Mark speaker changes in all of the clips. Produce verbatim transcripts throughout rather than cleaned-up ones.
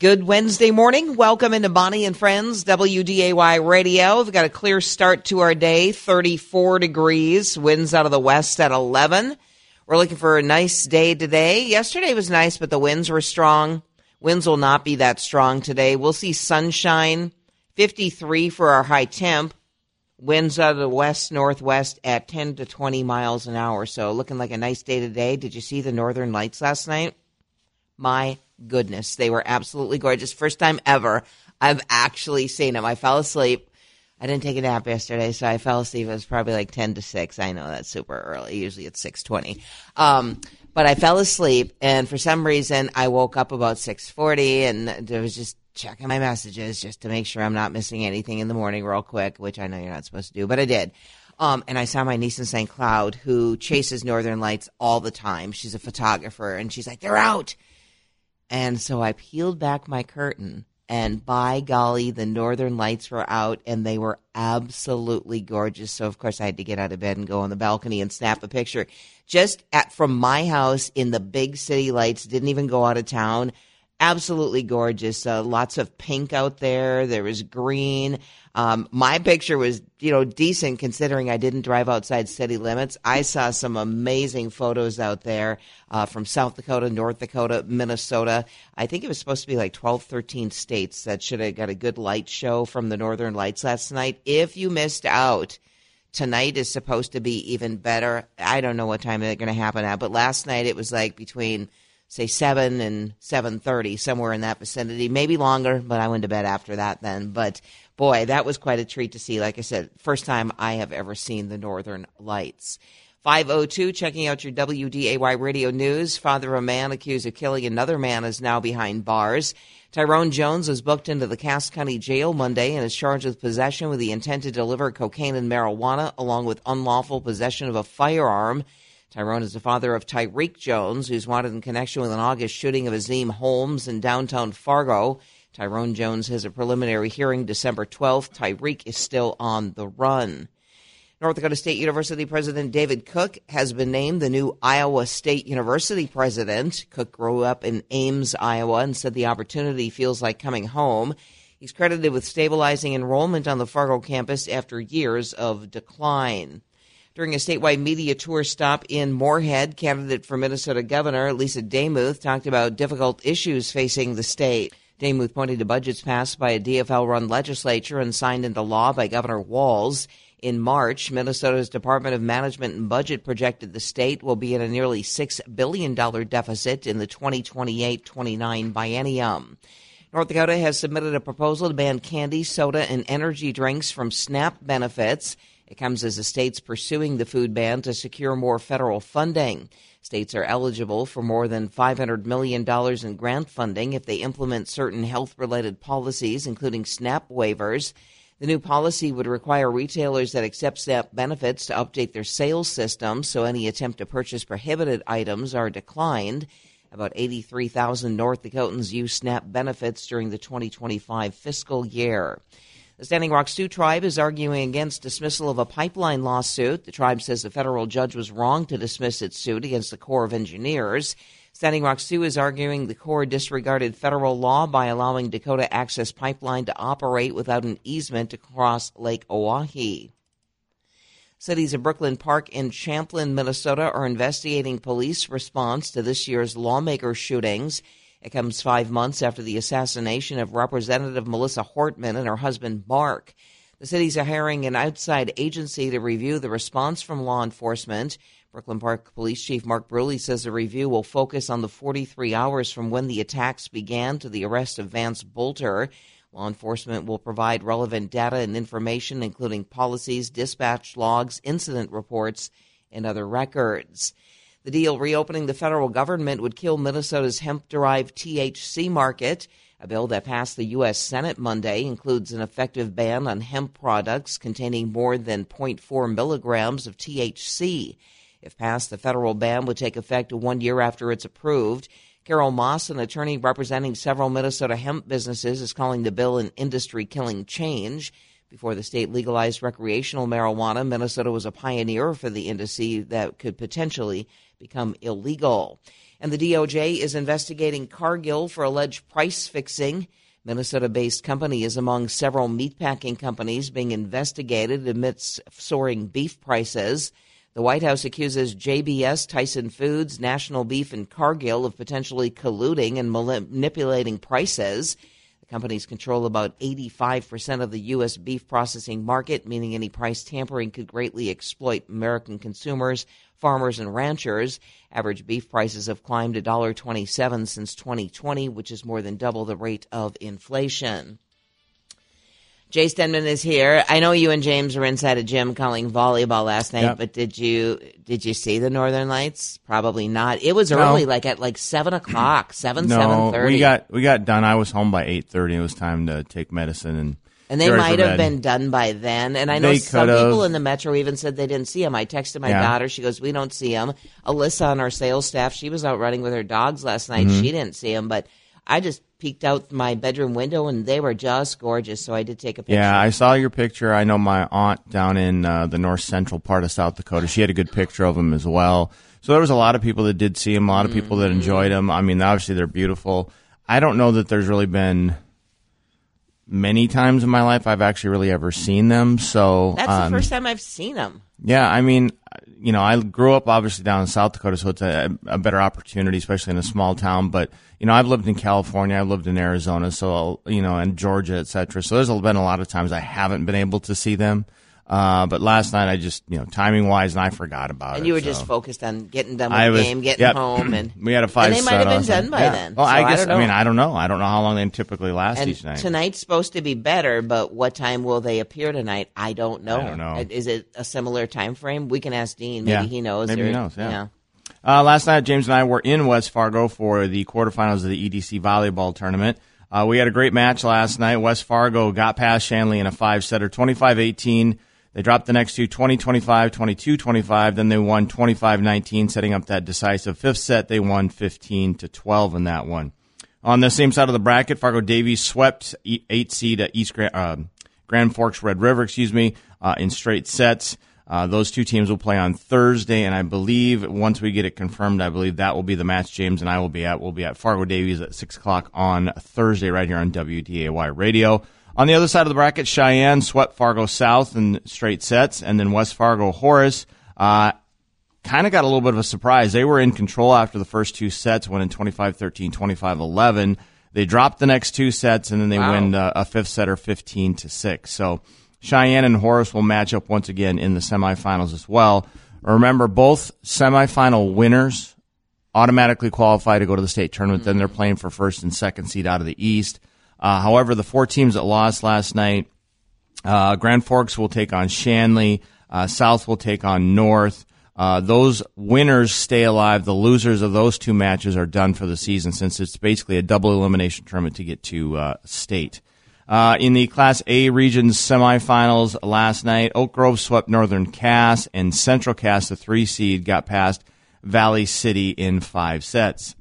Speaker 1: Good Wednesday morning. Welcome into Bonnie and Friends, W D A Y Radio. We've got a clear start to our day, thirty-four degrees, winds out of the west at eleven. We're looking for a nice day today. Yesterday was nice, but the winds were strong. Winds will not be that strong today. We'll see sunshine, fifty-three for our high temp. Winds out of the west-northwest at ten to twenty miles an hour. So looking like a nice day today. Did you see the northern lights last night? My goodness, they were absolutely gorgeous. First time ever I've actually seen them. I fell asleep. I didn't take a nap yesterday, so I fell asleep. It was probably like ten to six. I know that's super early. Usually it's six twenty. Um, but I fell asleep, and for some reason I woke up about six forty, and I was just checking my messages just to make sure I'm not missing anything in the morning real quick, which I know you're not supposed to do, but I did. Um, and I saw my niece in Saint Cloud, who chases northern lights all the time. She's a photographer, and she's like, they're out. And so I peeled back my curtain, and by golly, the northern lights were out, and they were absolutely gorgeous. So, of course, I had to get out of bed and go on the balcony and snap a picture. Just at from my house in the big city lights, didn't even go out of town. Absolutely gorgeous. Uh, lots of pink out there. There was green. Um, my picture was, you know, decent considering I didn't drive outside city limits. I saw some amazing photos out there uh, from South Dakota, North Dakota, Minnesota. I think it was supposed to be like twelve, thirteen states that should have got a good light show from the Northern Lights last night. If you missed out, tonight is supposed to be even better. I don't know what time they're going to happen at, but last night it was like between say seven and seven thirty, somewhere in that vicinity, maybe longer, but I went to bed after that then. But boy, that was quite a treat to see. Like I said, first time I have ever seen the Northern Lights. five oh two, checking out your W D A Y radio news. Father of a man accused of killing another man is now behind bars. Tyrone Jones was booked into the Cass County Jail Monday and is charged with possession with the intent to deliver cocaine and marijuana, along with unlawful possession of a firearm. Tyrone is the father of Tyreek Jones, who's wanted in connection with an August shooting of Azim Holmes in downtown Fargo. Tyrone Jones has a preliminary hearing December twelfth. Tyreek is still on the run. North Dakota State University President David Cook has been named the new Iowa State University president. Cook grew up in Ames, Iowa, and said the opportunity feels like coming home. He's credited with stabilizing enrollment on the Fargo campus after years of decline. During a statewide media tour stop in Moorhead, candidate for Minnesota governor Lisa Demuth talked about difficult issues facing the state. Demuth pointed to budgets passed by a D F L-run legislature and signed into law by Governor Walz. In March, Minnesota's Department of Management and Budget projected the state will be in a nearly six billion dollars deficit in the twenty twenty-eight twenty-nine biennium. North Dakota has submitted a proposal to ban candy, soda, and energy drinks from SNAP benefits. It comes as the state's pursuing the food ban to secure more federal funding. States are eligible for more than five hundred million dollars in grant funding if they implement certain health-related policies, including SNAP waivers. The new policy would require retailers that accept SNAP benefits to update their sales systems, so any attempt to purchase prohibited items are declined. About eighty-three thousand North Dakotans use SNAP benefits during the twenty twenty-five fiscal year. The Standing Rock Sioux tribe is arguing against dismissal of a pipeline lawsuit. The tribe says the federal judge was wrong to dismiss its suit against the Corps of Engineers. Standing Rock Sioux is arguing the Corps disregarded federal law by allowing Dakota Access Pipeline to operate without an easement to cross Lake Oahe. Cities of Brooklyn Park and Champlin, Minnesota, are investigating police response to this year's lawmaker shootings. It comes five months after the assassination of Representative Melissa Hortman and her husband, Mark. The cities are hiring an outside agency to review the response from law enforcement. Brooklyn Park Police Chief Mark Bruley says the review will focus on the forty-three hours from when the attacks began to the arrest of Vance Bolter. Law enforcement will provide relevant data and information, including policies, dispatch logs, incident reports, and other records. The deal reopening the federal government would kill Minnesota's hemp-derived T H C market. A bill that passed the U S Senate Monday includes an effective ban on hemp products containing more than zero point four milligrams of T H C. If passed, the federal ban would take effect one year after it's approved. Carol Moss, an attorney representing several Minnesota hemp businesses, is calling the bill an industry-killing change. Before the state legalized recreational marijuana, Minnesota was a pioneer for the industry that could potentially become illegal. And the D O J is investigating Cargill for alleged price fixing. Minnesota-based company is among several meatpacking companies being investigated amidst soaring beef prices. The White House accuses J B S, Tyson Foods, National Beef, and Cargill of potentially colluding and manipulating prices. The companies control about eighty-five percent of the U S beef processing market, meaning any price tampering could greatly exploit American consumers, farmers, and ranchers. Average beef prices have climbed one dollar twenty-seven since twenty twenty, which is more than double the rate of inflation. Jay Stenman is here. I know you and James were inside a gym calling volleyball last night, yep. but did you did you see the Northern Lights? Probably not. It was early, no. like at like seven o'clock, seven
Speaker 2: no,
Speaker 1: seven thirty.
Speaker 2: we got we got done. I was home by eight thirty. It was time to take medicine and.
Speaker 1: And they might have been done by then. And I know
Speaker 2: they
Speaker 1: some
Speaker 2: could've.
Speaker 1: people in the metro even said they didn't see him. I texted my
Speaker 2: yeah.
Speaker 1: daughter. She goes, we don't see him. Alyssa on our sales staff, she was out running with her dogs last night. Mm-hmm. She didn't see him. But I just peeked out my bedroom window, and they were just gorgeous. So I did take a picture.
Speaker 2: Yeah, I saw your picture. I know my aunt down in uh, the north central part of South Dakota, she had a good picture of him as well. So there was a lot of people that did see him, a lot of people mm-hmm. that enjoyed him. I mean, obviously they're beautiful. I don't know that there's really been many times in my life I've actually really ever seen them. So
Speaker 1: that's
Speaker 2: um,
Speaker 1: the first time I've seen them.
Speaker 2: Yeah, I mean, you know, I grew up obviously down in South Dakota, so it's a, a better opportunity, especially in a small town. But, you know, I've lived in California, I've lived in Arizona, so, you know, and Georgia, et cetera. So there's been a lot of times I haven't been able to see them. Uh, but last night I just, you know, timing wise, and I forgot about
Speaker 1: and
Speaker 2: it.
Speaker 1: And you were
Speaker 2: so.
Speaker 1: just focused on getting done with
Speaker 2: I
Speaker 1: the
Speaker 2: was,
Speaker 1: game, getting
Speaker 2: yep.
Speaker 1: home, and
Speaker 2: we had a five.
Speaker 1: And they might have been done by
Speaker 2: yeah.
Speaker 1: then.
Speaker 2: Well,
Speaker 1: so
Speaker 2: I guess.
Speaker 1: I, don't know.
Speaker 2: I mean, I don't know. I don't know how long they typically last
Speaker 1: and
Speaker 2: each night.
Speaker 1: Tonight's supposed to be better, but what time will they appear tonight? I don't know.
Speaker 2: I don't know.
Speaker 1: Is it a similar time frame? We can ask Dean. Maybe
Speaker 2: yeah.
Speaker 1: he knows.
Speaker 2: Maybe
Speaker 1: or,
Speaker 2: he knows. Yeah.
Speaker 1: yeah.
Speaker 2: Uh, last night, James and I were in West Fargo for the quarterfinals of the E D C volleyball tournament. Uh, we had a great match last night. West Fargo got past Shanley in a five-setter, twenty-five eighteen. They dropped the next two, twenty twenty-five, twenty-two twenty-five. Then they won twenty-five nineteen, setting up that decisive fifth set. They won fifteen to twelve in that one. On the same side of the bracket, Fargo Davies swept eight seed East Grand, uh, Grand Forks Red River, excuse me, uh, in straight sets. Uh, those two teams will play on Thursday, and I believe once we get it confirmed, I believe that will be the match James and I will be at. We'll be at Fargo Davies at six o'clock on Thursday right here on W D A Y Radio. On the other side of the bracket, Cheyenne swept Fargo South in straight sets, and then West Fargo Horace uh, kind of got a little bit of a surprise. They were in control after the first two sets, winning twenty-five thirteen, twenty-five eleven. They dropped the next two sets, and then they wow. win uh, a fifth setter fifteen to six. So Cheyenne and Horace will match up once again in the semifinals as well. Remember, both semifinal winners automatically qualify to go to the state tournament. Mm-hmm. Then they're playing for first and second seed out of the East. Uh, however, the four teams that lost last night, uh, Grand Forks will take on Shanley, uh, South will take on North. Uh, those winners stay alive. The losers of those two matches are done for the season, since it's basically a double elimination tournament to get to uh, state. Uh, in the Class A regions semifinals last night, Oak Grove swept Northern Cass, and Central Cass, the three seed, got past Valley City in five sets.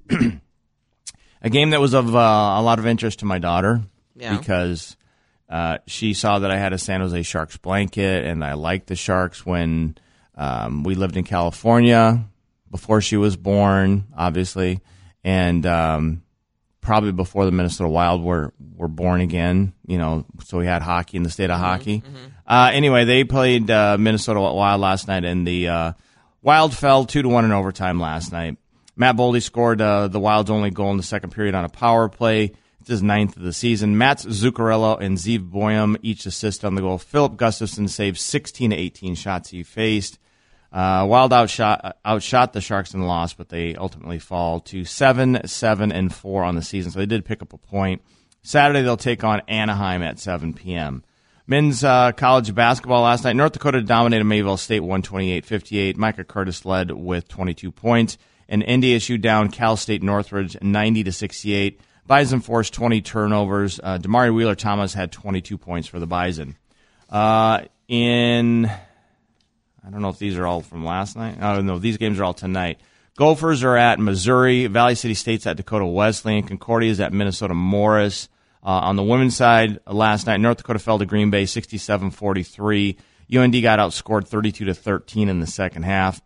Speaker 2: A game that was of uh, a lot of interest to my daughter yeah. because uh, she saw that I had a San Jose Sharks blanket, and I liked the Sharks when um, we lived in California before she was born, obviously, and um, probably before the Minnesota Wild were, were born again. You know, so we had hockey in the state of mm-hmm, hockey. Mm-hmm. Uh, anyway, they played uh, Minnesota Wild last night, and the uh, Wild fell two to one in overtime last night. Matt Boldy scored uh, the Wild's only goal in the second period on a power play. It's his ninth of the season. Mats Zuccarello and Zeev Boyum each assist on the goal. Philip Gustafson saved sixteen to eighteen shots he faced. Uh, Wild outshot outshot the Sharks in the loss, but they ultimately fall to seven, seven, and four on the season. So they did pick up a point. Saturday they'll take on Anaheim at seven p.m. Men's uh, college basketball last night. North Dakota dominated Mayville State one twenty-eight fifty-eight. Micah Curtis led with twenty-two points. And N D S U down Cal State Northridge ninety to sixty-eight. Bison forced twenty turnovers. Uh, Damari Wheeler-Thomas had twenty-two points for the Bison. Uh, in, I don't know if these are all from last night. Oh, no, these games are all tonight. Gophers are at Missouri. Valley City State's at Dakota Wesleyan. Concordia is at Minnesota Morris. Uh, on the women's side, last night, North Dakota fell to Green Bay sixty-seven forty-three. U N D got outscored thirty-two to thirteen in the second half.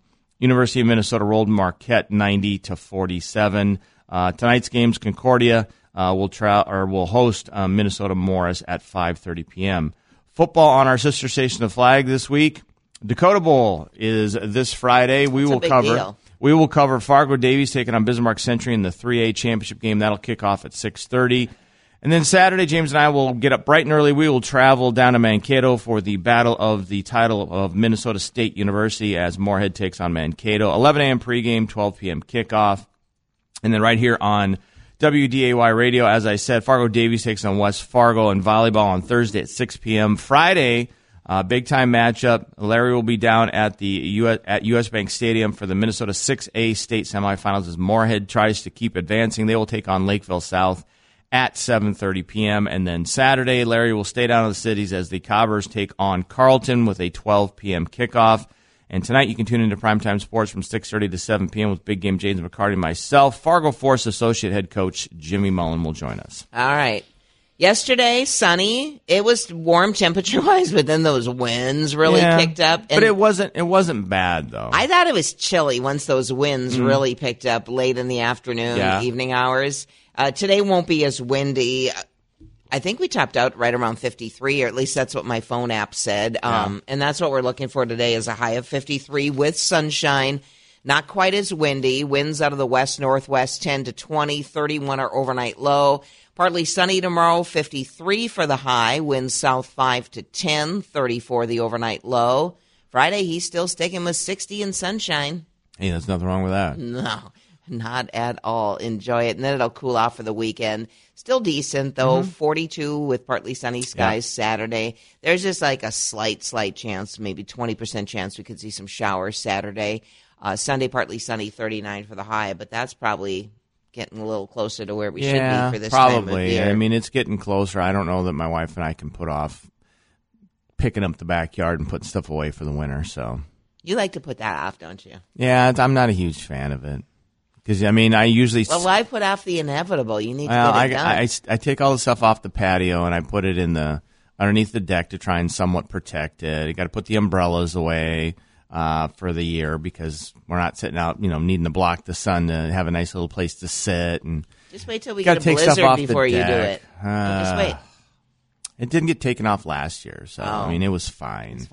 Speaker 2: University of Minnesota rolled Marquette ninety to forty-seven. Uh, tonight's games, Concordia uh, will tra- or will host uh, Minnesota Morris at five thirty p.m. Football on our sister station, The Flag, this week. Dakota Bowl is this Friday. We
Speaker 1: That's
Speaker 2: will
Speaker 1: a big
Speaker 2: cover.
Speaker 1: deal.
Speaker 2: We will cover Fargo Davies taking on Bismarck Century in the three A championship game. That'll kick off at six thirty. And then Saturday, James and I will get up bright and early. We will travel down to Mankato for the battle of the title of Minnesota State University as Moorhead takes on Mankato. eleven a.m. pregame, twelve p.m. kickoff. And then right here on W D A Y Radio, as I said, Fargo Davies takes on West Fargo in volleyball on Thursday at six p.m. Friday, uh, big-time matchup. Larry will be down at the U S, at U S Bank Stadium for the Minnesota six A state semifinals as Moorhead tries to keep advancing. They will take on Lakeville South at seven thirty p.m. And then Saturday, Larry will stay down in the cities as the Cobbers take on Carleton with a twelve p.m. kickoff. And tonight you can tune into Primetime Sports from six thirty to seven p.m. with Big Game James McCarty and myself. Fargo Force Associate Head Coach Jimmy Mullen will join us.
Speaker 1: All right. Yesterday, sunny. It was warm temperature-wise, but then those winds really
Speaker 2: Yeah,
Speaker 1: kicked up. And
Speaker 2: but it wasn't it wasn't bad, though.
Speaker 1: I thought it was chilly once those winds
Speaker 2: Mm-hmm.
Speaker 1: really picked up late in the afternoon,
Speaker 2: Yeah.
Speaker 1: evening hours. Uh, today won't be as windy. I think we topped out right around fifty-three, or at least that's what my phone app said. Um, and that's what we're looking for today is a high of fifty-three with sunshine. Not quite as windy. Winds out of the west-northwest, ten to twenty, thirty-one our overnight low. Partly sunny tomorrow, fifty-three for the high. Winds south five to ten, thirty-four the overnight low. Friday, he's still sticking with sixty and sunshine.
Speaker 2: Hey, there's nothing wrong with that.
Speaker 1: No, not at all. Enjoy it. And then it'll cool off for the weekend. Still decent, though.
Speaker 2: Mm-hmm.
Speaker 1: forty-two with partly sunny skies Saturday. There's just like a slight, slight chance, maybe twenty percent chance we could see some showers Saturday. Uh, Sunday, partly sunny, thirty-nine for the high. But that's probably getting a little closer to where we
Speaker 2: yeah,
Speaker 1: should be for this time of
Speaker 2: probably.
Speaker 1: year.
Speaker 2: I mean, it's getting closer. I don't know that my wife and I can put off picking up the backyard and putting stuff away for the winter. So
Speaker 1: You like to put that off, don't you?
Speaker 2: yeah, it's- I'm not a huge fan of it because I mean, I usually
Speaker 1: Well, why put off the inevitable? You need to
Speaker 2: Well,
Speaker 1: get
Speaker 2: I,
Speaker 1: it done.
Speaker 2: I, I, I take all the stuff off the patio and I put it in the underneath the deck to try and somewhat protect it. You got to put the umbrellas away uh, for the year because we're not sitting out, you know, needing to block the sun to have a nice little place to sit. And
Speaker 1: Just wait till we
Speaker 2: gotta
Speaker 1: get a
Speaker 2: take stuff
Speaker 1: blizzard
Speaker 2: off the
Speaker 1: before you do
Speaker 2: deck.
Speaker 1: it.
Speaker 2: Uh,
Speaker 1: Just wait.
Speaker 2: It didn't get taken off last year, so
Speaker 1: Oh.
Speaker 2: I mean, it was fine.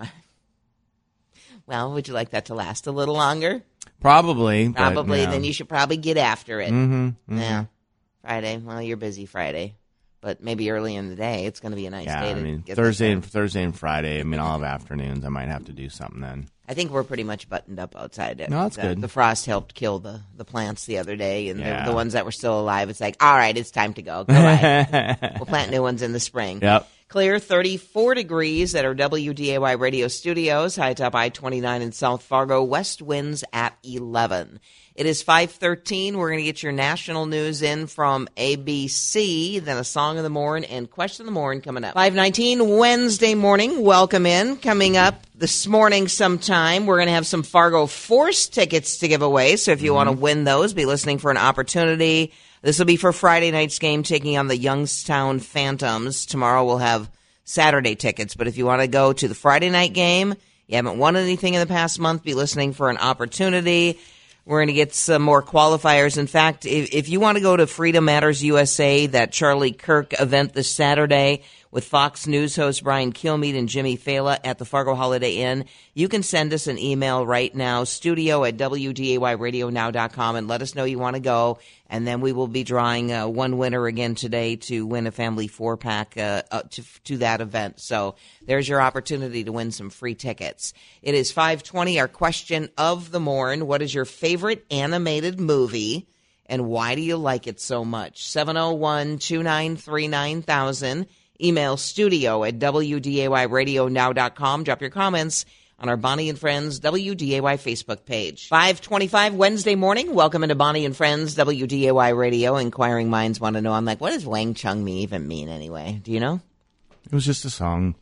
Speaker 1: Well, would you like that to last a little longer?
Speaker 2: Probably, but,
Speaker 1: Probably.
Speaker 2: yeah.
Speaker 1: Then you should probably get after it.
Speaker 2: Mm-hmm, mm-hmm.
Speaker 1: Yeah. Friday. Well, you're busy Friday, but maybe early in the day. It's going to be a nice
Speaker 2: Yeah,
Speaker 1: day
Speaker 2: I
Speaker 1: to
Speaker 2: mean
Speaker 1: get
Speaker 2: Thursday
Speaker 1: this
Speaker 2: and
Speaker 1: done.
Speaker 2: Thursday and Friday. I mean, I'll have afternoons. I might have to do something then.
Speaker 1: I think we're pretty much buttoned up outside.
Speaker 2: No, that's
Speaker 1: the,
Speaker 2: good.
Speaker 1: The frost helped kill the, the plants the other day, and
Speaker 2: Yeah.
Speaker 1: the, the ones that were still alive, it's like, all right, it's time to go. Go right. We'll plant new ones in the spring.
Speaker 2: Yep.
Speaker 1: Clear, thirty-four degrees at our W D A Y radio studios. High top I twenty-nine in South Fargo. West winds at eleven. It is five thirteen. We're going to get your national news in from A B C, then a song of the morn and question of the morn coming up. five nineteen Wednesday morning. Welcome in. Coming up this morning sometime, we're going to have some Fargo Force tickets to give away. So if you want to win those, be listening for an opportunity. This will be for Friday night's game taking on the Youngstown Phantoms. Tomorrow we'll have Saturday tickets. But if you want to go to the Friday night game, you haven't won anything in the past month, be listening for an opportunity. We're going to get some more qualifiers. In fact, if, if you want to go to Freedom Matters U S A, that Charlie Kirk event this Saturday with Fox News host Brian Kilmeade and Jimmy Fela at the Fargo Holiday Inn, you can send us an email right now, studio at W D A Y radio now dot com, and let us know you want to go. And then we will be drawing uh, one winner again today to win a family four-pack uh, uh, to, to that event. So there's your opportunity to win some free tickets. It is five twenty, our question of the morn. What is your favorite animated movie, and why do you like it so much? seven oh one, two nine three, nine thousand. Email studio at W D A Y radio now dot com. Drop your comments on our Bonnie and Friends W D A Y Facebook page. five twenty-five Wednesday morning. Welcome into Bonnie and Friends W D A Y Radio. Inquiring minds want to know. I'm like, what does Wang Chung me even mean anyway? Do you know?
Speaker 2: It was just a song.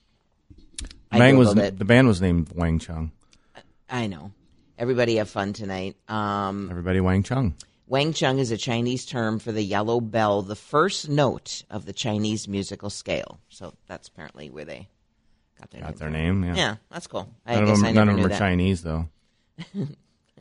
Speaker 1: I
Speaker 2: Bang was
Speaker 1: Googled it.
Speaker 2: the band was named Wang Chung.
Speaker 1: I know. Everybody have fun tonight. Um,
Speaker 2: Everybody Wang Chung.
Speaker 1: Wang Chung is a Chinese term for the yellow bell, the first note of the Chinese musical scale. So that's apparently where they got their
Speaker 2: Got
Speaker 1: name.
Speaker 2: their
Speaker 1: from.
Speaker 2: name. Yeah.
Speaker 1: Yeah, that's cool. I
Speaker 2: None
Speaker 1: guess
Speaker 2: of them,
Speaker 1: I
Speaker 2: none
Speaker 1: never
Speaker 2: of them
Speaker 1: knew
Speaker 2: are
Speaker 1: that.
Speaker 2: Chinese though.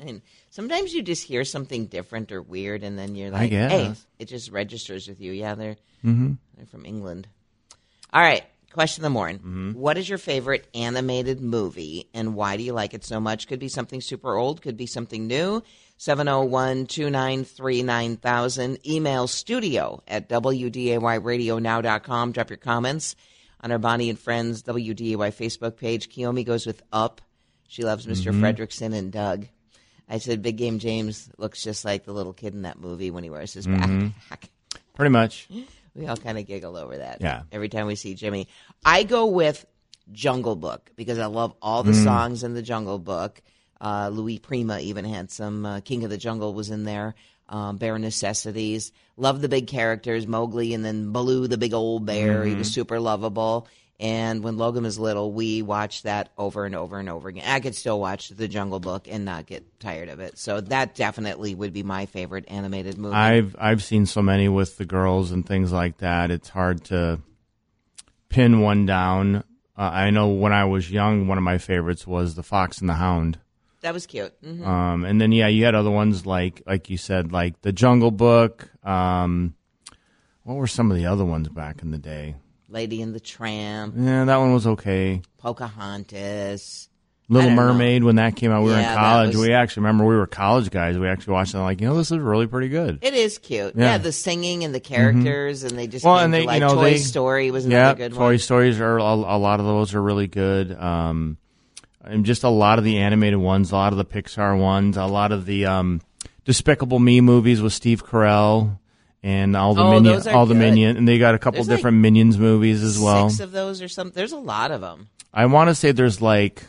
Speaker 1: And sometimes you just hear something different or weird, and then you're
Speaker 2: I
Speaker 1: like,
Speaker 2: guess.
Speaker 1: hey, it just registers with you. Yeah, they're,
Speaker 2: Mm-hmm.
Speaker 1: they're from England. All right, question of the morning.
Speaker 2: Mm-hmm.
Speaker 1: What is your favorite animated movie, and why do you like it so much? Could be something super old, could be something new. seven oh one, two nine three, nine thousand. Email studio at W D A Y radio now dot com. Drop your comments on our Bonnie and Friends W D A Y Facebook page. Kiyomi goes with Up. She loves Mister
Speaker 2: Mm-hmm.
Speaker 1: Fredrickson and Doug. I said Big Game James looks just like the little kid in that movie when he wears his
Speaker 2: Mm-hmm.
Speaker 1: backpack.
Speaker 2: Pretty much.
Speaker 1: We all kind of giggle over that.
Speaker 2: Yeah.
Speaker 1: Every time we see Jimmy. I go with Jungle Book because I love all the
Speaker 2: Mm.
Speaker 1: songs in the Jungle Book. Uh, Louis Prima even had some. Uh, King of the Jungle was in there. Um, Bare Necessities. Love the big characters. Mowgli and then Baloo, the big old bear.
Speaker 2: Mm-hmm.
Speaker 1: He was super lovable. And when Logan was little, we watched that over and over and over again. I could still watch The Jungle Book and not get tired of it. So that definitely would be my favorite animated movie.
Speaker 2: I've I've seen so many with the girls and things like that. It's hard to pin one down. Uh, I know when I was young, one of my favorites was The Fox and the Hound.
Speaker 1: That was cute. Mm-hmm.
Speaker 2: Um, and then yeah, you had other ones like like you said, like The Jungle Book. Um, what were some of the other ones back in the day?
Speaker 1: Lady and the Tramp,
Speaker 2: Yeah, that one was okay.
Speaker 1: Pocahontas.
Speaker 2: Little
Speaker 1: I don't know.
Speaker 2: Mermaid, when that came out, we were
Speaker 1: Yeah,
Speaker 2: in
Speaker 1: that
Speaker 2: college.
Speaker 1: was-
Speaker 2: We actually remember we were college guys. We actually watched it like, you know, this is really pretty good.
Speaker 1: It is cute.
Speaker 2: Yeah.
Speaker 1: Yeah, the singing and the characters, and they just
Speaker 2: Well,
Speaker 1: came
Speaker 2: and
Speaker 1: to
Speaker 2: they-
Speaker 1: life.
Speaker 2: you know,
Speaker 1: Toy
Speaker 2: they-
Speaker 1: Story was another
Speaker 2: Yeah,
Speaker 1: good
Speaker 2: Toy
Speaker 1: one.
Speaker 2: Stories are a, a lot of those are really good. Um, and just a lot of the animated ones, a lot of the Pixar ones, a lot of the um, Despicable Me movies with Steve Carell and all the
Speaker 1: Oh,
Speaker 2: minion,
Speaker 1: those are
Speaker 2: all the
Speaker 1: good.
Speaker 2: minion, and they got a couple
Speaker 1: There's like
Speaker 2: different Minions movies as well.
Speaker 1: Six of those or something. There's a lot of them.
Speaker 2: I want to say there's like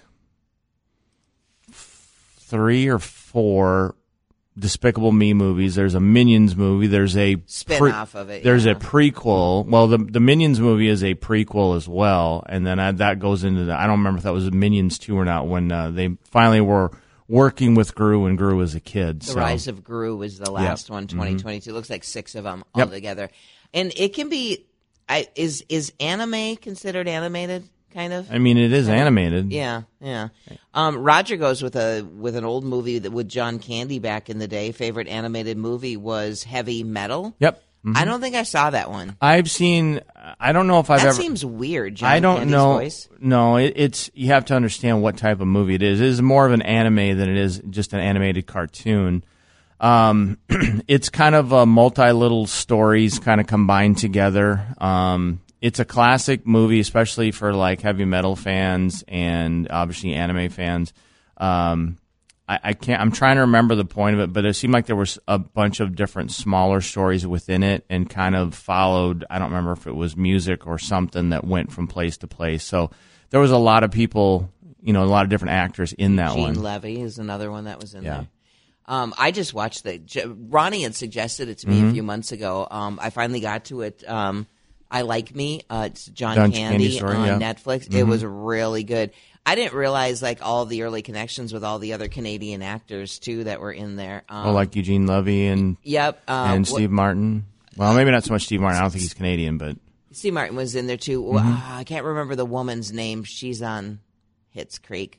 Speaker 2: three or four Despicable Me movies. There's a Minions movie. There's a
Speaker 1: Spin-off of it,
Speaker 2: There's
Speaker 1: yeah.
Speaker 2: a prequel. Well, the the Minions movie is a prequel as well, and then I, that goes into the. I don't remember if that was Minions two or not. When uh, they finally were working with Gru, and Gru was a kid.
Speaker 1: The
Speaker 2: so.
Speaker 1: Rise of Gru was the last one, twenty twenty-two. Looks like six of them
Speaker 2: Yep.
Speaker 1: altogether. And it can be, I, is is anime considered animated, kind of?
Speaker 2: I mean, it is animated.
Speaker 1: Yeah, yeah. Um, Roger goes with a with an old movie that with John Candy back in the day. Favorite animated movie was Heavy Metal.
Speaker 2: Yep. Mhm.
Speaker 1: I don't think I saw that one.
Speaker 2: I've seen. I don't know if I've
Speaker 1: That
Speaker 2: ever.
Speaker 1: seems weird. John
Speaker 2: I don't
Speaker 1: Candy's
Speaker 2: know.
Speaker 1: Voice.
Speaker 2: No, it, it's you have to understand what type of movie it is. It is more of an anime than it is just an animated cartoon. Um, it's kind of a multi little stories kind of combined together. Um, it's a classic movie, especially for like heavy metal fans and obviously anime fans. Um, I, I can't. I'm trying to remember the point of it, but it seemed like there was a bunch of different smaller stories within it, and kind of followed. I don't remember if it was music or something that went from place to place. So there was a lot of people, you know, a lot of different actors in that
Speaker 1: Gene
Speaker 2: one.
Speaker 1: Levy is another one that was in
Speaker 2: Yeah.
Speaker 1: there. Um, I just watched the. J- Ronnie had suggested it to me
Speaker 2: Mm-hmm.
Speaker 1: a few months ago. Um, I finally got to it. Um, I Like Me. Uh, it's John,
Speaker 2: John
Speaker 1: Candy,
Speaker 2: Candy story,
Speaker 1: on
Speaker 2: yeah.
Speaker 1: Netflix.
Speaker 2: Mm-hmm.
Speaker 1: It was really good. I didn't realize like all the early connections with all the other Canadian actors too that were in there. Um,
Speaker 2: Oh, like Eugene Levy and
Speaker 1: yep, um,
Speaker 2: and
Speaker 1: what-
Speaker 2: Steve Martin. Well, maybe not so much Steve Martin. I don't think he's Canadian, but
Speaker 1: Steve Martin was in there too.
Speaker 2: Mm-hmm.
Speaker 1: Ah, I can't remember the woman's name. She's on Hits Creek.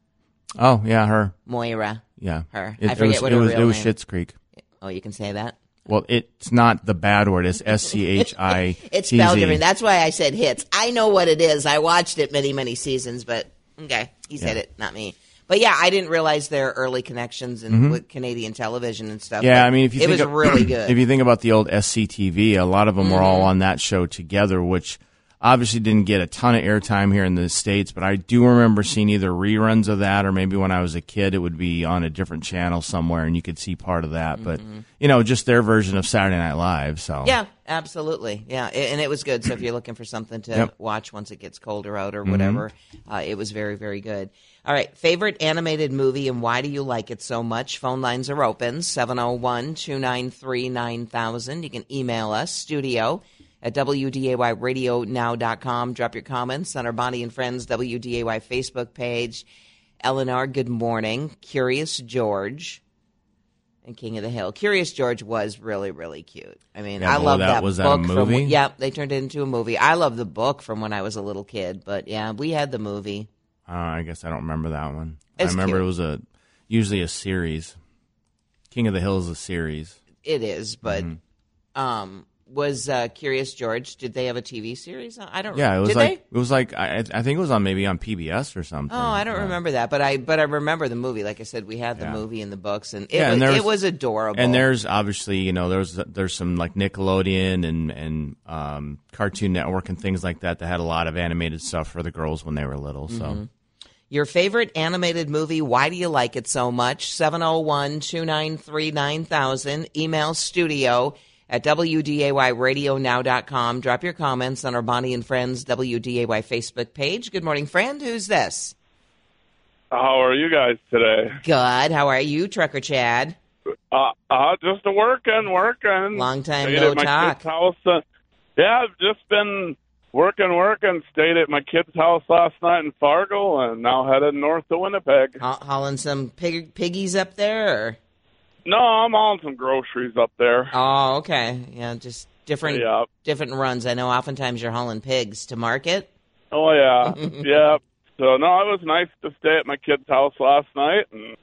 Speaker 2: oh yeah, her.
Speaker 1: Moira.
Speaker 2: Yeah,
Speaker 1: Her.
Speaker 2: It,
Speaker 1: I
Speaker 2: it
Speaker 1: forget
Speaker 2: was,
Speaker 1: what
Speaker 2: it
Speaker 1: her
Speaker 2: was.
Speaker 1: real
Speaker 2: It was
Speaker 1: name-
Speaker 2: Schitt's Creek.
Speaker 1: Oh, you can say that.
Speaker 2: Well, it's not the bad word. It's S C H I.
Speaker 1: It's spelled different. That's why I said hits. I know what it is. I watched it many, many seasons, but okay, he said
Speaker 2: Yeah.
Speaker 1: it, not me. But yeah, I didn't realize their early connections in, with Canadian television and stuff.
Speaker 2: Mm-hmm. Yeah,
Speaker 1: but
Speaker 2: I mean, if you
Speaker 1: it
Speaker 2: think
Speaker 1: was
Speaker 2: of,
Speaker 1: really good.
Speaker 2: If you think about the old S C T V, a lot of them were all on that show together, which obviously didn't get a ton of airtime here in the States, but I do remember seeing either reruns of that or maybe when I was a kid it would be on a different channel somewhere and you could see part of that. But, you know, just their version of Saturday Night Live. So
Speaker 1: Yeah, absolutely. Yeah, a- and it was good. So if you're looking for something to
Speaker 2: Yep.
Speaker 1: watch once it gets colder out or whatever, uh, it was very, very good. All right, favorite animated movie and why do you like it so much? Phone lines are open, seven oh one, two nine three, nine thousand. You can email us, studio at W D A Y radio now dot com. Drop your comments on our Bonnie and Friends W D A Y Facebook page. Eleanor, good morning. Curious George. And King of the Hill. Curious George was really, really cute. I mean,
Speaker 2: Yeah,
Speaker 1: I
Speaker 2: well,
Speaker 1: love
Speaker 2: that-
Speaker 1: that,
Speaker 2: was that a
Speaker 1: book.
Speaker 2: movie?
Speaker 1: From, yeah, they turned it into a movie. I love the book from when I was a little kid, but yeah, we had the movie.
Speaker 2: uh, I guess I don't remember that one.
Speaker 1: It's
Speaker 2: I remember
Speaker 1: cute.
Speaker 2: it was a, usually a series. King of the Hill is a series.
Speaker 1: It is, but
Speaker 2: Mm-hmm.
Speaker 1: um, was uh, Curious George? Did they have a T V series? I don't.
Speaker 2: Yeah, it was
Speaker 1: did
Speaker 2: like
Speaker 1: they?
Speaker 2: it was like I, I think it was on maybe on P B S or something.
Speaker 1: Oh, I don't
Speaker 2: Yeah.
Speaker 1: remember that, but I but I remember the movie. Like I said, we had the
Speaker 2: Yeah.
Speaker 1: movie in the books, and it
Speaker 2: Yeah,
Speaker 1: was,
Speaker 2: and there was-
Speaker 1: it was adorable.
Speaker 2: And there's obviously, you know, there's there's some like Nickelodeon and and um, Cartoon Network and things like that that had a lot of animated stuff for the girls when they were little. So.
Speaker 1: Mm-hmm. Your favorite animated movie, why do you like it so much? seven oh one, two nine three, nine thousand. Email studio at W D A Y radio now dot com. Drop your comments on our Bonnie and Friends W D A Y Facebook page. Good morning, friend. Who's this?
Speaker 3: How are you guys today?
Speaker 1: Good. How are you, Trucker Chad?
Speaker 3: Uh, uh just working, working.
Speaker 1: Long time
Speaker 3: Stayed
Speaker 1: no
Speaker 3: at my
Speaker 1: talk.
Speaker 3: kid's house. Uh, yeah, I've just been working, working. Stayed at my kid's house last night in Fargo, and now headed north to Winnipeg.
Speaker 1: Ha- hauling some pig- piggies up there? Or?
Speaker 3: No, I'm hauling some groceries up there.
Speaker 1: Oh, okay. Yeah, just different
Speaker 3: Yeah.
Speaker 1: different runs. I know oftentimes you're hauling pigs to market.
Speaker 3: Oh yeah, yeah. So no, it was nice to stay at my kid's house last night, and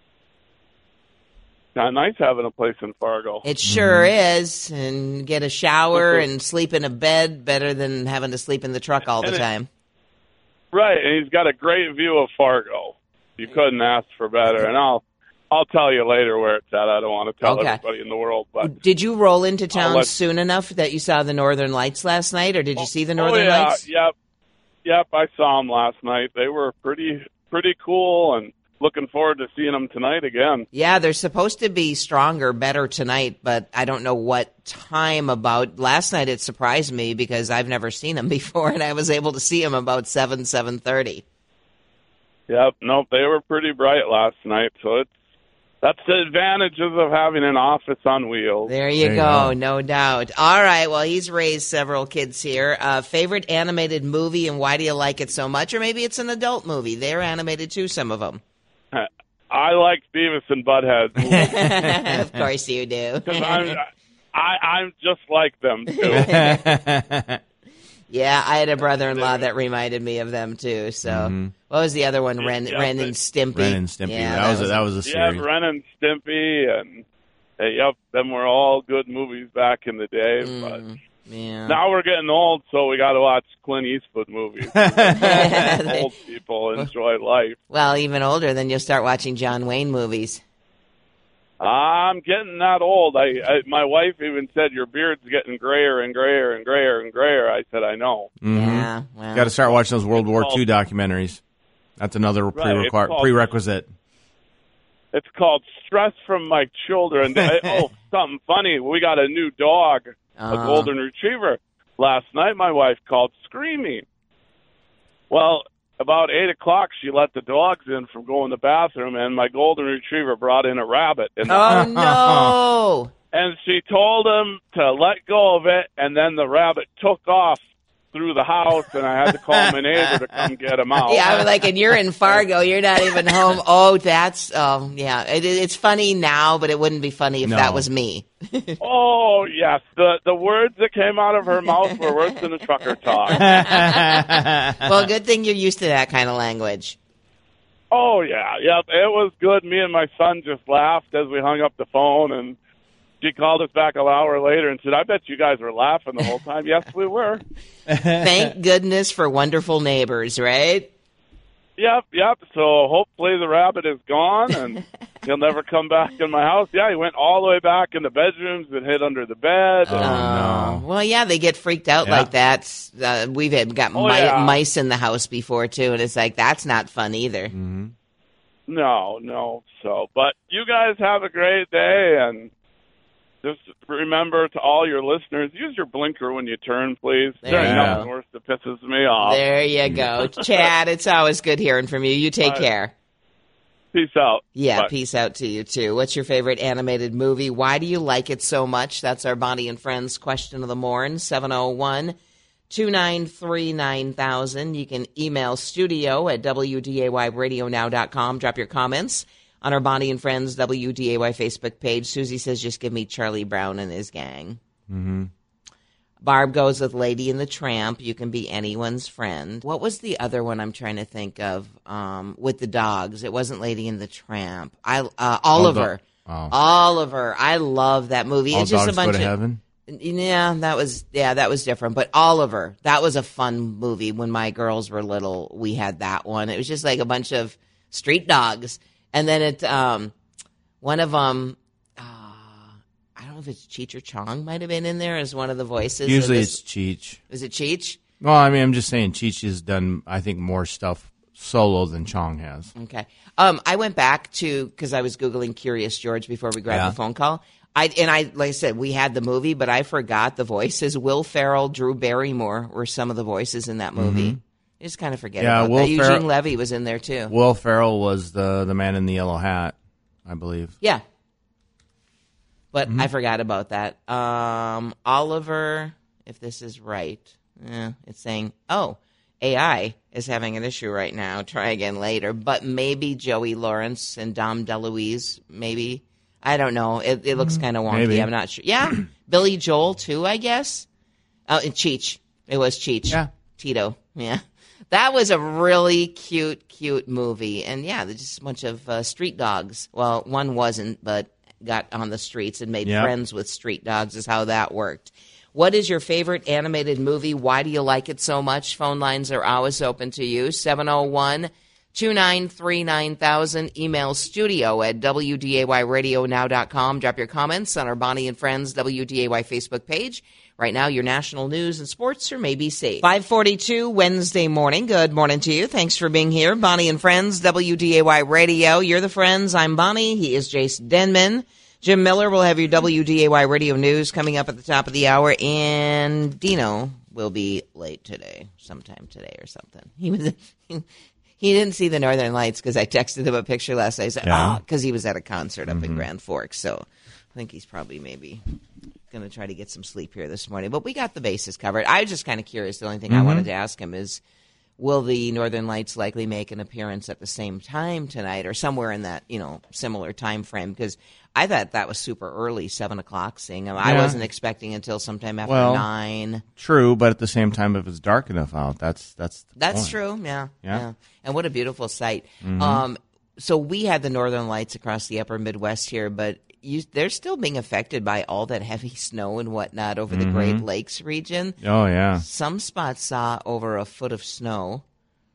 Speaker 3: kind of nice having a place in Fargo.
Speaker 1: It sure
Speaker 3: Mm-hmm.
Speaker 1: is. And get a shower and sleep in a bed better than having to sleep in the truck all the
Speaker 3: And it-
Speaker 1: time.
Speaker 3: Right, and he's got a great view of Fargo. You couldn't ask for better, and I'll I'll tell you later where it's at. I don't want to tell
Speaker 1: Okay.
Speaker 3: everybody in the world, but
Speaker 1: Did you roll into town
Speaker 3: let-
Speaker 1: soon enough that you saw the Northern Lights last night, or did you see the
Speaker 3: oh
Speaker 1: Northern
Speaker 3: yeah,
Speaker 1: Lights?
Speaker 3: yep, yep. I saw them last night. They were pretty pretty cool, and looking forward to seeing them tonight again.
Speaker 1: Yeah, they're supposed to be stronger, better tonight, but I don't know what time about. Last night it surprised me because I've never seen them before, and I was able to see them about seven, seven thirty.
Speaker 3: Yep, nope, they were pretty bright last night, so it's that's the advantages of having an office on wheels.
Speaker 1: There you
Speaker 2: There you
Speaker 1: go,
Speaker 2: go.
Speaker 1: no doubt. All right, well, he's raised several kids here. Uh, favorite animated movie, and why do you like it so much? Or maybe it's an adult movie. They're animated too, some of them.
Speaker 3: I like Beavis and Butthead
Speaker 1: Of course you do.
Speaker 3: because I'm I, I'm just like them too.
Speaker 1: Yeah, I had a brother-in-law that reminded me of them too. So, what was the other one? Ren,
Speaker 3: Yeah,
Speaker 1: Ren
Speaker 3: but-
Speaker 1: and Stimpy.
Speaker 2: Ren and Stimpy.
Speaker 1: Yeah,
Speaker 2: that, was a, that was a
Speaker 3: Yeah,
Speaker 2: series.
Speaker 3: Ren and Stimpy, and uh, yep, them were all good movies back in the day. But
Speaker 1: yeah.
Speaker 3: now we're getting old, so we got to watch Clint Eastwood movies. Old people enjoy life.
Speaker 1: Well, even older, then you'll start watching John Wayne movies.
Speaker 3: I'm getting that old. I, I my wife even said your beard's getting grayer and grayer and grayer and grayer. I said I know.
Speaker 1: Yeah, well,
Speaker 2: Got to start watching those World War
Speaker 3: called-
Speaker 2: Two documentaries. That's another
Speaker 3: Right, it's
Speaker 2: prerequir-
Speaker 3: called-
Speaker 2: prerequisite.
Speaker 3: It's called Stress from My Children. I- oh, something funny. We got a new dog, a
Speaker 1: Uh-huh.
Speaker 3: golden retriever. Last night, my wife called screaming. Well, about eight o'clock, she let the dogs in from going to the bathroom, and my golden retriever brought in a rabbit. In the
Speaker 1: Oh no!
Speaker 3: And she told him to let go of it, and then the rabbit took off through the house, and I had to call my neighbor to come get him out.
Speaker 1: Yeah, I was like, and you're in Fargo. You're not even home. Oh, that's oh yeah. It, it's funny now, but it wouldn't be funny if
Speaker 2: No.
Speaker 1: that was me.
Speaker 3: Oh, yes. The the words that came out of her mouth were worse than the trucker talk.
Speaker 1: Well, good thing you're used to that kind of language.
Speaker 3: Oh, yeah. Yep. It was good. Me and my son just laughed as we hung up the phone, and she called us back an hour later and said, I bet you guys were laughing the whole time. Yes, we were.
Speaker 1: Thank goodness for wonderful neighbors, right?
Speaker 3: Yep, yep. So hopefully the rabbit is gone, and he'll never come back in my house. Yeah, he went all the way back in the bedrooms and hid under the bed.
Speaker 2: Oh,
Speaker 1: Oh,
Speaker 2: no.
Speaker 1: well, yeah, they get freaked out
Speaker 2: Yeah.
Speaker 1: like that. Uh, we've had, got
Speaker 3: Oh,
Speaker 1: mi-
Speaker 3: yeah.
Speaker 1: mice in the house before too, and it's like that's not fun either.
Speaker 3: No, no. So, but you guys have a great day, and just remember to all your listeners, use your blinker when you turn, please.
Speaker 1: There
Speaker 3: There's
Speaker 2: you
Speaker 3: nothing
Speaker 2: go.
Speaker 3: worse that pisses me off.
Speaker 1: There you go, Chad. It's always good hearing from you. You take
Speaker 3: Bye.
Speaker 1: care.
Speaker 3: Peace out.
Speaker 1: Yeah,
Speaker 3: Bye.
Speaker 1: peace out to you too. What's your favorite animated movie? Why do you like it so much? That's our Bonnie and Friends question of the morn, seven oh one, two nine three, nine thousand. You can email studio at W D A Y radio now dot com. Drop your comments on our Bonnie and Friends W D A Y Facebook page. Susie says, just give me Charlie Brown and his gang. Mm-hmm. Barb goes with Lady and the Tramp. You can be anyone's friend. What was the other one I'm trying to think of um, with the dogs? It wasn't Lady and the Tramp. I uh, Oliver.
Speaker 2: Oh.
Speaker 1: Oliver. I love that movie.
Speaker 2: All
Speaker 1: it's just
Speaker 2: dogs
Speaker 1: a bunch
Speaker 2: go to
Speaker 1: of
Speaker 2: heaven?
Speaker 1: Yeah, that was yeah, that was different. But Oliver, that was a fun movie. When my girls were little, we had that one. It was just like a bunch of street dogs, and then it um, one of them. I don't know if it's Cheech or Chong might have been in there as one of the voices.
Speaker 2: Usually
Speaker 1: this,
Speaker 2: it's Cheech.
Speaker 1: Is it Cheech?
Speaker 2: Well, I mean, I'm just saying Cheech has done, I think, more stuff solo than Chong has.
Speaker 1: Okay. Um, I went back to, because I was Googling Curious George before we grabbed
Speaker 2: Yeah.
Speaker 1: the phone call. I And I, like I said, we had the movie, but I forgot the voices. Will Ferrell, Drew Barrymore were some of the voices in that movie.
Speaker 2: Mm-hmm.
Speaker 1: You just kind of forget
Speaker 2: Yeah,
Speaker 1: about
Speaker 2: Will
Speaker 1: that. Eugene
Speaker 2: Ferrell-
Speaker 1: Levy was in there, too.
Speaker 2: Will Ferrell was the, the man in the yellow hat, I believe.
Speaker 1: Yeah. But
Speaker 2: Mm-hmm.
Speaker 1: I forgot about that. Um, Oliver, if this is right, eh, it's saying, oh, A I is having an issue right now. Try again later. But maybe Joey Lawrence and Dom DeLuise, maybe. I don't know. It, it looks kind of wonky.
Speaker 2: Maybe.
Speaker 1: I'm not sure. Yeah. Billy Joel, too, I guess. Oh, and Cheech. It was Cheech.
Speaker 2: Yeah.
Speaker 1: Tito. Yeah. That was a really cute, cute movie. And, yeah, there's just a bunch of uh, street dogs. Well, one wasn't, but got on the streets and made
Speaker 2: Yep.
Speaker 1: friends with street dogs is how that worked. What is your favorite animated movie? Why do you like it so much? Phone lines are always open to you. seven oh one, two nine three, nine thousand. Email studio at w d a y radio now dot com. Drop your comments on our Bonnie and Friends W D A Y Facebook page. Right now, your national news and sports are maybe safe. five forty-two Wednesday morning. Good morning to you. Thanks for being here. Bonnie and Friends, W D A Y Radio. You're the Friends. I'm Bonnie. He is Jason Denman. Jim Miller will have your W D A Y Radio news coming up at the top of the hour. And Dino will be late today, sometime today or something. He was he didn't see the Northern Lights because I texted him a picture last night. I said,
Speaker 2: Yeah.
Speaker 1: oh, because he was at a concert up in Grand Forks. So I think he's probably maybe going to try to get some sleep here this morning. But we got the bases covered. I was just kind of curious. The only thing I wanted to ask him is, will the Northern Lights likely make an appearance at the same time tonight or somewhere in that, you know, similar time frame? Because I thought that was super early, seven o'clock seeing them. I
Speaker 2: Yeah.
Speaker 1: wasn't expecting until sometime after
Speaker 2: Well,
Speaker 1: nine.
Speaker 2: True, but at the same time, if it's dark enough out, that's that's the
Speaker 1: That's
Speaker 2: point.
Speaker 1: true. Yeah,
Speaker 2: Yeah.
Speaker 1: yeah. And what a beautiful sight. Um, so we had the Northern Lights across the upper Midwest here, but you, they're still being affected by all that heavy snow and whatnot over the Great Lakes region.
Speaker 2: Oh, yeah.
Speaker 1: Some spots saw over a foot of snow,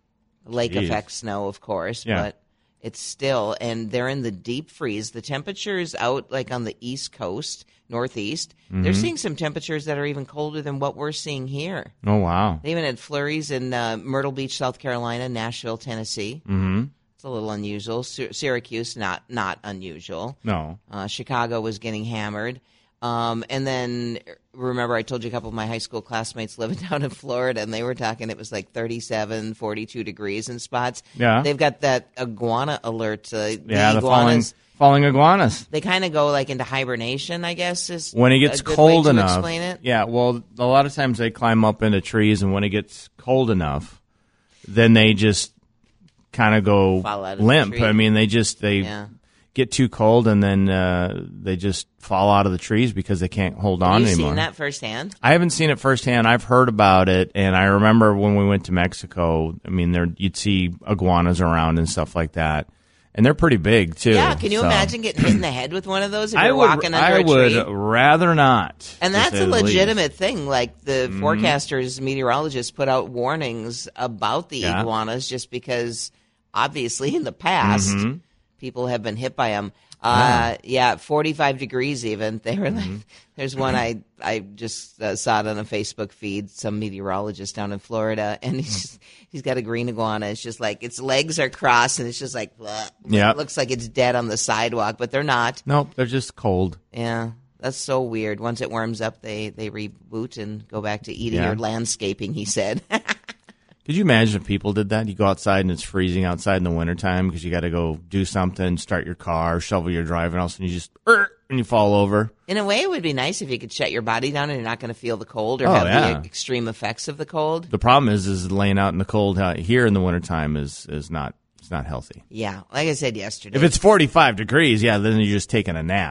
Speaker 1: lake
Speaker 2: Jeez.
Speaker 1: effect snow, of course,
Speaker 2: Yeah.
Speaker 1: but it's still, and they're in the deep freeze. The temperatures out like on the East Coast, Northeast, they're seeing some temperatures that are even colder than what we're seeing here.
Speaker 2: Oh, wow.
Speaker 1: They even had flurries in uh, Myrtle Beach, South Carolina, Nashville, Tennessee.
Speaker 2: Mm-hmm.
Speaker 1: It's a little unusual. Sy- Syracuse, not not unusual.
Speaker 2: No.
Speaker 1: Uh, Chicago was getting hammered. Um, and then, remember, I told you a couple of my high school classmates living down in Florida, and they were talking it was like thirty-seven, forty-two degrees in spots.
Speaker 2: Yeah.
Speaker 1: They've got that iguana alert. Uh,
Speaker 2: Yeah, the falling,
Speaker 1: iguanas,
Speaker 2: falling iguanas.
Speaker 1: they kind of go like into hibernation, I guess, is
Speaker 2: When it gets
Speaker 1: a good
Speaker 2: cold
Speaker 1: way to
Speaker 2: enough.
Speaker 1: explain it.
Speaker 2: Yeah, well, a lot of times they climb up into trees, and when it gets cold enough, then they just kind of go
Speaker 1: Fall out of the
Speaker 2: limp.
Speaker 1: tree.
Speaker 2: I mean, they just they
Speaker 1: Yeah.
Speaker 2: get too cold, and then uh, they just fall out of the trees because they can't hold on
Speaker 1: Have you
Speaker 2: anymore.
Speaker 1: seen that firsthand?
Speaker 2: I haven't seen it firsthand. I've heard about it, and I remember when we went to Mexico. I mean, there you'd see iguanas around and stuff like that, and they're pretty big too.
Speaker 1: Yeah, can you
Speaker 2: so.
Speaker 1: imagine getting hit in the head with one of those if
Speaker 2: I
Speaker 1: you're
Speaker 2: would,
Speaker 1: walking under
Speaker 2: I
Speaker 1: a
Speaker 2: would
Speaker 1: tree?
Speaker 2: rather not.
Speaker 1: And
Speaker 2: to
Speaker 1: that's
Speaker 2: say
Speaker 1: a
Speaker 2: the least.
Speaker 1: legitimate thing. Like the
Speaker 2: Mm-hmm.
Speaker 1: forecasters, meteorologists put out warnings about the
Speaker 2: Yeah.
Speaker 1: iguanas just because, obviously, in the past,
Speaker 2: Mm-hmm.
Speaker 1: people have been hit by them. Uh, yeah, forty-five degrees even. They were like,
Speaker 2: Mm-hmm.
Speaker 1: there's one I I just uh, saw it on a Facebook feed. Some meteorologist down in Florida, and he's just, he's got a green iguana. It's just like its legs are crossed, and it's just like, bleh.
Speaker 2: Yeah.
Speaker 1: It looks like it's dead on the sidewalk, but they're not.
Speaker 2: Nope, they're just cold.
Speaker 1: Yeah, that's so weird. Once it warms up, they, they reboot and go back to eating
Speaker 2: Yeah.
Speaker 1: your landscaping, he said.
Speaker 2: Could you imagine if people did that? You go outside and it's freezing outside in the wintertime because you got to go do something, start your car, shovel your drive, and all of a sudden you just, er, and you fall over.
Speaker 1: In a way, it would be nice if you could shut your body down and you're not going to feel the cold or
Speaker 2: Oh,
Speaker 1: have
Speaker 2: yeah.
Speaker 1: the extreme effects of the cold.
Speaker 2: The problem is, is laying out in the cold out here in the wintertime is, is not, it's not healthy.
Speaker 1: Yeah, like I said yesterday.
Speaker 2: If it's forty-five degrees, yeah, then you're just taking a nap.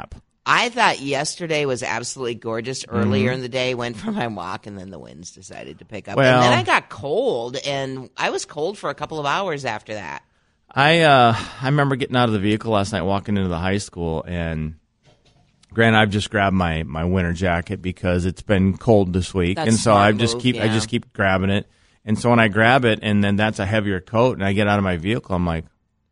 Speaker 1: I thought yesterday was absolutely gorgeous. Earlier
Speaker 2: Mhm.
Speaker 1: in the day, went for my walk, and then the winds decided to pick up.
Speaker 2: Well-
Speaker 1: and then I got cold, and I was cold for a couple of hours after that.
Speaker 2: I uh, I remember getting out of the vehicle last night, walking into the high school, and granted, I've just grabbed my, my winter jacket because it's been cold this week,
Speaker 1: That's
Speaker 2: and so
Speaker 1: smart
Speaker 2: I just
Speaker 1: move,
Speaker 2: keep I
Speaker 1: yeah.
Speaker 2: just keep grabbing it. And so when I grab it, and then that's a heavier coat, and I get out of my vehicle, I'm like,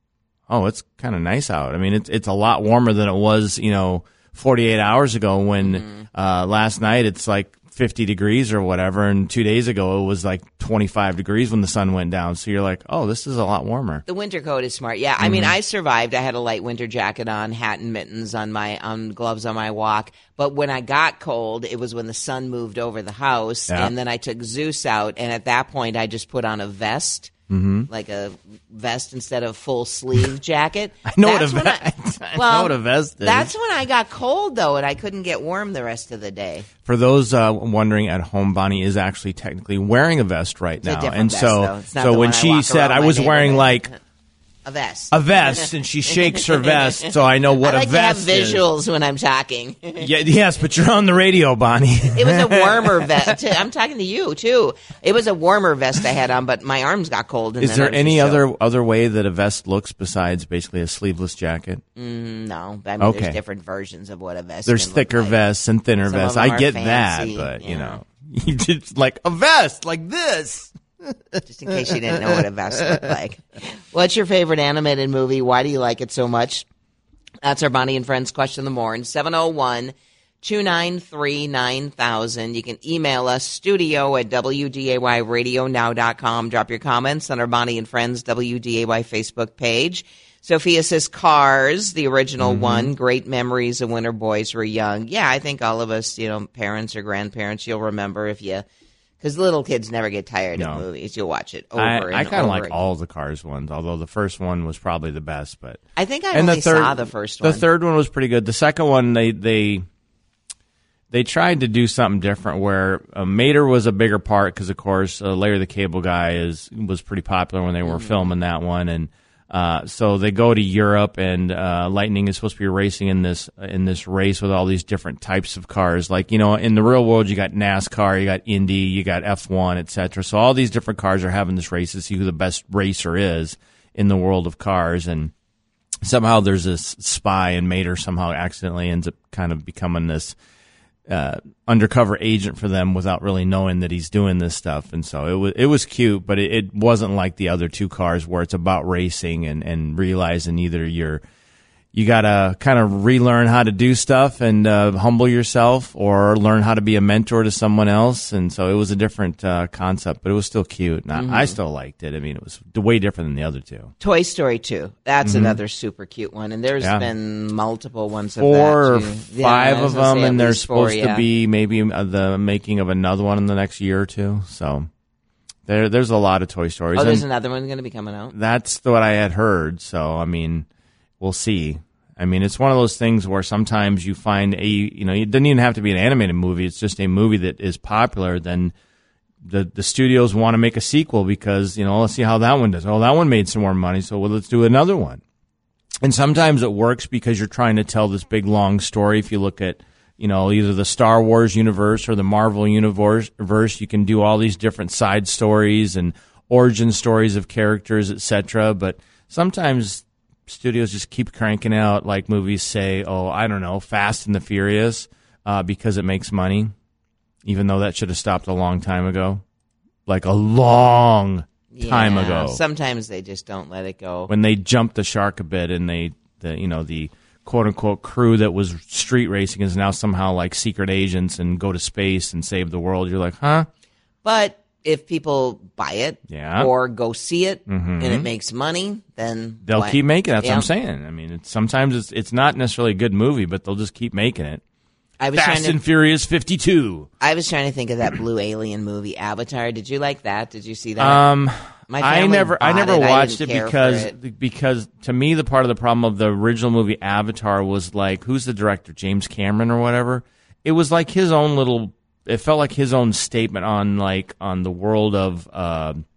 Speaker 2: oh, it's kind of nice out. I mean, it's it's a lot warmer than it was, you know, forty-eight hours ago when
Speaker 1: Mm-hmm.
Speaker 2: uh, last night it's like fifty degrees or whatever, and two days ago it was like twenty-five degrees when the sun went down. So you're like, oh, this is a lot warmer.
Speaker 1: The winter coat is smart. Yeah, I mean, I survived. I had a light winter jacket on, hat and mittens on my on gloves on my walk. But when I got cold, it was when the sun moved over the house,
Speaker 2: Yeah.
Speaker 1: and then I took Zeus out, and at that point, I just put on a vest.
Speaker 2: Mm-hmm.
Speaker 1: Like a vest instead of full sleeve jacket.
Speaker 2: I know
Speaker 1: That's
Speaker 2: what a
Speaker 1: when
Speaker 2: vest. I,
Speaker 1: well,
Speaker 2: know what a vest is.
Speaker 1: That's when I got cold though, and I couldn't get warm the rest of the day.
Speaker 2: For those uh, wondering at home, Bonnie is actually technically wearing a vest right
Speaker 1: It's a
Speaker 2: now,
Speaker 1: different
Speaker 2: and
Speaker 1: vest,
Speaker 2: so
Speaker 1: though. It's not
Speaker 2: so
Speaker 1: the
Speaker 2: when
Speaker 1: one I
Speaker 2: she
Speaker 1: walk
Speaker 2: said
Speaker 1: around
Speaker 2: I
Speaker 1: my
Speaker 2: was wearing
Speaker 1: neighborhood.
Speaker 2: like
Speaker 1: A vest.
Speaker 2: a vest, and she shakes her vest, so I know what
Speaker 1: I like
Speaker 2: a
Speaker 1: to have
Speaker 2: vest is.
Speaker 1: visuals when I'm talking.
Speaker 2: Yeah, yes, but you're on the radio, Bonnie.
Speaker 1: It was a warmer vest. I'm talking to you too. It was a warmer vest I had on, but my arms got cold. And
Speaker 2: Is
Speaker 1: then
Speaker 2: there
Speaker 1: I was
Speaker 2: any
Speaker 1: just
Speaker 2: other
Speaker 1: so-
Speaker 2: other way that a vest looks besides basically a sleeveless jacket?
Speaker 1: Mm, no, I mean,
Speaker 2: Okay.
Speaker 1: there's different versions of what a vest.
Speaker 2: There's
Speaker 1: can look
Speaker 2: thicker
Speaker 1: like.
Speaker 2: vests and thinner
Speaker 1: Some of
Speaker 2: vests.
Speaker 1: them
Speaker 2: I
Speaker 1: are
Speaker 2: get
Speaker 1: fancy,
Speaker 2: that, but you
Speaker 1: yeah.
Speaker 2: know, you just like a vest like this.
Speaker 1: Just in case you didn't know what a vest looked like. What's your favorite animated movie? Why do you like it so much? That's our Bonnie and Friends question of the morning. seven oh one, two nine three, nine thousand. You can email us, studio at W D A Y radio now dot com. Drop your comments on our Bonnie and Friends W D A Y Facebook page. Sophia says Cars, the original
Speaker 2: Mm-hmm.
Speaker 1: one. Great memories of when our boys were young. Yeah, I think all of us, you know, parents or grandparents, you'll remember if you... Because little kids never get tired
Speaker 2: No.
Speaker 1: of movies. You'll watch it over
Speaker 2: I,
Speaker 1: and
Speaker 2: I kind of
Speaker 1: over
Speaker 2: like
Speaker 1: again.
Speaker 2: all the Cars ones, although the first one was probably the best. But
Speaker 1: I think I
Speaker 2: and
Speaker 1: only
Speaker 2: the third,
Speaker 1: saw the first one.
Speaker 2: The third one was pretty good. The second one, they they they tried to do something different where uh, Mater was a bigger part because, of course, uh, Larry the Cable Guy is was pretty popular when they were
Speaker 1: Mm-hmm.
Speaker 2: filming that one, and uh, so they go to Europe, and uh, Lightning is supposed to be racing in this in this race with all these different types of cars. Like, you know, in the real world, you got NASCAR, you got Indy, you got F one, et cetera. So all these different cars are having this race to see who the best racer is in the world of cars, and somehow there's this spy, and Mater somehow accidentally ends up kind of becoming this uh, undercover agent for them without really knowing that he's doing this stuff. And so it was it was cute, but it, it wasn't like the other two cars where it's about racing and, and realizing either you're you got to kind of relearn how to do stuff and uh, humble yourself, or learn how to be a mentor to someone else. And so it was a different uh, concept, but it was still cute. And
Speaker 1: Mm-hmm.
Speaker 2: I, I still liked it. I mean, it was way different than the other two.
Speaker 1: Toy Story two. That's another super cute one. And there's
Speaker 2: Mm-hmm. Yeah.
Speaker 1: been multiple ones of
Speaker 2: Four or
Speaker 1: that, too.
Speaker 2: five
Speaker 1: Yeah, I
Speaker 2: of
Speaker 1: was gonna
Speaker 2: them,
Speaker 1: say at
Speaker 2: and there's
Speaker 1: least four,
Speaker 2: supposed
Speaker 1: yeah.
Speaker 2: to be maybe uh, the making of another one in the next year or two. So there, there's a lot of Toy Stories.
Speaker 1: Oh, there's
Speaker 2: and
Speaker 1: another one going to be coming out.
Speaker 2: that's the, what I had heard. So I mean, we'll see. I mean, it's one of those things where sometimes you find a, you know, it doesn't even have to be an animated movie. It's just a movie that is popular. Then the the studios want to make a sequel because, you know, let's see how that one does. Oh, that one made some more money, so well, let's do another one. And sometimes it works because you're trying to tell this big long story. If you look at, you know, either the Star Wars universe or the Marvel universe, verse, you can do all these different side stories and origin stories of characters, et cetera. But sometimes studios just keep cranking out, like movies say, oh, I don't know, Fast and the Furious, uh, because it makes money, even though that should have stopped a long time ago. Like a long time
Speaker 1: Yeah,
Speaker 2: ago.
Speaker 1: Sometimes they just don't let it go.
Speaker 2: When they jumped the shark a bit, and they, the you know, the quote-unquote crew that was street racing is now somehow like secret agents and go to space and save the world. You're like, huh?
Speaker 1: But if people buy it
Speaker 2: Yeah.
Speaker 1: or go see it
Speaker 2: Mhm.
Speaker 1: and it makes money, then
Speaker 2: They'll
Speaker 1: why-
Speaker 2: keep making it. That's
Speaker 1: Yeah.
Speaker 2: what I'm saying. I mean, it's, sometimes it's it's not necessarily a good movie, but they'll just keep making it.
Speaker 1: I was trying
Speaker 2: Fast
Speaker 1: to
Speaker 2: and Furious fifty-two.
Speaker 1: I was trying to think of that blue alien movie, Avatar. Did you like that? Did you see that?
Speaker 2: Um,
Speaker 1: My
Speaker 2: I
Speaker 1: family
Speaker 2: never, I
Speaker 1: bought
Speaker 2: never
Speaker 1: it. I
Speaker 2: watched
Speaker 1: didn't
Speaker 2: it
Speaker 1: care for
Speaker 2: because
Speaker 1: it.
Speaker 2: because to me the part of the problem of the original movie Avatar was like, who's the director, James Cameron or whatever. It was like his own little. It felt like his own statement on like on the world of uh,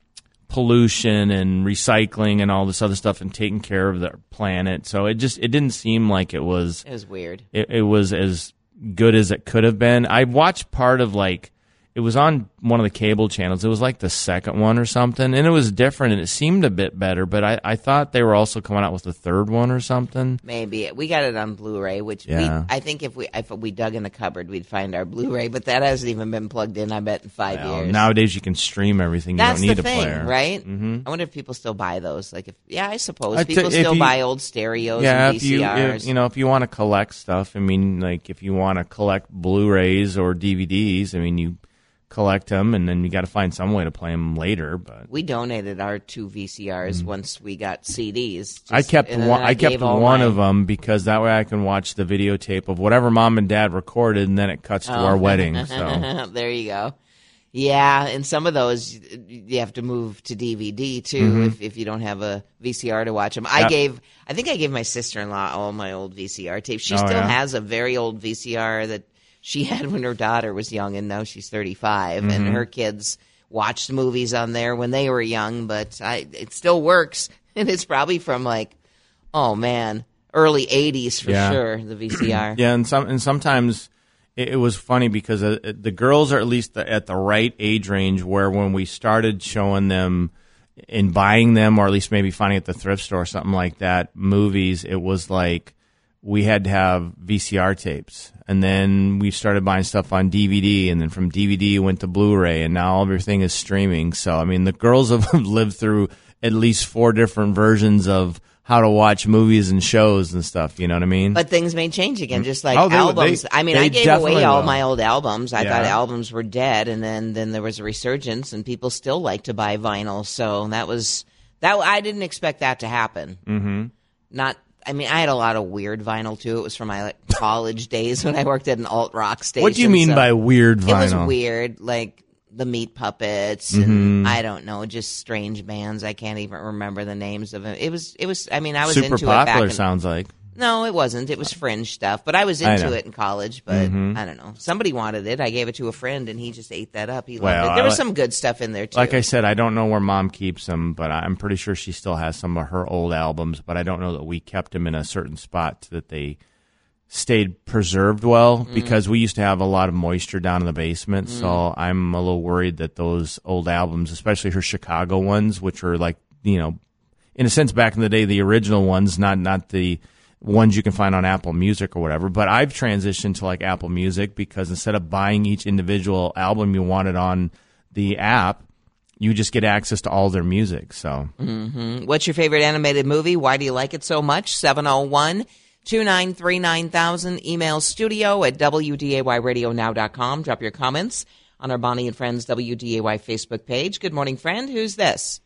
Speaker 2: pollution and recycling and all this other stuff and taking care of the planet. So it just it didn't seem like it was.
Speaker 1: It was weird.
Speaker 2: It, it was as good as it could have been. I watched part of like. It was on one of the cable channels. It was like the second one or something, and it was different, and it seemed a bit better, but I, I thought they were also coming out with the third one or something.
Speaker 1: Maybe. We got it on Blu-ray, which
Speaker 2: Yeah.
Speaker 1: we, I think if we if we dug in the cupboard, we'd find our Blu-ray, but that hasn't even been plugged in, I bet, in five
Speaker 2: Well,
Speaker 1: years.
Speaker 2: nowadays you can stream everything. You
Speaker 1: That's
Speaker 2: don't need
Speaker 1: the
Speaker 2: a
Speaker 1: thing,
Speaker 2: player.
Speaker 1: right?
Speaker 2: Mm-hmm.
Speaker 1: I wonder if people still buy those. Like, if yeah, I suppose
Speaker 2: I'd say
Speaker 1: people
Speaker 2: if
Speaker 1: still
Speaker 2: you-
Speaker 1: buy old stereos
Speaker 2: Yeah,
Speaker 1: and
Speaker 2: if you
Speaker 1: V C Rs.
Speaker 2: if, you know if you want to collect stuff, I mean, like if you want to collect Blu-rays or D V Ds, I mean, you collect them, and then you got to find some way to play them later. But
Speaker 1: We donated our two V C Rs once we got C Ds. Just,
Speaker 2: I kept
Speaker 1: and then
Speaker 2: one. I, kept
Speaker 1: gave all
Speaker 2: one
Speaker 1: my-
Speaker 2: of them because that way I can watch the videotape of whatever mom and dad recorded, and then it cuts to our wedding. So
Speaker 1: There you go. Yeah, and some of those you have to move to D V D too
Speaker 2: Mm-hmm.
Speaker 1: if, if you don't have a V C R to watch them. I
Speaker 2: Yeah.
Speaker 1: gave, I think I gave my sister-in-law all my old V C R tapes. She
Speaker 2: Oh,
Speaker 1: still
Speaker 2: yeah?
Speaker 1: has a very old V C R that she had when her daughter was young, and now she's thirty-five,
Speaker 2: Mm-hmm.
Speaker 1: and her kids watched movies on there when they were young. But I, it still works, and it's probably from like, oh man, early eighties for
Speaker 2: Yeah.
Speaker 1: sure. The V C R.
Speaker 2: yeah, and some and sometimes it, it was funny because uh, the girls are at least the, at the right age range where when we started showing them and buying them, or at least maybe finding at the thrift store or something like that, movies, it was like we had to have V C R tapes. And then we started buying stuff on D V D, and then from D V D it went to Blu-ray, and now everything is streaming. So, I mean, the girls have lived through at least four different versions of how to watch movies and shows and stuff. You know what I mean?
Speaker 1: But things may change again, just like
Speaker 2: Oh, they-
Speaker 1: albums.
Speaker 2: they-
Speaker 1: I mean,
Speaker 2: they
Speaker 1: I gave
Speaker 2: definitely
Speaker 1: away all
Speaker 2: will.
Speaker 1: my old albums. I
Speaker 2: Yeah.
Speaker 1: thought albums were dead, and then, then there was a resurgence, and people still like to buy vinyl. So that was that. I didn't expect that to happen. Mm-hmm. Not. I mean, I had a lot of weird vinyl too. It was from my like, college days when I worked at an alt rock station.
Speaker 2: What do you mean
Speaker 1: so
Speaker 2: by weird vinyl?
Speaker 1: It was weird, like the Meat Puppets, and
Speaker 2: Mm-hmm.
Speaker 1: I don't know, just strange bands. I can't even remember the names of them. It was. It was. I mean, I was
Speaker 2: Super
Speaker 1: into it back
Speaker 2: popular,
Speaker 1: in,
Speaker 2: sounds like.
Speaker 1: No, it wasn't. It was fringe stuff, but I was
Speaker 2: I
Speaker 1: into
Speaker 2: know.
Speaker 1: it in college. But I don't know. Somebody wanted it. I gave it to a friend, and he just ate that up. He
Speaker 2: Well,
Speaker 1: loved it. There
Speaker 2: I
Speaker 1: was
Speaker 2: li-
Speaker 1: some good stuff in there too.
Speaker 2: Like I said, I don't know where Mom keeps them, but I'm pretty sure she still has some of her old albums. But I don't know that we kept them in a certain spot so that they stayed preserved well,
Speaker 1: Mm.
Speaker 2: because we used to have a lot of moisture down in the basement. So I'm a little worried that those old albums, especially her Chicago ones, which were like, you know, in a sense back in the day, the original ones, not not the ones you can find on Apple Music or whatever. But I've transitioned to like Apple Music, because instead of buying each individual album you wanted on the app, you just get access to all their music. So
Speaker 1: What's your favorite animated movie? Why do you like it so much? seven oh one, two nine three, nine thousand. Email studio at W D A Y radio now dot com. Drop your comments on our Bonnie and Friends W D A Y Facebook page. Good morning, friend. Who's this?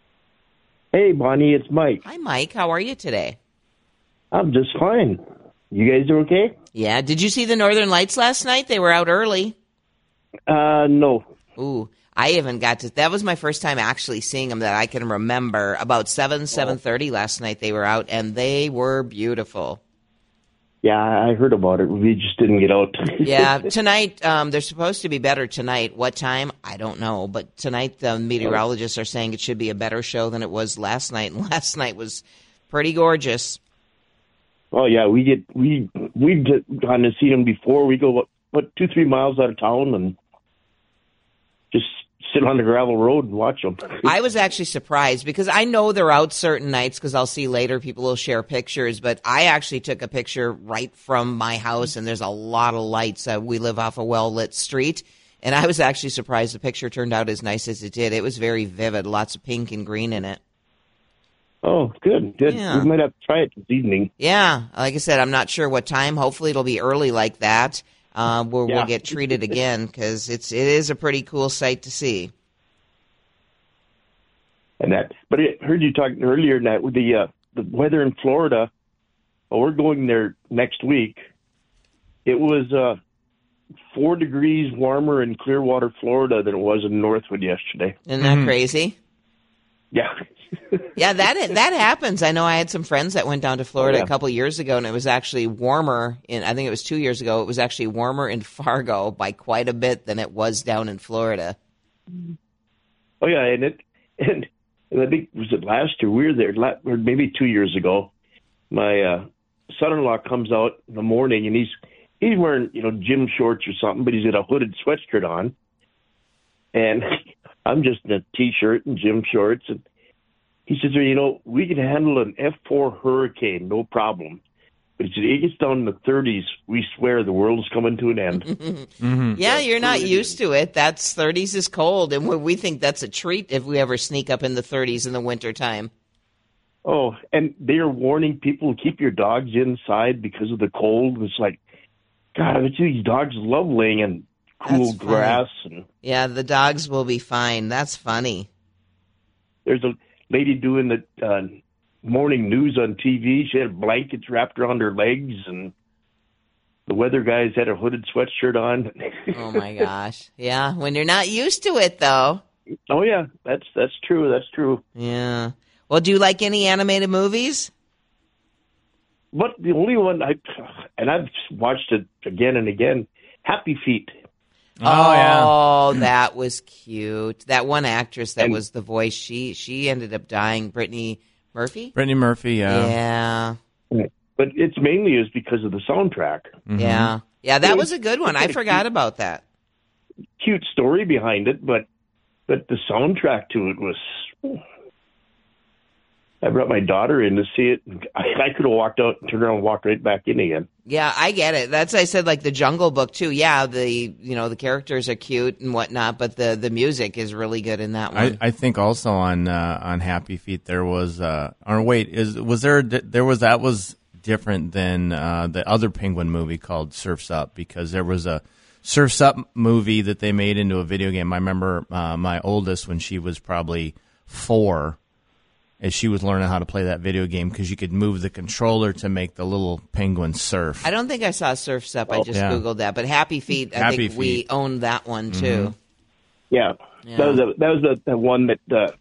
Speaker 4: Hey, Bonnie, it's Mike.
Speaker 1: Hi, Mike. How are you today?
Speaker 4: I'm just fine. You guys are okay?
Speaker 1: Yeah. Did you see the Northern Lights last night? They were out early.
Speaker 4: Uh, no.
Speaker 1: Ooh, I haven't got to. That was my first time actually seeing them that I can remember. About seven, seven thirty last night they were out, and they were beautiful.
Speaker 4: Yeah, I heard about it. We just didn't get out.
Speaker 1: Yeah, tonight um, they're supposed to be better tonight. What time? I don't know, but tonight the meteorologists are saying it should be a better show than it was last night, and last night was pretty gorgeous.
Speaker 4: Oh yeah, we get we we've gone and seen them before. We go what, what two three miles out of town and just sit on the gravel road and watch them.
Speaker 1: I was actually surprised because I know they're out certain nights because I'll see later people will share pictures, but I actually took a picture right from my house, and there's a lot of lights. Uh, we live off a well-lit street, and I was actually surprised the picture turned out as nice as it did. It was very vivid, lots of pink and green in it.
Speaker 4: Oh, good, good.
Speaker 1: Yeah.
Speaker 4: We might have to try it this evening.
Speaker 1: Yeah, like I said, I'm not sure what time. Hopefully it'll be early like that. Uh, where
Speaker 4: Yeah.
Speaker 1: we'll get treated again because it's it is a pretty cool sight to see.
Speaker 4: And that, but I heard you talking earlier that with the uh, the weather in Florida. Well, we're going there next week. It was uh, four degrees warmer in Clearwater, Florida, than it was in Northwood yesterday.
Speaker 1: Isn't that crazy?
Speaker 4: Yeah.
Speaker 1: Yeah, that that happens. I know I had some friends that went down to Florida
Speaker 4: Oh, yeah.
Speaker 1: a couple years ago, and it was actually warmer. In I think it was two years ago. It was actually warmer in Fargo by quite a bit than it was down in Florida.
Speaker 4: Oh yeah, and it And, and I think, was it last year? We were there, or maybe two years ago. My uh, son-in-law comes out in the morning, and he's he's wearing, you know, gym shorts or something, but he's got a hooded sweatshirt on. And I'm just in a T-shirt and gym shorts. And he says, you know, we can handle an F four hurricane, no problem. But he said, it gets down in the thirties, we swear the world is coming to an end.
Speaker 1: mm-hmm. Yeah, you're not used to it. That's thirties is cold, and we think that's a treat if we ever sneak up in the thirties in the wintertime.
Speaker 4: Oh, and they are warning people to keep your dogs inside because of the cold. It's like, God, I bet you these dogs love laying in cool grass. And
Speaker 1: yeah, the dogs will be fine. That's funny.
Speaker 4: There's a lady doing the uh, morning news on T V. She had blankets wrapped around her legs, and the weather guys had a hooded sweatshirt on.
Speaker 1: Oh my gosh! Yeah, when you're not used to it, though.
Speaker 4: Oh yeah, that's that's true. That's true.
Speaker 1: Yeah. Well, do you like any animated movies?
Speaker 4: But the only one I and I've watched it again and again. Happy Feet.
Speaker 2: Oh, oh yeah.
Speaker 1: Oh, that was cute. That one actress that
Speaker 4: and,
Speaker 1: was the voice. She she ended up dying. Brittany Murphy?
Speaker 2: Brittany Murphy,
Speaker 1: Yeah.
Speaker 2: yeah.
Speaker 4: But it's mainly is because of the soundtrack.
Speaker 1: Mm-hmm. Yeah. Yeah, that was a good one. I forgot about that.
Speaker 4: Cute story behind it, but but the soundtrack to it was... I brought my daughter in to see it. I, I could have walked out and turned around and walked right back in again.
Speaker 1: Yeah, I get it. That's, I said, like the Jungle Book, too. Yeah, the, you know, the characters are cute and whatnot, but the, the music is really good in that one.
Speaker 2: I, I think also on uh, on Happy Feet there was, uh, or wait, is was there, there was, that was different than uh, the other Penguin movie called Surf's Up, because there was a Surf's Up movie that they made into a video game. I remember uh, my oldest, when she was probably four, as she was learning how to play that video game, because you could move the controller to make the little penguin surf.
Speaker 1: I don't think I saw Surf's Up. I just
Speaker 2: yeah.
Speaker 1: Googled that. But Happy Feet, I
Speaker 2: Happy
Speaker 1: think
Speaker 2: Feet.
Speaker 1: we owned that one, too.
Speaker 4: Mm-hmm. Yeah.
Speaker 1: yeah.
Speaker 4: That was, a, that, was the, the one that uh,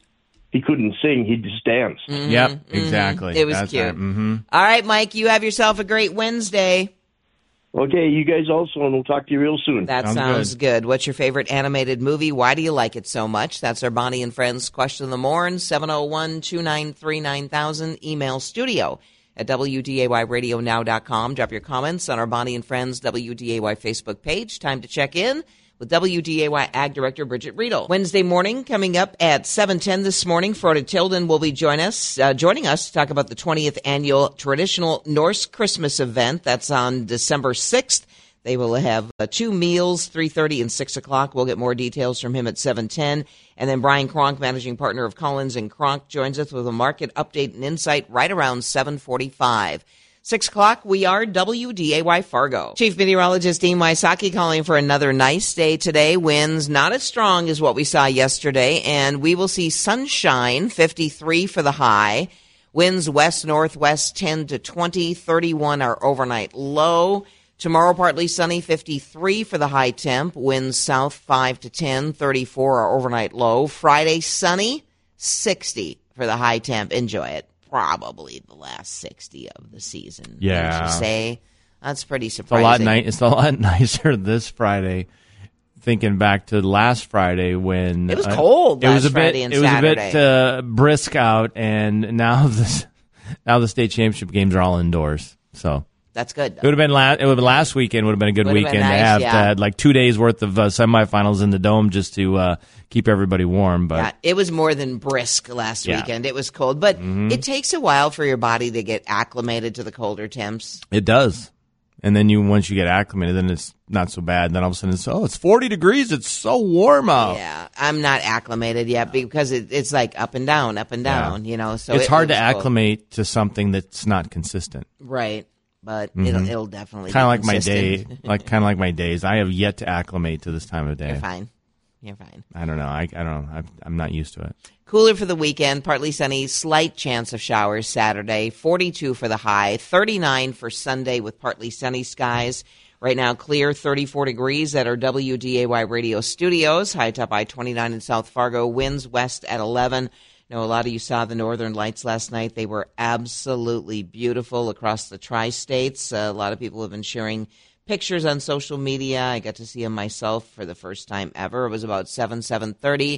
Speaker 4: he couldn't sing. He just danced.
Speaker 1: Mm-hmm.
Speaker 2: Yep,
Speaker 1: mm-hmm.
Speaker 2: exactly.
Speaker 1: It was
Speaker 2: That's
Speaker 1: cute.
Speaker 2: Right. Mm-hmm.
Speaker 1: All right, Mike, you have yourself a great Wednesday.
Speaker 4: Okay, you guys also, and we'll talk to you real soon.
Speaker 1: That
Speaker 2: sounds,
Speaker 1: sounds
Speaker 2: good.
Speaker 1: good. What's your favorite animated movie? Why do you like it so much? That's our Bonnie and Friends question of the morning, seven oh one, two nine three, nine thousand. Email studio at W D A Y radio now dot com. Drop your comments on our Bonnie and Friends W D A Y Facebook page. Time to check in with W D A Y Ag Director Bridget Riedel. Wednesday morning coming up at seven ten this morning. Frode Tilden will be join us, uh, joining us to talk about the twentieth annual traditional Norse Christmas event. That's on December sixth. They will have uh, two meals, three thirty and six o'clock. We'll get more details from him at seven ten. And then Brian Kronk, managing partner of Collins and Kronk, joins us with a market update and insight right around seven forty-five. Six o'clock, we are W D A Y Fargo. Chief Meteorologist Dean Wysocki calling for another nice day today. Winds not as strong as what we saw yesterday, and we will see sunshine, fifty-three for the high. Winds west-northwest ten to twenty, thirty-one our overnight low. Tomorrow, partly sunny, fifty-three for the high temp. Winds south five to ten, thirty-four our overnight low. Friday, sunny, sixty for the high temp. Enjoy it. Probably the last sixty of the season.
Speaker 2: Yeah.
Speaker 1: Would you say? That's pretty
Speaker 2: It's a
Speaker 1: surprising.
Speaker 2: lot ni- It's a lot nicer this Friday. Thinking back to last Friday when
Speaker 1: It was
Speaker 2: uh,
Speaker 1: cold
Speaker 2: it was
Speaker 1: last
Speaker 2: a bit,
Speaker 1: Friday and
Speaker 2: it was
Speaker 1: Saturday.
Speaker 2: a bit uh, brisk out, and now the now the state championship games are all indoors. So
Speaker 1: That's good.
Speaker 2: it would have been last. It would have been last weekend. Would have been a good
Speaker 1: Would have
Speaker 2: weekend
Speaker 1: been
Speaker 2: to
Speaker 1: nice,
Speaker 2: have
Speaker 1: yeah.
Speaker 2: to have like two days worth of uh, semifinals in the dome just to uh, keep everybody warm. But
Speaker 1: Yeah, it was more than brisk last
Speaker 2: Yeah.
Speaker 1: weekend. It was cold, but it takes a while for your body to get acclimated to the colder temps.
Speaker 2: it does. And then you once you get acclimated, then it's not so bad. And then all of a sudden it's oh, it's forty degrees. It's so warm out.
Speaker 1: Yeah, I'm not acclimated yet because it, it's like up and down, up and down. You know, so
Speaker 2: it's
Speaker 1: it
Speaker 2: hard to
Speaker 1: was cold.
Speaker 2: acclimate to something that's not consistent.
Speaker 1: right? But it'll it'll definitely
Speaker 2: Kind of
Speaker 1: be
Speaker 2: like my day,
Speaker 1: consistent.
Speaker 2: like kind of like my days. I have yet to acclimate to this time of day.
Speaker 1: You're fine. You're fine.
Speaker 2: I don't know. I, I don't know. I, I'm not used to it.
Speaker 1: Cooler for the weekend, partly sunny, slight chance of showers Saturday, forty-two for the high, thirty-nine for Sunday with partly sunny skies. Right now, clear, thirty-four degrees at our W D A Y radio studios. High top I twenty-nine in South Fargo, winds west at eleven. I know a lot of you saw the Northern Lights last night. They were absolutely beautiful across the tri-states. Uh, a lot of people have been sharing pictures on social media. I got to see them myself for the first time ever. It was about seven, seven thirty.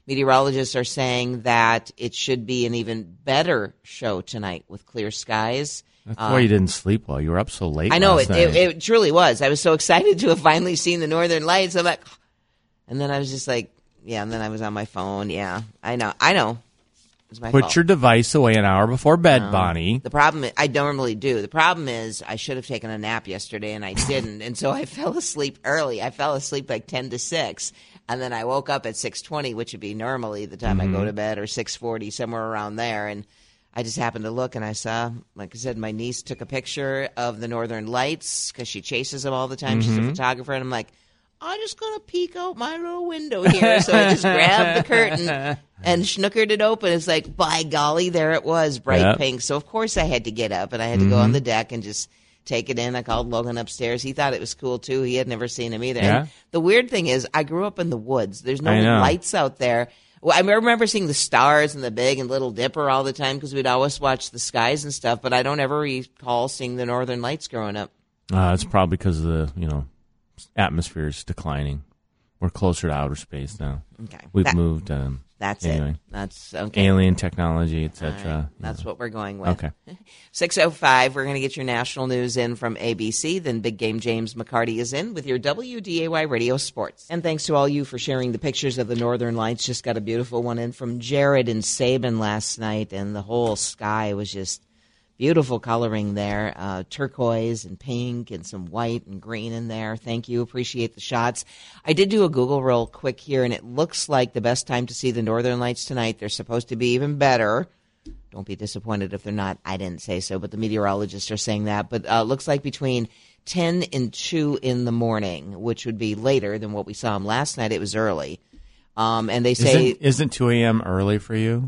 Speaker 1: Meteorologists are saying that it should be an even better show tonight with clear skies.
Speaker 2: That's why you didn't sleep well. You were up so late.
Speaker 1: I know,
Speaker 2: last
Speaker 1: it,
Speaker 2: night.
Speaker 1: it, it truly was. I was so excited to have finally seen the Northern Lights. I'm like, and then I was just like, yeah, and then I was on my phone. Yeah, I know. I know. It was my
Speaker 2: Put
Speaker 1: fault.
Speaker 2: your device away an hour before bed,
Speaker 1: No.
Speaker 2: Bonnie.
Speaker 1: The problem is, I normally do. The problem is I should have taken a nap yesterday and I didn't. And so I fell asleep early. I fell asleep like ten to six. And then I woke up at six twenty, which would be normally the time
Speaker 2: Mm-hmm.
Speaker 1: I go to bed, or six forty, somewhere around there. And I just happened to look and I saw, like I said, my niece took a picture of the Northern Lights because she chases them all the time.
Speaker 2: Mm-hmm.
Speaker 1: She's a photographer. And I'm like, I'm just going to peek out my little window here. So I just grabbed the curtain and snookered it open. It's like, by golly, there it was, bright
Speaker 2: Yep.
Speaker 1: pink. So, of course, I had to get up and I had to go on the deck and just take it in. I called Logan upstairs. He thought it was cool, too. He had never seen him either.
Speaker 2: Yeah.
Speaker 1: And the weird thing is, I grew up in the woods. There's no
Speaker 2: I know.
Speaker 1: lights out there. Well, I remember seeing the stars and the Big and Little Dipper all the time because we'd always watch the skies and stuff, but I don't ever recall seeing the Northern Lights growing up.
Speaker 2: Uh, it's probably because the you know atmosphere is declining. We're closer to outer space now.
Speaker 1: Okay.
Speaker 2: We've
Speaker 1: That-
Speaker 2: moved. Um,
Speaker 1: That's
Speaker 2: anyway.
Speaker 1: it. That's okay.
Speaker 2: Alien technology, et
Speaker 1: All
Speaker 2: cetera.
Speaker 1: right. That's what we're going with.
Speaker 2: Okay.
Speaker 1: six oh five, we're going to get your national news in from A B C. Then Big Game James McCarty is in with your W D A Y Radio Sports. And thanks to all you for sharing the pictures of the Northern Lights. Just got a beautiful one in from Jared and Saban last night, and the whole sky was just beautiful coloring there, uh, turquoise and pink and some white and green in there. Thank you. Appreciate the shots. I did do a Google real quick here, and it looks like the best time to see the Northern Lights tonight. They're supposed to be even better. Don't be disappointed if they're not. I didn't say so, but the meteorologists are saying that. But uh, looks like between ten and two in the morning, which would be later than what we saw them last night. It was early. Um, and they say...
Speaker 2: Isn't, isn't two a.m. early for you?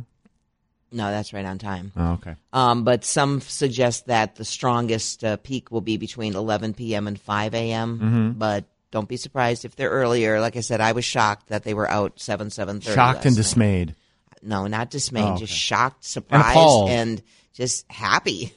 Speaker 1: No, that's right on time.
Speaker 2: Oh, okay.
Speaker 1: Um, but some suggest that the strongest uh, peak will be between eleven p.m. and five a.m.
Speaker 2: Mm-hmm.
Speaker 1: But don't be surprised if they're earlier. Like I said, I was shocked that they were out seven, seven thirty.
Speaker 2: Shocked and
Speaker 1: last night.
Speaker 2: dismayed.
Speaker 1: No, not dismayed.
Speaker 2: Oh, okay.
Speaker 1: Just shocked, surprised,
Speaker 2: appalled.
Speaker 1: and just happy.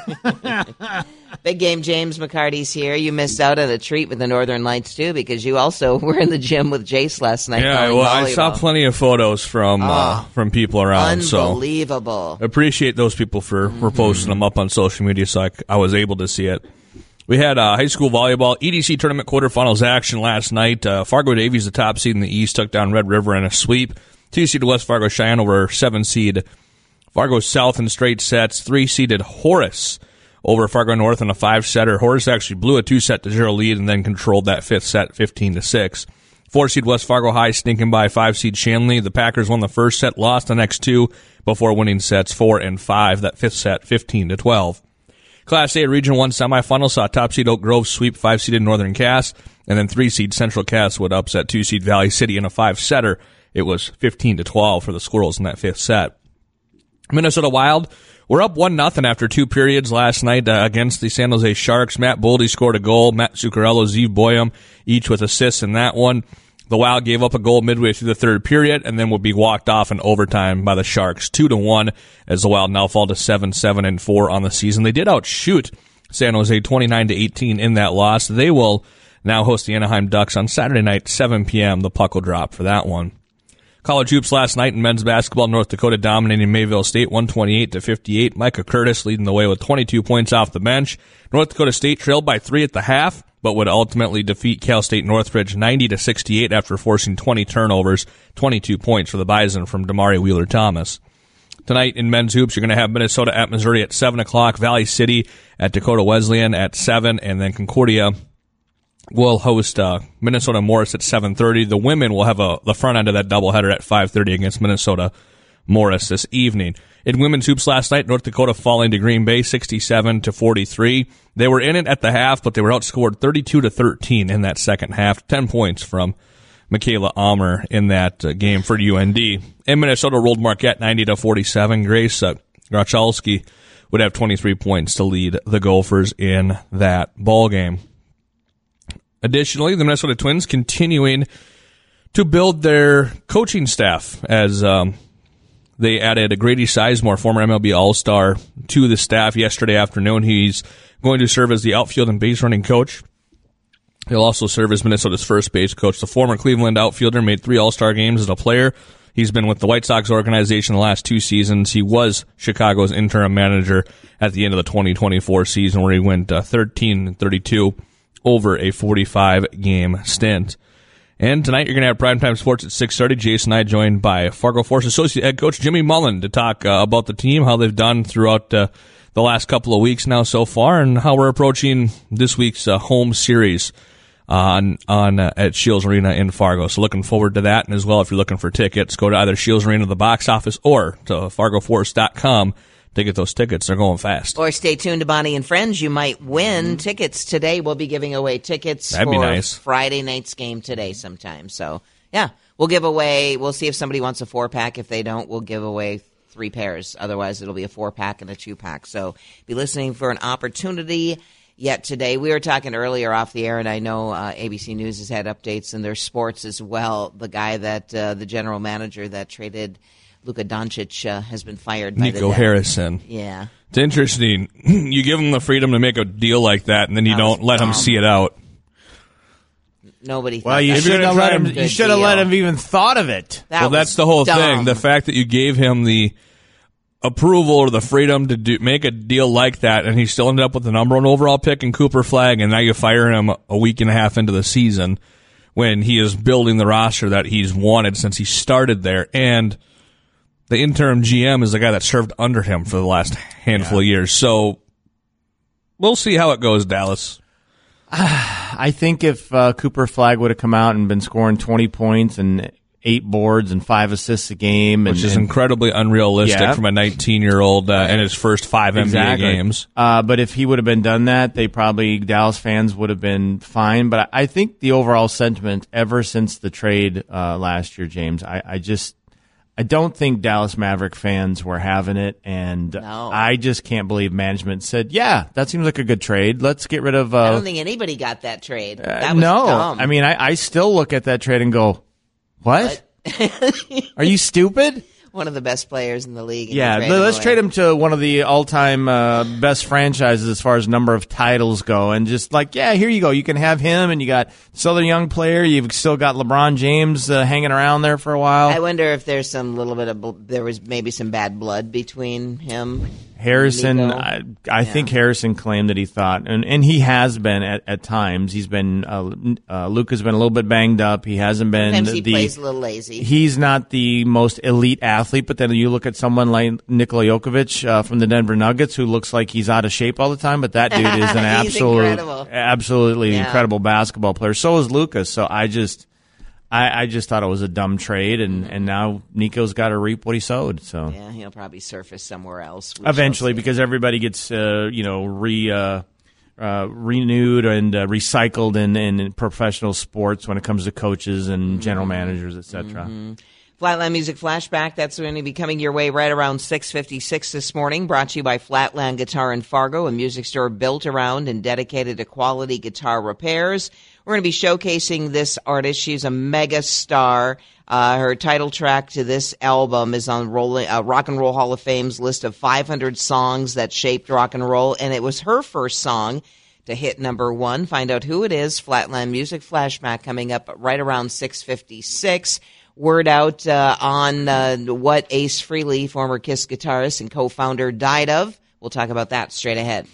Speaker 1: Big Game James McCarty's here. You missed out on a treat with the Northern Lights, too, because you also were in the gym with Jace last night.
Speaker 5: Yeah,
Speaker 1: playing
Speaker 5: well, I saw
Speaker 1: volleyball.
Speaker 5: plenty of photos from uh, from people around, so
Speaker 1: Unbelievable.
Speaker 5: appreciate those people for, for posting them up on social media so I, c- I was able to see it. We had uh, high school volleyball E D C tournament quarterfinals action last night. Uh, Fargo Davies, the top seed in the East, took down Red River in a sweep. Two seeded West Fargo Cheyenne over seven seed Fargo South in straight sets. Three seeded Horace over Fargo North in a five setter. Horace actually blew a two set to zero lead and then controlled that fifth set fifteen to six. Four seed West Fargo High sneaking by five seed Shanley. The Packers won the first set, lost the next two before winning sets four and five. That fifth set fifteen to twelve. Class A Region one semifinal saw top seed Oak Grove sweep five seeded Northern Cass, and then three seed Central Cass would upset two seed Valley City in a five setter. It was fifteen to twelve for the Squirrels in that fifth set. Minnesota Wild were up one nothing after two periods last night uh, against the San Jose Sharks. Matt Boldy scored a goal. Matt Zuccarello, Zeev Boyum, each with assists in that one. The Wild gave up a goal midway through the third period and then would be walked off in overtime by the Sharks, two to one, as the Wild now fall to seven, seven, and four on the season. They did outshoot San Jose twenty-nine to eighteen in that loss. They will now host the Anaheim Ducks on Saturday night, seven p.m. The puck will drop for that one. College hoops last night in men's basketball. North Dakota dominating Mayville State one twenty-eight to fifty-eight. Micah Curtis leading the way with twenty-two points off the bench. North Dakota State trailed by three at the half, but would ultimately defeat Cal State Northridge ninety to sixty-eight after forcing twenty turnovers, twenty-two points for the Bison from Damari Wheeler-Thomas. Tonight in men's hoops, you're going to have Minnesota at Missouri at seven o'clock, Valley City at Dakota Wesleyan at seven, and then Concordia will host uh, Minnesota Morris at seven thirty. The women will have a, the front end of that doubleheader at five thirty against Minnesota Morris this evening. In women's hoops last night, North Dakota falling to Green Bay sixty-seven to forty-three. They were in it at the half, but they were outscored thirty-two to thirteen in that second half. ten points from Michaela Almer in that uh, game for U N D. In Minnesota rolled Marquette ninety to forty-seven. Grace uh, Grachalski would have twenty-three points to lead the Gophers in that ball game. Additionally, the Minnesota Twins continuing to build their coaching staff as um, they added Grady Sizemore, former M L B All-Star, to the staff yesterday afternoon. He's going to serve as the outfield and base running coach. He'll also serve as Minnesota's first base coach. The former Cleveland outfielder made three All-Star games as a player. He's been with the White Sox organization the last two seasons. He was Chicago's interim manager at the end of the twenty twenty-four season, where he went uh, thirteen and thirty-two over a forty-five game stint. And tonight you're going to have Primetime Sports at six thirty. Jason and I joined by Fargo Force Associate Head Coach Jimmy Mullen to talk uh, about the team, how they've done throughout uh, the last couple of weeks now so far, and how we're approaching this week's uh, home series on on uh, at Shields Arena in Fargo. So looking forward to that. And as well, if you're looking for tickets, go to either Shields Arena, the box office, or to fargo force dot com to get those tickets. They're going fast.
Speaker 1: Or stay tuned to Bonnie and Friends. You might win mm-hmm. tickets today. We'll be giving away tickets
Speaker 5: That'd
Speaker 1: for
Speaker 5: be nice.
Speaker 1: Friday night's game today sometime. So, yeah, we'll give away, we'll see if somebody wants a four-pack. If they don't, we'll give away three pairs. Otherwise, it'll be a four-pack and a two-pack. So be listening for an opportunity yet today. We were talking earlier off the air, and I know uh, A B C News has had updates in their sports as well. The guy that, uh, the general manager that traded Luka Doncic uh, has been fired by
Speaker 5: Nico
Speaker 1: the
Speaker 5: Harrison.
Speaker 1: Yeah.
Speaker 5: It's interesting. You give him the freedom to make a deal like that, and then you
Speaker 1: That
Speaker 5: don't
Speaker 1: was
Speaker 5: let
Speaker 1: dumb.
Speaker 5: him see it out.
Speaker 1: Nobody thought
Speaker 2: Well, you
Speaker 1: that
Speaker 2: should
Speaker 1: was
Speaker 2: have
Speaker 1: a
Speaker 2: let him.
Speaker 1: good
Speaker 2: You should have
Speaker 1: deal.
Speaker 2: let him even thought of it.
Speaker 1: That
Speaker 5: well,
Speaker 1: was
Speaker 5: that's the whole
Speaker 1: dumb.
Speaker 5: thing. The fact that you gave him the approval or the freedom to do, make a deal like that, and he still ended up with the number one overall pick in Cooper Flagg, and now you fire him a week and a half into the season when he is building the roster that he's wanted since he started there. And the interim G M is the guy that served under him for the last handful
Speaker 2: Yeah.
Speaker 5: of years. So we'll see how it goes, Dallas.
Speaker 2: I think if uh, Cooper Flagg would have come out and been scoring twenty points and eight boards and five assists a game,
Speaker 5: Which
Speaker 2: and,
Speaker 5: is
Speaker 2: and,
Speaker 5: incredibly unrealistic
Speaker 2: Yeah.
Speaker 5: from a nineteen-year-old uh, in his first five
Speaker 2: exactly.
Speaker 5: N B A games.
Speaker 2: Uh, but if he would have been done that, they probably Dallas fans would have been fine. But I, I think the overall sentiment ever since the trade uh, last year, James, I, I just I don't think Dallas Maverick fans were having it, and
Speaker 1: No.
Speaker 2: I just can't believe management said, "Yeah, that seems like a good trade. Let's get rid of." Uh,
Speaker 1: I don't think anybody got that trade.
Speaker 2: uh,
Speaker 1: That was
Speaker 2: no,
Speaker 1: dumb.
Speaker 2: I mean, I, I still look at that trade and go, "What? Are you stupid?"
Speaker 1: One of the best players in the league. and
Speaker 2: Yeah,
Speaker 1: you trade
Speaker 2: let's
Speaker 1: away.
Speaker 2: trade him to one of the all-time uh, best franchises as far as number of titles go, and just like, yeah, here you go. You can have him, and you got this other young player. You've still got LeBron James uh, hanging around there for a while.
Speaker 1: I wonder if there's some little bit of bl- there was maybe some bad blood between him.
Speaker 2: Harrison,
Speaker 1: Nico.
Speaker 2: I, I think Harrison claimed that he thought, and, and he has been at, at times. He's been uh, uh, Luka's been a little bit banged up. He hasn't been
Speaker 1: Sometimes he
Speaker 2: the.
Speaker 1: plays a little lazy.
Speaker 2: He's not the most elite athlete, but then you look at someone like Nikola Jokic uh, from the Denver Nuggets, who looks like he's out of shape all the time, but that dude is an
Speaker 1: He's
Speaker 2: absolute,
Speaker 1: incredible.
Speaker 2: absolutely
Speaker 1: Yeah.
Speaker 2: incredible basketball player. So is Lucas. So I just, I, I just thought it was a dumb trade, and, and now Nico's got to reap what he sowed. So
Speaker 1: Yeah, he'll probably surface somewhere else. We
Speaker 2: eventually,
Speaker 1: shall see.
Speaker 2: because everybody gets, uh, you know, re. Uh, Uh, renewed and uh, recycled in, in professional sports when it comes to coaches and general managers, et cetera.
Speaker 1: Mm-hmm. Flatland Music Flashback, that's going to be coming your way right around six fifty-six this morning, brought to you by Flatland Guitar in Fargo, a music store built around and dedicated to quality guitar repairs. We're going to be showcasing this artist. She's a mega star. Uh, her title track to this album is on Rolling, uh, Rock and Roll Hall of Fame's list of five hundred songs that shaped rock and roll, and it was her first song to hit number one. Find out who it is. Flatland Music Flashback coming up right around six fifty-six. Word out uh, on uh, what Ace Frehley, former Kiss guitarist and co-founder, died of. We'll talk about that straight ahead.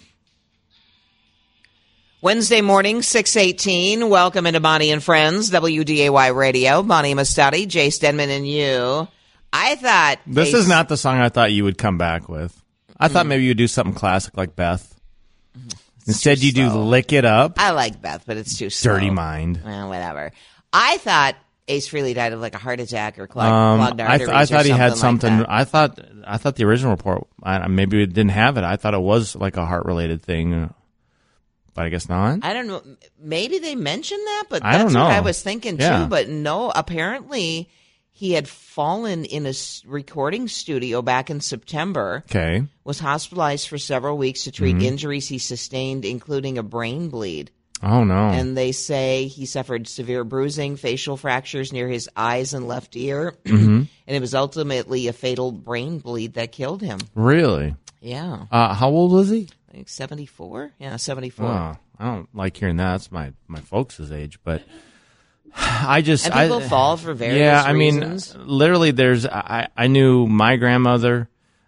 Speaker 1: Wednesday morning, six eighteen. Welcome into Bonnie and Friends, W D A Y Radio. Bonnie Mastati, Jay Stedman, and you. I thought
Speaker 2: This
Speaker 1: Ace-
Speaker 2: is not the song I thought you would come back with. I thought maybe you'd do something classic like Beth. Instead, you do
Speaker 1: slow.
Speaker 2: Lick It Up,
Speaker 1: I like Beth, but it's too slow.
Speaker 2: Dirty Mind.
Speaker 1: Well, whatever. I thought Ace Frehley died of like a heart attack or clog-
Speaker 2: Um,
Speaker 1: clogged
Speaker 2: I,
Speaker 1: arteries
Speaker 2: th- I
Speaker 1: or
Speaker 2: thought he had
Speaker 1: something
Speaker 2: something.
Speaker 1: like that.
Speaker 2: I thought I thought the original report. I, maybe it didn't have it. I thought it was like a heart related thing, but I guess not.
Speaker 1: I don't know. Maybe they mentioned that, but
Speaker 2: I
Speaker 1: that's
Speaker 2: don't know.
Speaker 1: what I was thinking too.
Speaker 2: Yeah.
Speaker 1: But no, apparently he had fallen in a s- recording studio back in September,
Speaker 2: Okay.
Speaker 1: was hospitalized for several weeks to treat
Speaker 2: Mm-hmm.
Speaker 1: injuries he sustained, including a brain bleed.
Speaker 2: Oh no.
Speaker 1: And they say he suffered severe bruising, facial fractures near his eyes and left ear.
Speaker 2: Mm-hmm.
Speaker 1: And it was ultimately a fatal brain bleed that killed him.
Speaker 2: Really?
Speaker 1: Yeah.
Speaker 2: Uh, how old was he?
Speaker 1: I think seventy-four? Yeah, seventy-four.
Speaker 2: Oh, I don't like hearing that. That's my my folks' age, but I just
Speaker 1: And people
Speaker 2: I,
Speaker 1: fall for various
Speaker 2: yeah, I
Speaker 1: reasons.
Speaker 2: mean, literally, there's I, I knew my grandmother.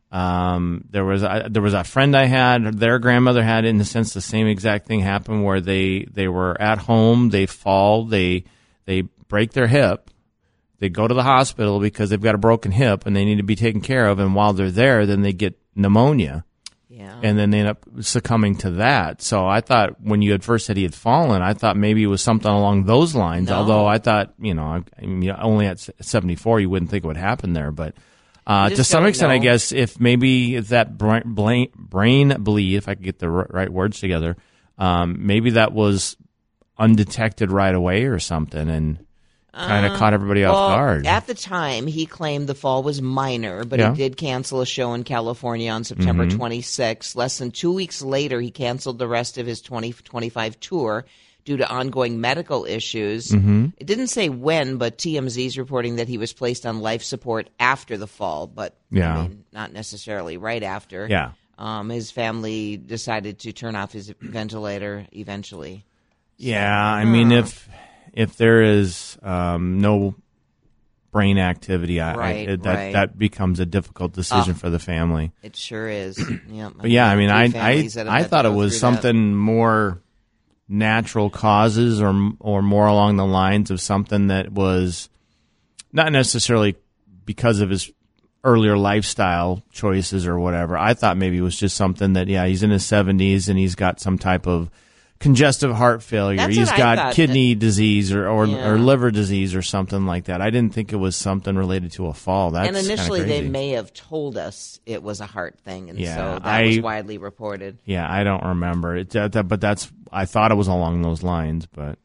Speaker 2: Um, there was a, there was a friend I had. Their grandmother had, in a sense, the same exact thing happen where they they were at home, they fall, they they break their hip, they go to the hospital because they've got a broken hip and they need to be taken care of. And while they're there, then they get pneumonia.
Speaker 1: Yeah.
Speaker 2: And then they end up succumbing to that. So I thought when you had first said he had fallen, I thought maybe it was something along those lines.
Speaker 1: No.
Speaker 2: Although I thought, you know, I, I mean, only at seventy-four, you wouldn't think it would happen there. But uh,
Speaker 1: You
Speaker 2: to
Speaker 1: just
Speaker 2: some
Speaker 1: don't
Speaker 2: extent, I
Speaker 1: know.
Speaker 2: guess, if maybe if that brain, brain, brain bleed, if I could get the r- right words together, um, maybe that was undetected right away or something and kind of
Speaker 1: Uh,
Speaker 2: caught everybody
Speaker 1: well,
Speaker 2: off guard.
Speaker 1: At the time, he claimed the fall was minor, but
Speaker 2: Yeah.
Speaker 1: he did cancel a show in California on September
Speaker 2: Mm-hmm.
Speaker 1: twenty-sixth. Less than two weeks later, he canceled the rest of his twenty twenty-five tour due to ongoing medical issues.
Speaker 2: Mm-hmm.
Speaker 1: It didn't say when, but T M Z is reporting that he was placed on life support after the fall, but
Speaker 2: Yeah.
Speaker 1: I mean, not necessarily right after.
Speaker 2: Yeah.
Speaker 1: Um, his family decided to turn off his ventilator eventually.
Speaker 2: Yeah, I mean, if if there is um, no brain activity, I,
Speaker 1: Right,
Speaker 2: I, it- that
Speaker 1: right.
Speaker 2: that becomes a difficult decision for the family.
Speaker 1: It sure is. Yeah,
Speaker 2: But yeah, I mean, I
Speaker 1: Two
Speaker 2: I,
Speaker 1: families that have
Speaker 2: I
Speaker 1: had to
Speaker 2: thought it
Speaker 1: go
Speaker 2: was
Speaker 1: through that.
Speaker 2: something more natural causes, or or more along the lines of something that was not necessarily because of his earlier lifestyle choices or whatever. I thought maybe it was just something that, yeah, he's in his seventies and he's got some type of congestive heart failure.
Speaker 1: That's
Speaker 2: He's
Speaker 1: what I
Speaker 2: got
Speaker 1: thought.
Speaker 2: kidney disease or, or,
Speaker 1: Yeah.
Speaker 2: or liver disease or something like that. I didn't think it was something related to a fall. That's
Speaker 1: And
Speaker 2: kinda
Speaker 1: initially, they
Speaker 2: crazy.
Speaker 1: may have told us it was a heart thing, and
Speaker 2: Yeah,
Speaker 1: so that
Speaker 2: I-
Speaker 1: was widely reported.
Speaker 2: Yeah, I don't remember it, that, that- but that's I thought it was along those lines, but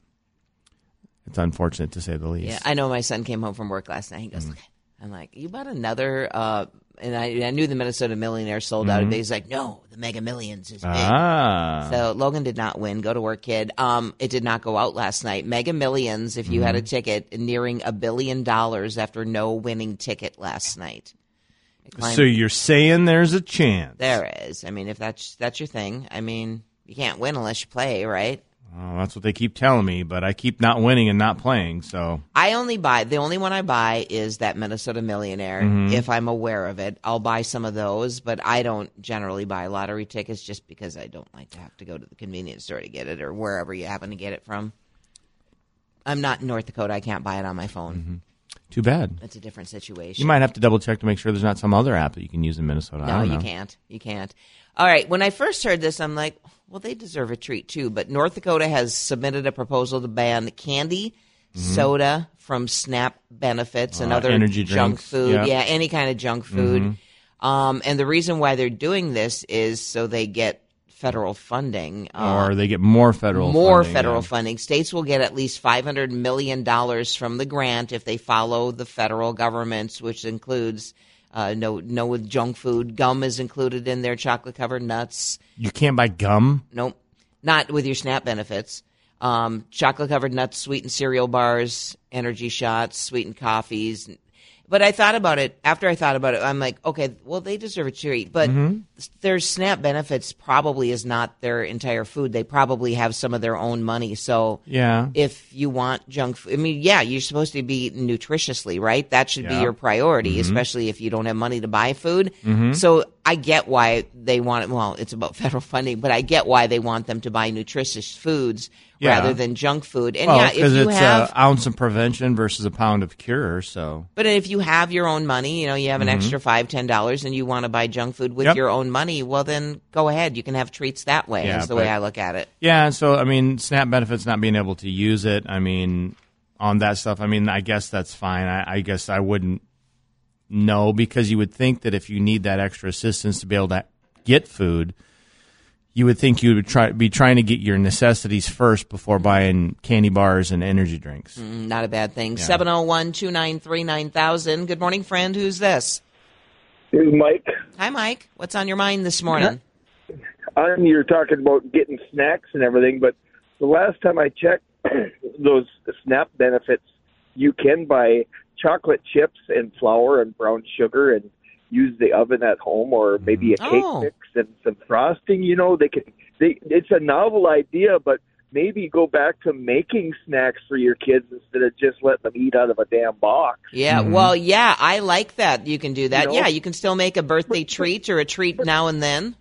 Speaker 2: it's unfortunate to say the least.
Speaker 1: Yeah, I know my son came home from work last night. He goes,
Speaker 2: Mm-hmm.
Speaker 1: I'm like, you bought another, uh, and I, I knew the Minnesota Millionaire sold out. But he's like, no, the Mega Millions is big.
Speaker 2: Mm-hmm. Ah,
Speaker 1: So Logan did not win. Go to work, kid. Um, it did not go out last night. Mega Millions, if you had
Speaker 2: Mm-hmm.
Speaker 1: a ticket, nearing a billion dollars after no winning ticket last night. It climbed-
Speaker 2: so you're saying there's a chance?
Speaker 1: there is. I mean, if that's that's your thing, I mean, you can't win unless you play, right?
Speaker 2: Oh, that's what they keep telling me, but I keep not winning and not playing. So
Speaker 1: I only buy the only one I buy is that Minnesota Millionaire.
Speaker 2: Mm-hmm.
Speaker 1: If I'm aware of it, I'll buy some of those, but I don't generally buy lottery tickets just because I don't like to have to go to the convenience store to get it or wherever you happen to get it from. I'm not in North Dakota. I can't buy it on my phone.
Speaker 2: too bad.
Speaker 1: It's a different situation.
Speaker 2: You might have to double check to make sure there's not some other app that you can use in Minnesota. I
Speaker 1: No,
Speaker 2: don't
Speaker 1: you
Speaker 2: know.
Speaker 1: can't. You can't. All right. When I first heard this, I'm like, well, they deserve a treat too. But North Dakota has submitted a proposal to ban candy, soda from SNAP benefits and
Speaker 2: Uh,
Speaker 1: other
Speaker 2: energy
Speaker 1: junk
Speaker 2: drinks,
Speaker 1: food.
Speaker 2: yeah.
Speaker 1: Yeah, any kind of junk food. Um, and the reason why they're doing this is so they get federal funding. Uh,
Speaker 2: Or they get more federal
Speaker 1: more
Speaker 2: funding,
Speaker 1: federal
Speaker 2: yeah.
Speaker 1: funding. States will get at least five hundred million dollars from the grant if they follow the federal government's, which includes uh, no no with junk food. Gum is included in their chocolate covered nuts.
Speaker 2: You can't buy gum?
Speaker 1: Nope, not with your SNAP benefits. Um, chocolate covered nuts, sweetened cereal bars, energy shots, sweetened coffees. But I thought about it after I thought about it. I'm like, okay, well, they deserve a treat, but their SNAP benefits probably is not their entire food. They probably have some of their own money. So
Speaker 2: Yeah.
Speaker 1: if you want junk food, I mean, yeah, you're supposed to be eating nutritiously, right? That should be
Speaker 2: Yeah.
Speaker 1: your priority, especially if you don't have money to buy food. So I get why they want it. Well, it's about federal funding, but I get why they want them to buy nutritious foods
Speaker 2: Yeah.
Speaker 1: rather than junk food. And
Speaker 2: Well,
Speaker 1: yeah, if
Speaker 2: because
Speaker 1: you
Speaker 2: it's
Speaker 1: have,
Speaker 2: an ounce of prevention versus a pound of cure. So
Speaker 1: but if you have your own money, you know, you have an extra five, ten dollars, and you want to buy junk food with
Speaker 2: Yep.
Speaker 1: your own money, well, then go ahead. You can have treats that way.
Speaker 2: Yeah,
Speaker 1: is the
Speaker 2: but-
Speaker 1: way I look at it.
Speaker 2: yeah. So I mean, SNAP benefits not being able to use it. I mean, on that stuff. I mean, I guess that's fine. I, I guess I wouldn't know because you would think that if you need that extra assistance to be able to get food, you would think you would try be trying to get your necessities first before buying candy bars and energy drinks.
Speaker 1: Mm, Not a bad thing. seven oh one, two nine three, nine thousand. Good morning, friend. Who's this?
Speaker 6: This is Mike.
Speaker 1: Hi, Mike. What's on your mind this morning?
Speaker 6: I'm you're talking about getting snacks and everything, but the last time I checked, those SNAP benefits, you can buy chocolate chips and flour and brown sugar and use the oven at home, or maybe a cake
Speaker 1: Oh.
Speaker 6: mix and some frosting. You know, they can. They it's a novel idea, but maybe go back to making snacks for your kids instead of just letting them eat out of a damn box.
Speaker 1: Yeah,
Speaker 2: Mm-hmm.
Speaker 1: well, yeah, I like that. You can do that.
Speaker 6: You know?
Speaker 1: Yeah, you can still make a birthday treat or a treat now and then.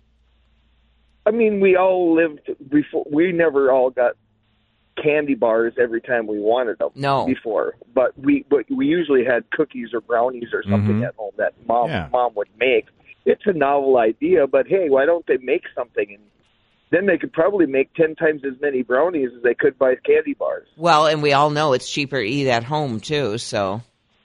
Speaker 6: I mean, we all lived before. We never all got candy bars every time we wanted them.
Speaker 1: No.
Speaker 6: Before, but we but we usually had cookies or brownies or something
Speaker 2: Mhm.
Speaker 6: at home that mom
Speaker 2: Yeah.
Speaker 6: mom would make. It's a novel idea, but hey, why don't they make something? And then they could probably make ten times as many brownies as they could buy candy bars.
Speaker 1: Well, and we all know it's cheaper to eat at home, too, so.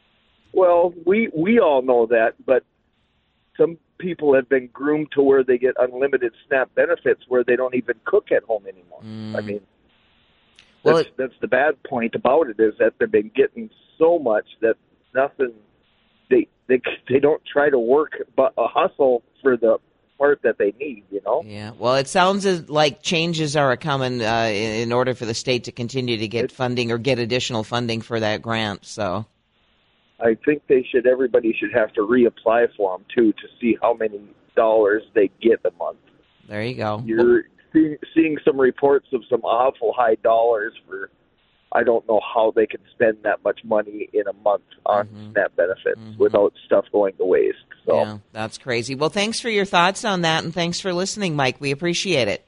Speaker 6: Well, we we all know that, but some people have been groomed to where they get unlimited SNAP benefits where they don't even cook at home anymore. I mean,
Speaker 1: Well,
Speaker 6: that's,
Speaker 1: it-
Speaker 6: that's the bad point about it, is that they've been getting so much that nothing. They they they don't try to work, but a hustle for the part that they need. You know.
Speaker 1: Yeah, well, it sounds as like changes are coming uh, in, in order for the state to continue to get funding or get additional funding for that grant, so.
Speaker 6: I think they should. Everybody should have to reapply for them too to see how many dollars they get a month.
Speaker 1: There you go.
Speaker 6: You're seeing, seeing some reports of some awful high dollars for. I don't know how they can spend that much money in a month on
Speaker 1: Mm-hmm.
Speaker 6: SNAP benefits without stuff going to waste. So
Speaker 1: Yeah, that's crazy. Well, thanks for your thoughts on that, and thanks for listening, Mike. We appreciate it.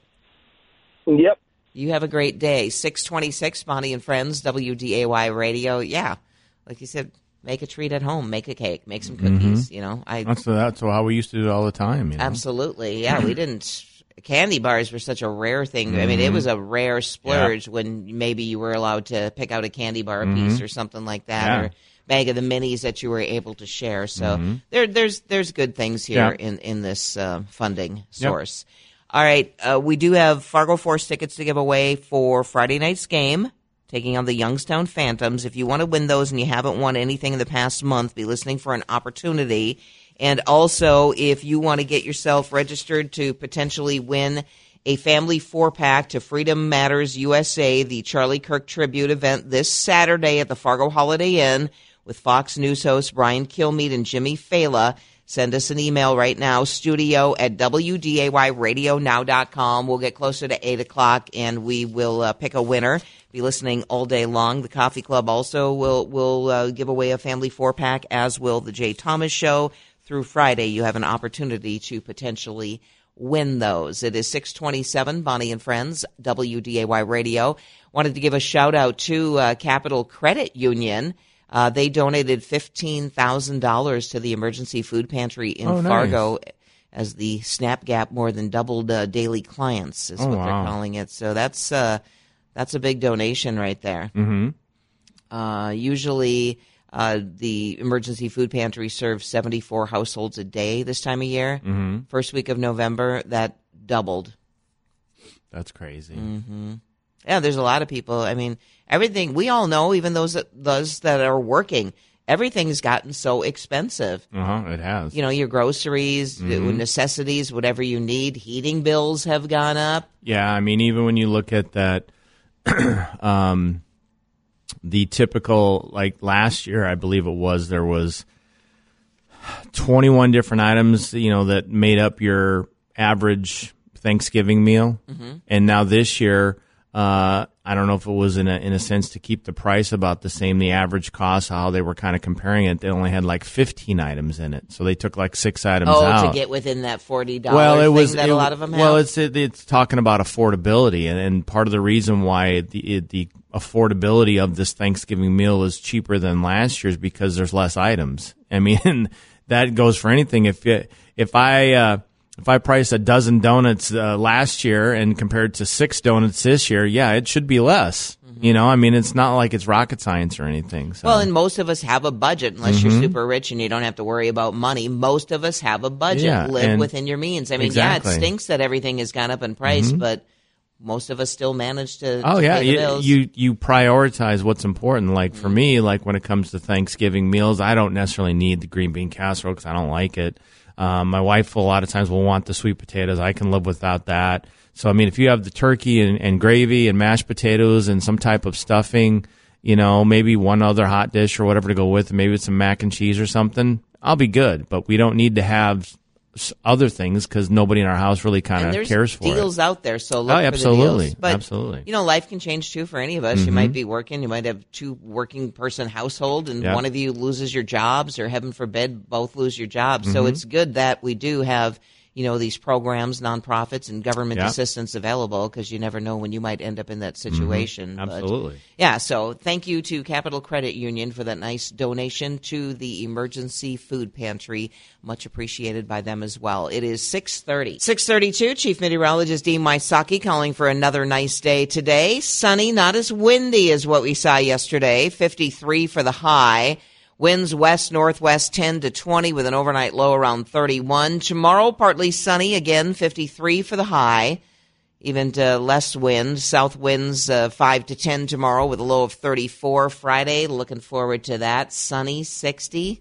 Speaker 6: yep.
Speaker 1: You have a great day. six twenty-six, Bonnie and Friends, W D A Y Radio. Yeah, like you said, make a treat at home. Make a cake. Make some cookies. You know, I
Speaker 2: That's that's how we used to do it all the time. You know?
Speaker 1: absolutely. Yeah, we didn't. Candy bars were such a rare thing. I mean, it was a rare splurge when maybe you were allowed to pick out a candy bar a piece or something like that,
Speaker 2: Yeah.
Speaker 1: or bag of the minis that you were able to share. So there, there's there's good things here
Speaker 2: Yeah.
Speaker 1: in in this uh, funding source. All right, uh, we do have Fargo Force tickets to give away for Friday night's game, taking on the Youngstown Phantoms. If you want to win those and you haven't won anything in the past month, be listening for an opportunity. And also, if you want to get yourself registered to potentially win a family four-pack to Freedom Matters U S A, the Charlie Kirk Tribute event this Saturday at the Fargo Holiday Inn with Fox News hosts Brian Kilmeade and Jimmy Fela. Send us an email right now, studio at W D A Y radio now dot com. We'll get closer to eight o'clock, and we will uh, pick a winner. Be listening all day long. The Coffee Club also will, will uh, give away a family four-pack, as will the Jay Thomas Show. Through Friday, you have an opportunity to potentially win those. It is six twenty-seven, Bonnie and Friends, W D A Y Radio. Wanted to give a shout-out to uh, Capital Credit Union. Uh, they donated fifteen thousand dollars to the emergency food pantry in
Speaker 2: Oh, nice.
Speaker 1: Fargo as the SNAP Gap more than doubled uh, daily clients is
Speaker 2: Oh,
Speaker 1: what
Speaker 2: wow.
Speaker 1: they're calling it. So that's uh, that's a big donation right there.
Speaker 2: Mm-hmm.
Speaker 1: Uh, usually, uh, the emergency food pantry serves seventy-four households a day this time of year.
Speaker 2: Mm-hmm.
Speaker 1: First week of November, that doubled.
Speaker 2: That's crazy.
Speaker 1: Mm-hmm. Yeah, there's a lot of people. I mean, everything we all know, even those that, those that are working, everything's gotten so expensive.
Speaker 2: Uh-huh, it has.
Speaker 1: You know, your groceries,
Speaker 2: Mm-hmm.
Speaker 1: necessities, whatever you need. Heating bills have gone up.
Speaker 2: Yeah, I mean, even when you look at that, um, the typical, like last year, I believe it was, there was twenty-one different items, you know, that made up your average Thanksgiving meal.
Speaker 1: Mm-hmm.
Speaker 2: And now this year, uh, I don't know if it was in a, in a sense to keep the price about the same, the average cost, how they were kind of comparing it, they only had like fifteen items in it. So they took like six items
Speaker 1: Oh,
Speaker 2: out.
Speaker 1: to get within that forty dollars
Speaker 2: Well, it
Speaker 1: thing
Speaker 2: was
Speaker 1: that
Speaker 2: it-
Speaker 1: a lot of them have.
Speaker 2: Well, it's it, it's talking about affordability, and, and part of the reason why the it, the affordability of this Thanksgiving meal is cheaper than last year's because there's less items. I mean, that goes for anything. If it, if I uh, if I price a dozen donuts uh, last year and compared to six donuts this year, yeah, it should be less. You know, I mean, it's not like it's rocket science or anything. So.
Speaker 1: Well, and most of us have a budget, unless you're super rich and you don't have to worry about money. Most of us have a budget.
Speaker 2: Yeah,
Speaker 1: Live
Speaker 2: and-
Speaker 1: within your means. I mean,
Speaker 2: Exactly.
Speaker 1: yeah, it stinks that everything has gone up in price, but most of us still manage to,
Speaker 2: Oh
Speaker 1: to
Speaker 2: yeah,
Speaker 1: pay the
Speaker 2: you,
Speaker 1: bills.
Speaker 2: you you prioritize what's important. Like for me, like when it comes to Thanksgiving meals, I don't necessarily need the green bean casserole because I don't like it. Um, my wife a lot of times will want the sweet potatoes. I can live without that. So I mean, if you have the turkey and, and gravy and mashed potatoes and some type of stuffing, you know, maybe one other hot dish or whatever to go with, maybe it's some mac and cheese or something, I'll be good. But we don't need to have s- other things because nobody in our house really kind
Speaker 1: And
Speaker 2: of
Speaker 1: there's
Speaker 2: cares for
Speaker 1: deals
Speaker 2: it.
Speaker 1: out there, so look
Speaker 2: Oh,
Speaker 1: for
Speaker 2: absolutely.
Speaker 1: the deals. But,
Speaker 2: Absolutely.
Speaker 1: you know, life can change, too, for any of us. You might be working. You might have two working person household, and
Speaker 2: Yep.
Speaker 1: one of you loses your jobs, or heaven forbid, both lose your jobs. So it's good that we do have, you know, these programs, nonprofits, and government
Speaker 2: Yep.
Speaker 1: assistance available, because you never know when you might end up in that situation. But,
Speaker 2: Absolutely.
Speaker 1: yeah, so thank you to Capital Credit Union for that nice donation to the Emergency Food Pantry. Much appreciated by them as well. It is six thirty. six thirty-two, Chief Meteorologist Dean Wysocki calling for another nice day today. Sunny, not as windy as what we saw yesterday. fifty-three for the high. Winds west, northwest, ten to twenty with an overnight low around thirty-one. Tomorrow, partly sunny, again, fifty-three for the high. Even to less wind. South winds uh, five to ten tomorrow with a low of thirty-four. Friday, looking forward to that. Sunny, sixty.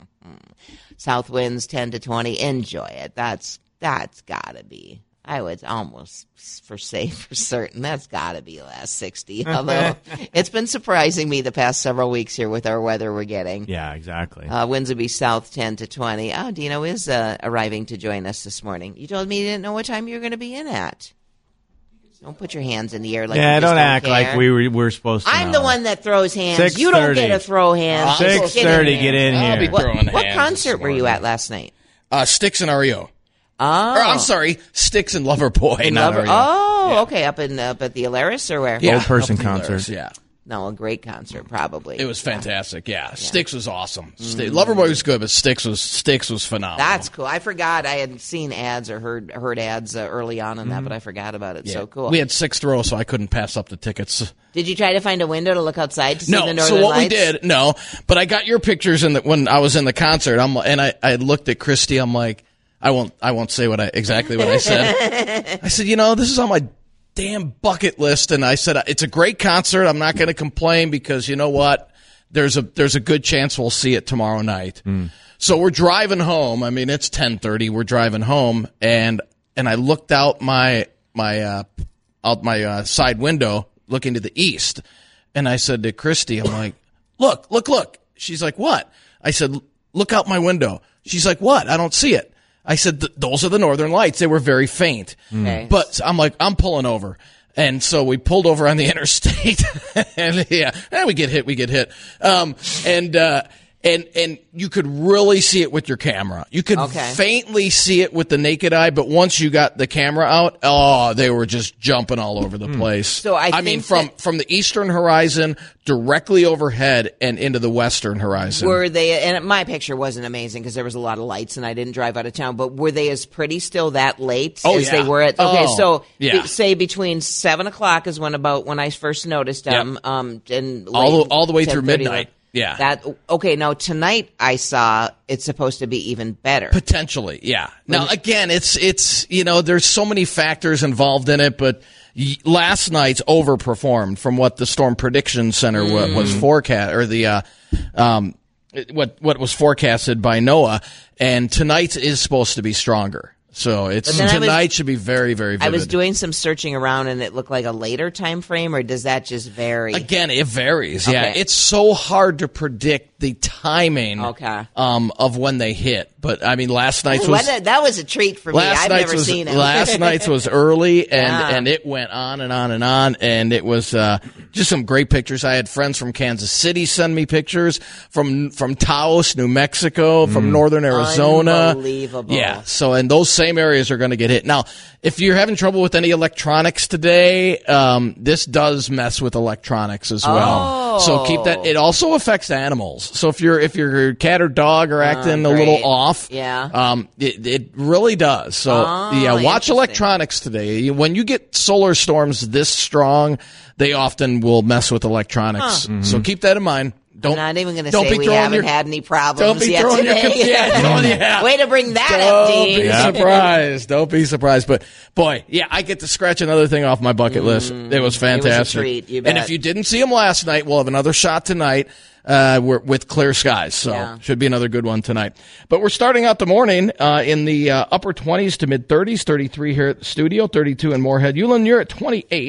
Speaker 1: South winds ten to twenty. Enjoy it. That's that's got to be. I would almost for say for certain that's got to be last sixty. Although it's been surprising me the past several weeks here with our weather we're getting.
Speaker 2: Yeah, exactly.
Speaker 1: Uh, winds will be south ten to twenty. Oh, Dino is uh, arriving to join us this morning. You told me you didn't know what time you were going to be in at. Don't put your hands in the air like
Speaker 2: yeah,
Speaker 1: you just
Speaker 2: don't
Speaker 1: don't
Speaker 2: act
Speaker 1: care.
Speaker 2: like we were, we're supposed to
Speaker 1: I'm
Speaker 2: know.
Speaker 1: the one that throws hands.
Speaker 2: six
Speaker 1: You don't
Speaker 2: thirty.
Speaker 1: get to throw hands.
Speaker 2: six thirty, get in
Speaker 7: I'll
Speaker 2: here.
Speaker 7: be
Speaker 1: What,
Speaker 7: throwing
Speaker 1: what
Speaker 7: hands
Speaker 1: concert
Speaker 7: this
Speaker 1: were you
Speaker 7: morning.
Speaker 1: at last night?
Speaker 7: Uh, Styx and R E O.
Speaker 1: Oh,
Speaker 7: Or, I'm sorry, Styx and Loverboy, not
Speaker 1: Lover-
Speaker 7: R E O.
Speaker 1: Oh,
Speaker 7: Yeah.
Speaker 1: okay, up in up at the Alaris or where?
Speaker 7: Yeah,
Speaker 2: Old person
Speaker 7: up at the
Speaker 2: concert.
Speaker 7: Alaris, Yeah.
Speaker 1: No, a great concert, probably.
Speaker 7: It was fantastic. Yeah, Styx was awesome. Styx, Loverboy was good, but Styx was Styx was phenomenal.
Speaker 1: That's cool. I forgot I had seen ads or heard heard ads uh, early on in that, but I forgot about it.
Speaker 7: Yeah.
Speaker 1: So cool.
Speaker 7: We had sixth row, so I couldn't pass up the tickets.
Speaker 1: Did you try to find a window to look outside to see
Speaker 7: No,
Speaker 1: the northern
Speaker 7: so what
Speaker 1: lights?
Speaker 7: we did, no, but I got your pictures in the, when I was in the concert. I'm and I, I looked at Christy. I'm like, I won't I won't say what I exactly what I said. I said, you know, this is on my damn bucket list, and I said it's a great concert. I'm not going to complain because you know what? There's a there's a good chance we'll see it tomorrow night. Mm. So we're driving home. I mean, it's ten thirty. We're driving home, and and I looked out my my uh, out my uh, side window, looking to the east, and I said to Christy, I'm like, look, look, look. She's like, what? I said, look out my window. She's like, what? I don't see it. I said, those are the northern lights. They were very faint.
Speaker 1: Okay.
Speaker 7: But I'm like, I'm pulling over. And so we pulled over on the interstate. and yeah, eh, we get hit, we get hit. Um, and, uh, and, and you could really see it with your camera. You could
Speaker 1: Okay.
Speaker 7: faintly see it with the naked eye, but once you got the camera out, oh, they were just jumping all over the place.
Speaker 1: So I
Speaker 7: I mean,
Speaker 1: think
Speaker 7: from,
Speaker 1: that-
Speaker 7: from the eastern horizon directly overhead and into the western horizon.
Speaker 1: Were they? And my picture wasn't amazing because there was a lot of lights and I didn't drive out of town. But were they as pretty still that late
Speaker 7: Oh,
Speaker 1: as
Speaker 7: yeah.
Speaker 1: they were at? Okay,
Speaker 7: Oh,
Speaker 1: so
Speaker 7: yeah.
Speaker 1: be- say between seven o'clock is when about when I first noticed them.
Speaker 7: Yep.
Speaker 1: Um, and
Speaker 7: All the-
Speaker 1: late
Speaker 7: all the way through
Speaker 1: ten thirty,
Speaker 7: midnight. Yeah.
Speaker 1: That okay. Now tonight I saw it's supposed to be even better.
Speaker 7: Potentially, yeah. Now, again, it's it's you know, there's so many factors involved in it, but y- last night's overperformed from what the Storm Prediction Center wa- was forecast, or the uh, um, what what was forecasted by NOAA, and tonight's is supposed to be stronger. So it's
Speaker 1: But then I was-
Speaker 7: tonight should be very very vivid.
Speaker 1: I was doing some searching around and it looked like a later time frame, or does that just vary?
Speaker 7: Again, it varies. Yeah,
Speaker 1: Okay.
Speaker 7: it's so hard to predict the timing
Speaker 1: Okay.
Speaker 7: um, of when they hit. But I mean, last night's was
Speaker 1: What a- that was a treat for me.
Speaker 7: last
Speaker 1: I've
Speaker 7: night's
Speaker 1: never
Speaker 7: was
Speaker 1: seen it.
Speaker 7: last night's was early, and
Speaker 1: Yeah.
Speaker 7: and it went on and on and on, and it was uh, just some great pictures. I had friends from Kansas City send me pictures from from Taos, New Mexico, from northern Arizona.
Speaker 1: Unbelievable.
Speaker 7: Yeah. So, and those same areas are going to get hit. Now, if you're having trouble with any electronics today, um, this does mess with electronics as well.
Speaker 1: Oh.
Speaker 7: So keep that. It also affects animals. So if your if your cat or dog are acting a
Speaker 1: great.
Speaker 7: little off,
Speaker 1: Yeah.
Speaker 7: um, it, it really does. So
Speaker 1: Oh,
Speaker 7: yeah, watch
Speaker 1: interesting.
Speaker 7: electronics today. When you get solar storms this strong, they often will mess with electronics. So keep that in mind. Don't
Speaker 1: I'm not even going to
Speaker 7: don't
Speaker 1: say
Speaker 7: be
Speaker 1: we
Speaker 7: throwing
Speaker 1: haven't
Speaker 7: your-
Speaker 1: had any problems
Speaker 7: Don't be
Speaker 1: yet
Speaker 7: throwing your
Speaker 1: today.
Speaker 7: com- yeah, don't- yeah.
Speaker 1: Way to bring that up,
Speaker 7: Don't
Speaker 1: Dean.
Speaker 7: be surprised. Don't be surprised. But boy, yeah, I get to scratch another thing off my bucket list. It was fantastic.
Speaker 1: treat, you
Speaker 7: And
Speaker 1: bet.
Speaker 7: if you didn't see him last night, we'll have another shot tonight. Uh, we're, with clear skies, so
Speaker 1: Yeah.
Speaker 7: should be another good one tonight. But we're starting out the morning uh, in the uh, upper twenties to mid thirties, thirty-three here at the studio, thirty-two in Moorhead. Ulen, you're at twenty-eight.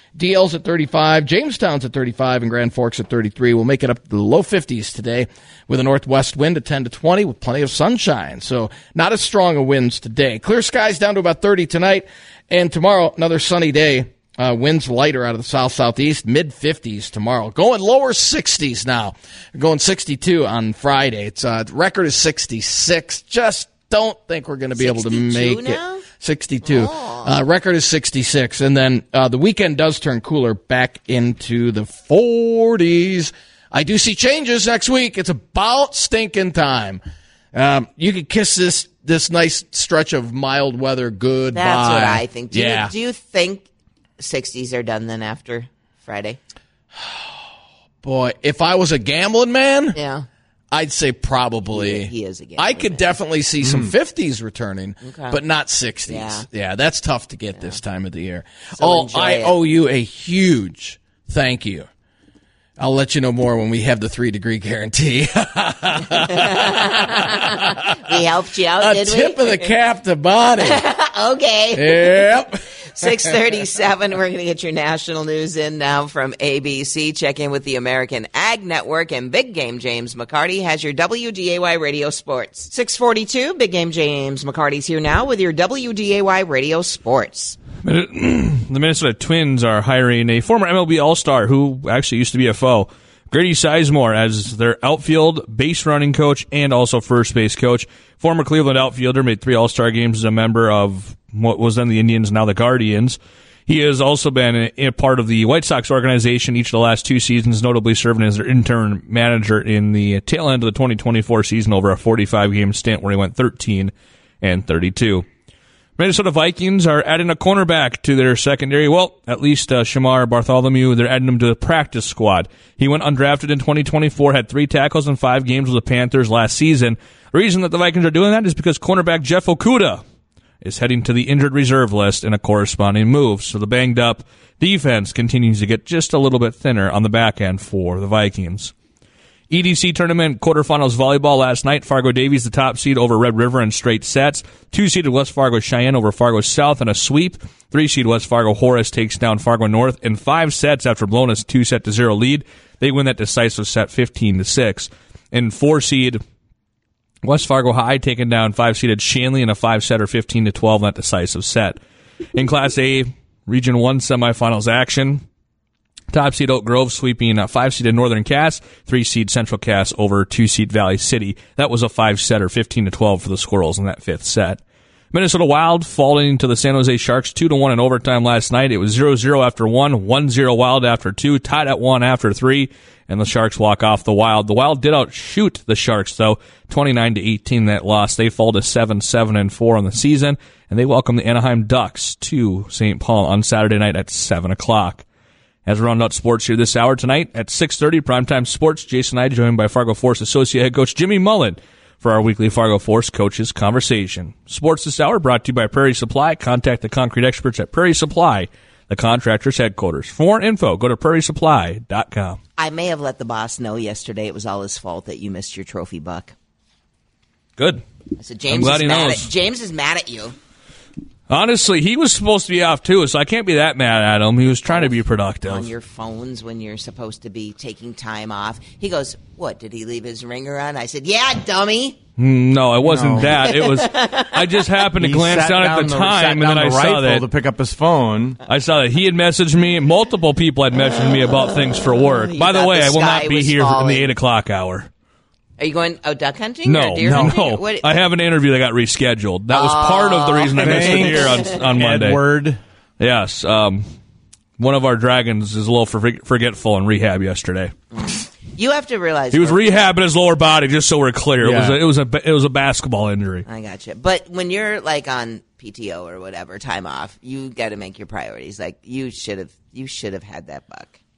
Speaker 7: D L's at thirty-five, Jamestown's at thirty-five, and Grand Forks at thirty-three. We'll make it up to the low fifties today with a northwest wind at ten to twenty with plenty of sunshine. So not as strong a winds today. Clear skies down to about thirty tonight, and tomorrow another sunny day. Uh, winds lighter out of the south-southeast, mid-fifties tomorrow. Going lower sixties now. Going sixty-two on Friday. It's uh, the record is sixty-six. Just don't think we're going to be able to make
Speaker 1: now?
Speaker 7: it. sixty-two.
Speaker 1: Oh.
Speaker 7: Uh, record is sixty-six. And then uh, the weekend does turn cooler back into the forties. I do see changes next week. It's about stinking time. Um, you could kiss this this nice stretch of mild weather goodbye.
Speaker 1: That's what I think. Do
Speaker 7: yeah.
Speaker 1: you, do you think sixties are done then after Friday?
Speaker 7: Boy, if I was a gambling man,
Speaker 1: Yeah.
Speaker 7: I'd say probably.
Speaker 1: He, he is a gambling
Speaker 7: I could
Speaker 1: man.
Speaker 7: definitely see some fifties returning,
Speaker 1: Okay.
Speaker 7: but not sixties.
Speaker 1: Yeah.
Speaker 7: Yeah, that's tough to get this time of the year.
Speaker 1: So
Speaker 7: oh,
Speaker 1: enjoy
Speaker 7: I
Speaker 1: it.
Speaker 7: owe you a huge thank you. I'll let you know more when we have the three degree guarantee.
Speaker 1: We helped you out,
Speaker 7: a
Speaker 1: did
Speaker 7: tip
Speaker 1: we?
Speaker 7: of the cap to Bonnie.
Speaker 1: Okay.
Speaker 7: Yep.
Speaker 1: six thirty-seven, we're going to get your national news in now from A B C. Check in with the American Ag Network, and Big Game James McCarty has your W D A Y Radio Sports. six forty-two, Big Game James McCarty's here now with your W D A Y Radio Sports.
Speaker 5: The Minnesota Twins are hiring a former M L B All-Star who actually used to be a foe, Grady Sizemore, as their outfield base running coach and also first base coach. Former Cleveland outfielder, made three All-Star games as a member of what was then the Indians, now the Guardians. He has also been a, a part of the White Sox organization each of the last two seasons, notably serving as their intern manager in the tail end of the twenty twenty-four season over a forty-five game stint where he went thirteen and thirty-two. Minnesota Vikings are adding a cornerback to their secondary. Well, at least uh, Shamar Bartholomew, they're adding him to the practice squad. He went undrafted in twenty twenty-four, had three tackles in five games with the Panthers last season. The reason that the Vikings are doing that is because cornerback Jeff Okudah is heading to the injured reserve list in a corresponding move. So the banged-up defense continues to get just a little bit thinner on the back end for the Vikings. E D C tournament quarterfinals volleyball last night. Fargo Davies, the top seed over Red River in straight sets. Two-seeded West Fargo Cheyenne over Fargo South in a sweep. Three-seed West Fargo Horace takes down Fargo North in five sets after blowing a two-set to zero lead. They win that decisive set fifteen to six. And four-seed West Fargo High taking down five-seeded Shanley in a five-setter fifteen to twelve in that decisive set. In Class A, Region one semifinals action. Top seed Oak Grove sweeping uh, five-seeded Northern Cass, three-seed Central Cass over two-seed Valley City. That was a five-setter, fifteen to twelve for the Squirrels in that fifth set. Minnesota Wild falling to the San Jose Sharks two to one in overtime last night. It was zero zero after one, one zero Wild after two, tied at one after three, and the Sharks walk off the Wild. The Wild did outshoot the Sharks, though, twenty-nine to eighteen that loss. They fall to seven, seven, and four on the season, and they welcome the Anaheim Ducks to Saint Paul on Saturday night at seven o'clock. As we round out sports here this hour tonight at six thirty, Primetime Sports, Jason and I joined by Fargo Force Associate Head Coach Jimmy Mullen for our weekly Fargo Force Coaches Conversation. Sports this hour brought to you by Prairie Supply. Contact the concrete experts at Prairie Supply, the contractor's headquarters. For more info, go to prairie supply dot com.
Speaker 1: I may have let the boss know yesterday it was all his fault that you missed your trophy buck.
Speaker 5: Good.
Speaker 1: I said,
Speaker 5: I'm
Speaker 1: James,
Speaker 5: glad
Speaker 1: is
Speaker 5: he
Speaker 1: mad
Speaker 5: knows.
Speaker 1: at, James is mad at you.
Speaker 5: Honestly, he was supposed to be off too, so I can't be that mad at him. He was trying to be productive.
Speaker 1: On your phones when you're supposed to be taking time off. He goes, what, did he leave his ringer on? I said, yeah, dummy.
Speaker 5: No, it wasn't
Speaker 2: No.
Speaker 5: that. It was. I just happened to
Speaker 2: He
Speaker 5: glance
Speaker 2: sat
Speaker 5: down at
Speaker 2: down
Speaker 5: the
Speaker 2: the-
Speaker 5: time,
Speaker 2: sat
Speaker 5: and
Speaker 2: down
Speaker 5: then I
Speaker 2: the
Speaker 5: saw
Speaker 2: rifle
Speaker 5: that
Speaker 2: to pick up his phone.
Speaker 5: I saw that he had messaged me. Multiple people had messaged me about things for work.
Speaker 1: You
Speaker 5: By the
Speaker 1: thought
Speaker 5: way,
Speaker 1: the
Speaker 5: I will
Speaker 1: sky
Speaker 5: not be
Speaker 1: was
Speaker 5: here in
Speaker 1: falling.
Speaker 5: the eight o'clock hour.
Speaker 1: Are you going out duck hunting
Speaker 5: No,
Speaker 1: or deer
Speaker 5: no,
Speaker 1: hunting?
Speaker 5: no.
Speaker 1: What-
Speaker 5: I have an interview that got rescheduled. That was part of the reason I missed it here on, on Monday.
Speaker 2: Edward.
Speaker 5: Yes. Um, one of our dragons is a little forg- forgetful in rehab yesterday.
Speaker 1: You have to realize
Speaker 5: He was
Speaker 1: we're-
Speaker 5: rehabbing his lower body, just so we're clear. It
Speaker 2: Yeah.
Speaker 5: was a, it was a it was a basketball injury.
Speaker 1: I got you. But when you're like on P T O or whatever, time off, you got to make your priorities. Like you should have, you should have had that buck.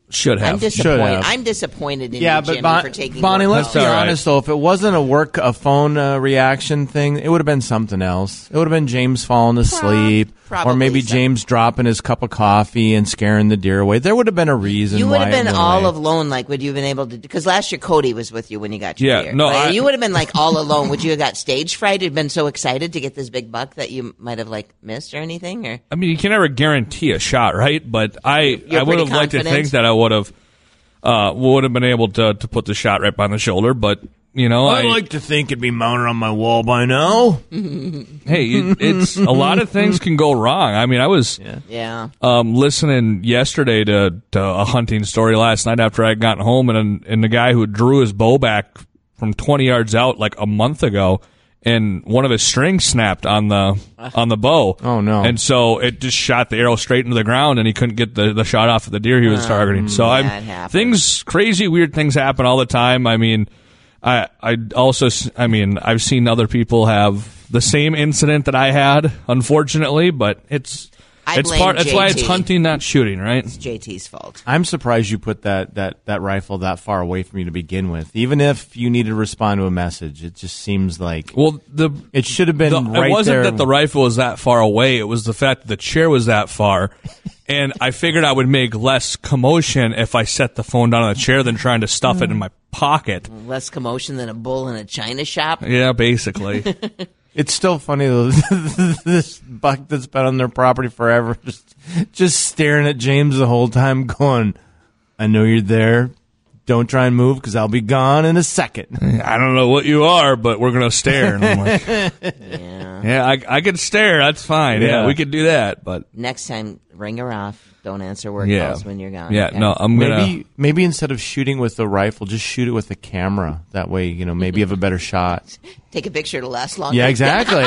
Speaker 5: Should have.
Speaker 1: I'm
Speaker 2: Should
Speaker 1: disappointed.
Speaker 2: have.
Speaker 1: I'm disappointed in
Speaker 2: Yeah,
Speaker 1: you,
Speaker 2: but
Speaker 1: Jimmy,
Speaker 2: Bon-
Speaker 1: for taking
Speaker 2: Bonnie,
Speaker 1: work
Speaker 2: let's
Speaker 1: calls.
Speaker 2: be
Speaker 5: That's all right.
Speaker 2: honest though. If it wasn't a work a phone uh, reaction thing, it would have been something else. It would have been James falling asleep,
Speaker 1: probably
Speaker 2: or maybe
Speaker 1: so.
Speaker 2: James dropping his cup of coffee and scaring the deer away. There would have been a reason.
Speaker 1: You would
Speaker 2: why
Speaker 1: have
Speaker 2: it
Speaker 1: been
Speaker 2: went
Speaker 1: all
Speaker 2: away.
Speaker 1: alone. Like, would you have been able to? Because last year Cody was with you when you got your
Speaker 5: Yeah,
Speaker 1: deer.
Speaker 5: no,
Speaker 1: Like,
Speaker 5: I-
Speaker 1: you would have been like all alone. Would you have got stage fright? You'd been so excited to get this big buck that you might have like missed or anything. Or
Speaker 5: I mean, you can never guarantee a shot, right? But I,
Speaker 1: You're
Speaker 5: I would
Speaker 1: pretty
Speaker 5: have liked to
Speaker 1: confident?
Speaker 5: think that I would have, uh, would have been able to to put the shot right behind the shoulder. But you know, I,
Speaker 2: I'd like to think it'd be mounted on my wall by now.
Speaker 5: hey, it, it's a lot of things can go wrong. I mean, I was
Speaker 1: yeah,
Speaker 5: um, listening yesterday to, to a hunting story last night after I had gotten home, and and the guy who drew his bow back from twenty yards out like a month ago, and one of his strings snapped on the on the bow.
Speaker 2: Oh, no.
Speaker 5: And so it just shot the arrow straight into the ground, and he couldn't get the, the shot off of the deer he was targeting. So I'm
Speaker 1: that happens.
Speaker 5: things crazy, weird things happen all the time. I mean, I I also s- I mean I've seen other people have the same incident that I had, unfortunately, but it's
Speaker 1: I
Speaker 5: it's
Speaker 1: blame
Speaker 5: part. That's why
Speaker 1: J
Speaker 5: it's
Speaker 1: T.
Speaker 5: hunting, not shooting, right?
Speaker 1: it's J T's fault.
Speaker 2: I'm surprised you put that, that, that rifle that far away from you to begin with. Even if you needed to respond to a message, it just seems like
Speaker 5: Well, the
Speaker 2: it should have been
Speaker 5: the,
Speaker 2: right
Speaker 5: it wasn't
Speaker 2: there.
Speaker 5: that the rifle was that far away. It was the fact that the chair was that far, and I figured I would make less commotion if I set the phone down on the chair than trying to stuff it in my pocket.
Speaker 1: Less commotion than a bull in a china shop.
Speaker 5: Yeah, basically.
Speaker 2: It's still funny though. This buck that's been on their property forever, just just staring at James the whole time, going, "I know you're there. Don't try and move because I'll be gone in a second."
Speaker 5: I don't know what you are, but we're gonna stare. And I'm like,
Speaker 1: Yeah.
Speaker 5: yeah, I, I could stare. That's fine. Yeah.
Speaker 2: Yeah.
Speaker 5: we could do that. But
Speaker 1: Next time, ring her off. Don't answer work
Speaker 5: yeah,
Speaker 1: calls when you're gone.
Speaker 5: yeah,
Speaker 1: okay?
Speaker 5: no, I'm gonna.
Speaker 2: Maybe maybe instead of shooting with the rifle, just shoot it with the camera. That way, you know, maybe you have a better shot.
Speaker 1: Take a picture to last longer.
Speaker 2: Yeah, exactly.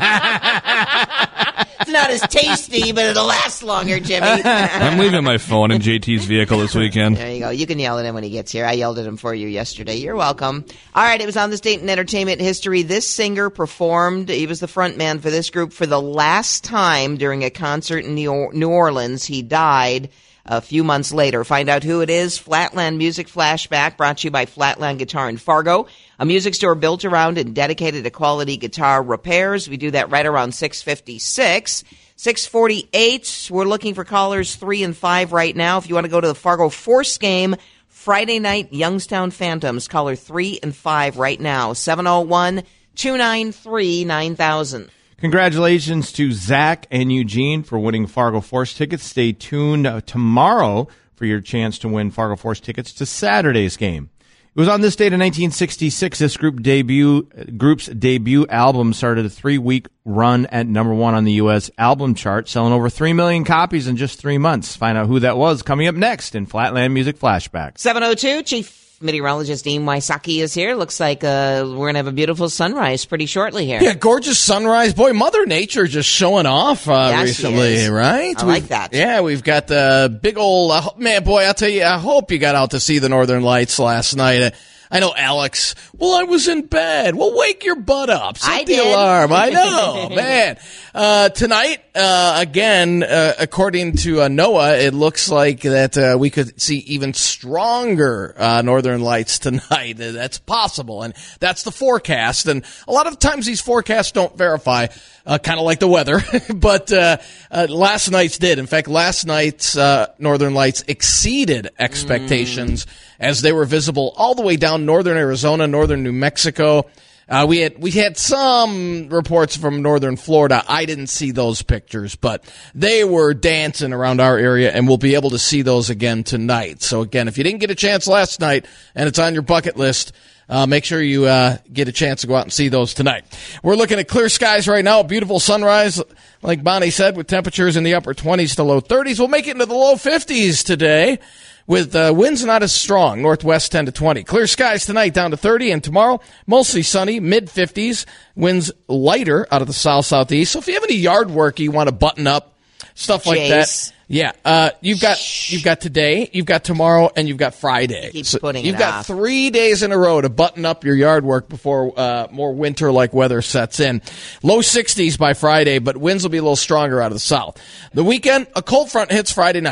Speaker 1: It's not as tasty, but it'll last longer, Jimmy.
Speaker 5: I'm leaving my phone in J T's vehicle this weekend.
Speaker 1: There you go. You can yell at him when he gets here. I yelled at him for you yesterday. You're welcome. All right, it was on this date in entertainment history. This singer performed, he was the front man for this group for the last time during a concert in New Or- New Orleans. He died a few months later. Find out who it is. Flatland Music Flashback, brought to you by Flatland Guitar in Fargo, a music store built around and dedicated to quality guitar repairs. We do that right around six fifty-six. six forty-eight, we're looking for callers three and five right now. If you want to go to the Fargo Force game, Friday night, Youngstown Phantoms, caller three and five right now, seven oh one, two nine three, nine thousand.
Speaker 2: Congratulations to Zach and Eugene for winning Fargo Force tickets. Stay tuned uh, tomorrow for your chance to win Fargo Force tickets to Saturday's game. It was on this date in nineteen sixty-six. This group debut group's debut album started a three-week run at number one on the U S album chart, selling over three million copies in just three months. Find out who that was coming up next in Flatland Music Flashback.
Speaker 1: seven oh two, Chief Meteorologist Dean Wysocki is here. Looks like uh, we're going to have a beautiful sunrise pretty shortly here.
Speaker 7: Yeah, gorgeous sunrise. Boy, Mother Nature just showing off uh,
Speaker 1: Yes, she
Speaker 7: recently,
Speaker 1: is.
Speaker 7: right?
Speaker 1: I like
Speaker 7: We've-
Speaker 1: that.
Speaker 7: Yeah, we've got the big old, uh, man, boy, I'll tell you, I hope you got out to see the Northern Lights last night. Uh, I know Alex, well, I was in bed. Well, wake your butt up. Set
Speaker 1: I
Speaker 7: the
Speaker 1: did.
Speaker 7: alarm. I know, man. Uh, tonight, uh, again, uh, according to uh, NOAA, it looks like that uh, we could see even stronger uh, Northern Lights tonight. Uh, That's possible, and that's the forecast. And a lot of times these forecasts don't verify, uh, kind of like the weather. but uh, uh, last night's did. In fact, last night's uh, Northern Lights exceeded expectations mm. as they were visible all the way down northern Arizona, northern New Mexico. Uh, we had we had some reports from northern Florida. I didn't see those pictures, but they were dancing around our area, and we'll be able to see those again tonight. So again, if you didn't get a chance last night and it's on your bucket list, uh, make sure you uh, get a chance to go out and see those tonight. We're looking at clear skies right now, a beautiful sunrise, like Bonnie said, with temperatures in the upper twenties to low thirties. We'll make it into the low fifties today, with uh, winds not as strong, northwest ten to twenty. Clear skies tonight down to thirty, and tomorrow mostly sunny, mid fifties, winds lighter out of the south-southeast. So if you have any yard work you want to button up, stuff like
Speaker 1: Jace.
Speaker 7: that, yeah, uh, you've got you've got today, you've got tomorrow, and you've got Friday.
Speaker 1: Keep
Speaker 7: So
Speaker 1: putting
Speaker 7: you've
Speaker 1: it
Speaker 7: got
Speaker 1: off.
Speaker 7: three days in a row to button up your yard work before uh, more winter-like weather sets in. Low sixties by Friday, but winds will be a little stronger out of the south. The weekend, a cold front hits Friday night.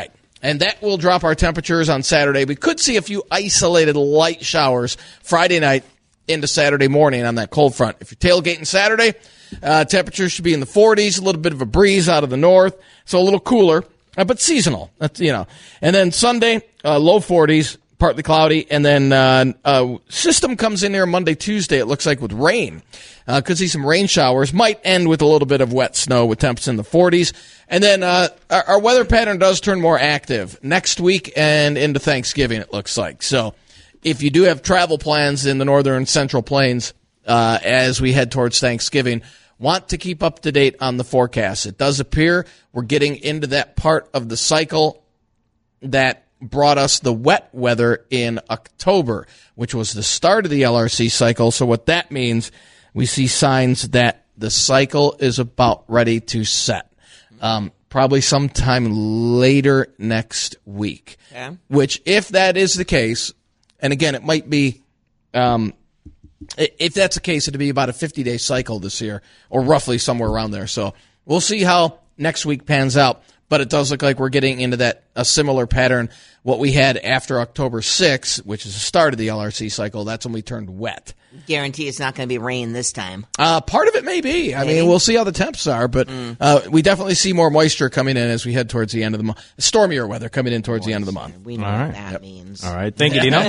Speaker 7: And that will drop our temperatures on Saturday. We could see a few isolated light showers Friday night into Saturday morning on that cold front. If you're tailgating Saturday, uh, temperatures should be in the forties, a little bit of a breeze out of the north, so a little cooler, uh, but seasonal. That's, you know. And then Sunday, uh, low forties, partly cloudy, and then uh, uh, system comes in here Monday, Tuesday, it looks like, with rain. Uh, could see some rain showers. Might end with a little bit of wet snow with temps in the forties. And then uh, our, our weather pattern does turn more active next week and into Thanksgiving, it looks like. So if you do have travel plans in the northern central plains uh, as we head towards Thanksgiving, want to keep up to date on the forecast. It does appear we're getting into that part of the cycle that brought us the wet weather in October, which was the start of the L R C cycle. So what that means, we see signs that the cycle is about ready to set. Um, probably sometime later next week.
Speaker 1: Okay.
Speaker 7: Which, if that is the case, and again, it might be, um, if that's the case, it'd be about a fifty-day cycle this year, or roughly somewhere around there. So we'll see how next week pans out. But it does look like we're getting into that a similar pattern. What we had after October sixth, which is the start of the L R C cycle, that's when we turned wet.
Speaker 1: Guarantee it's not going to be rain this time.
Speaker 7: Uh, part of it may be. I
Speaker 1: Maybe.
Speaker 7: mean, we'll see how the temps are, but
Speaker 1: Mm.
Speaker 7: uh, we definitely see more moisture coming in as we head towards the end of the month. Stormier weather coming in towards the end of the month.
Speaker 1: We know
Speaker 2: All
Speaker 1: what
Speaker 2: right.
Speaker 1: that
Speaker 2: Yep.
Speaker 1: means.
Speaker 2: All right. Thank you, Dino.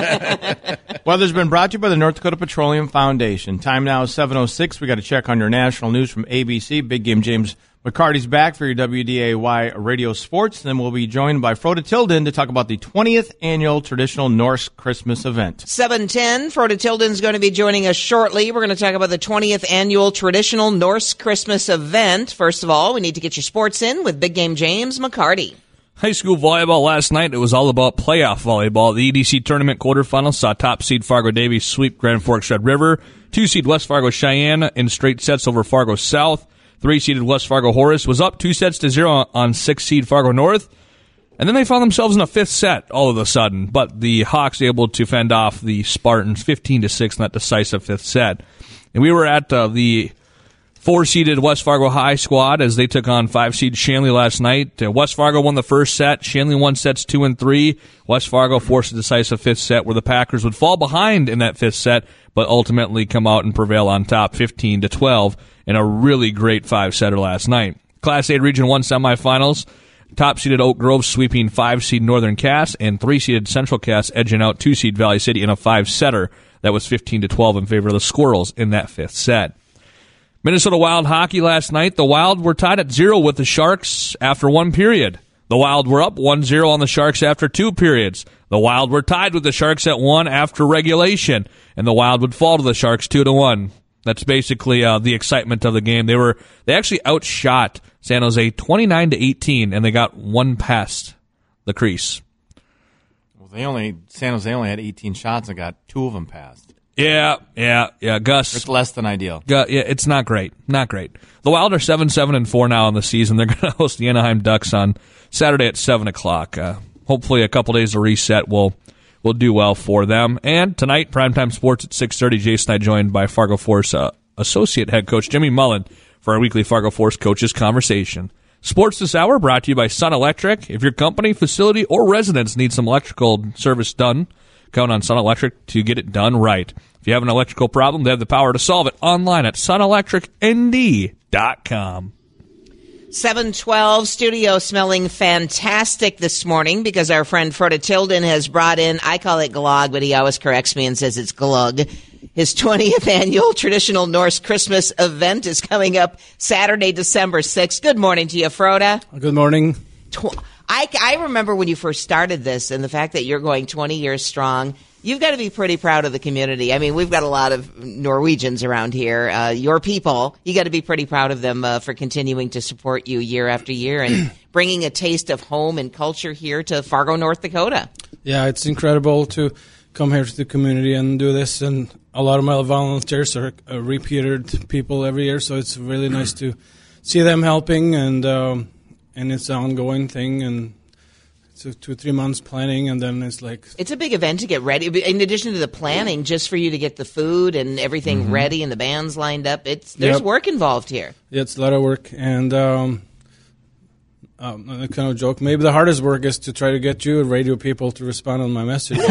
Speaker 2: Weather's been brought to you by the North Dakota Petroleum Foundation. Time now is seven oh six. We got to check on your national news from A B C. Big Game James McCarty's back for your W D A Y Radio Sports. Then we'll be joined by Froda Tilden to talk about the twentieth annual traditional Norse Christmas event.
Speaker 1: seven ten, Froda Tilden's going to be joining us shortly. We're going to talk about the twentieth annual traditional Norse Christmas event. First of all, we need to get your sports in with Big Game James McCarty.
Speaker 5: High school volleyball last night, it was all about playoff volleyball. The E D C tournament quarterfinals saw top seed Fargo Davies sweep Grand Forks Red River, two seed West Fargo Cheyenne in straight sets over Fargo South. Three-seeded West Fargo Horace was up two sets to zero on six-seed Fargo North. And then they found themselves in a fifth set all of a sudden. But the Hawks able to fend off the Spartans fifteen to six in that decisive fifth set. And we were at uh, the four-seeded West Fargo High squad as they took on five-seed Shanley last night. Uh, West Fargo won the first set. Shanley won sets two and three. West Fargo forced a decisive fifth set where the Packers would fall behind in that fifth set, but ultimately come out and prevail on top fifteen to twelve in a really great five-setter last night. Class A Region one semifinals. Top-seeded Oak Grove sweeping five-seed Northern Cass and three-seeded Central Cass edging out two-seed Valley City in a five-setter that was fifteen to twelve in favor of the Squirrels in that fifth set. Minnesota Wild hockey last night. The Wild were tied at zero with the Sharks after one period. The Wild were up one zero on the Sharks after two periods. The Wild were tied with the Sharks at one after regulation, and the Wild would fall to the Sharks two to one. That's basically uh, the excitement of the game. They were they actually outshot San Jose twenty-nine to eighteen, and they got one past the crease.
Speaker 2: Well, they only San Jose only had eighteen shots and got two of them passed.
Speaker 5: Yeah, yeah, yeah. Gus,
Speaker 2: It's less than ideal.
Speaker 5: Gus yeah, it's not great, not great. The Wild are seven seven and four now in the season. They're going to host the Anaheim Ducks on Saturday at seven o'clock. Uh, hopefully, a couple days of reset will. will do well for them. And tonight, Primetime Sports at six thirty, Jason and I joined by Fargo Force uh, Associate Head Coach Jimmy Mullen for our weekly Fargo Force Coaches Conversation. Sports this hour brought to you by Sun Electric. If your company, facility, or residence needs some electrical service done, count on Sun Electric to get it done right. If you have an electrical problem, they have the power to solve it online at sun electric n d dot com.
Speaker 1: seven twelve, studio smelling fantastic this morning because our friend Froda Tilden has brought in, I call it glog, but he always corrects me and says it's glug. His twentieth annual traditional Norse Christmas event is coming up Saturday, December sixth. Good morning to you, Froda.
Speaker 8: Good morning.
Speaker 1: Tw- I, I remember when you first started this and the fact that you're going twenty years strong. You've got to be pretty proud of the community. I mean, we've got a lot of Norwegians around here. Uh, your people, you got to be pretty proud of them uh, for continuing to support you year after year and bringing a taste of home and culture here to Fargo, North Dakota.
Speaker 8: Yeah, it's incredible to come here to the community and do this. And a lot of my volunteers are uh, repeated people every year, so it's really nice to see them helping. And um, and it's an ongoing thing. And so two, three months planning, and then it's like...
Speaker 1: It's a big event to get ready. In addition to the planning, just for you to get the food and everything mm-hmm. ready and the bands lined up, it's there's
Speaker 8: yep.
Speaker 1: work involved here.
Speaker 8: Yeah, it's a lot of work. And um, um, a kind of joke. Maybe the hardest work is to try to get you radio people to respond on my messages.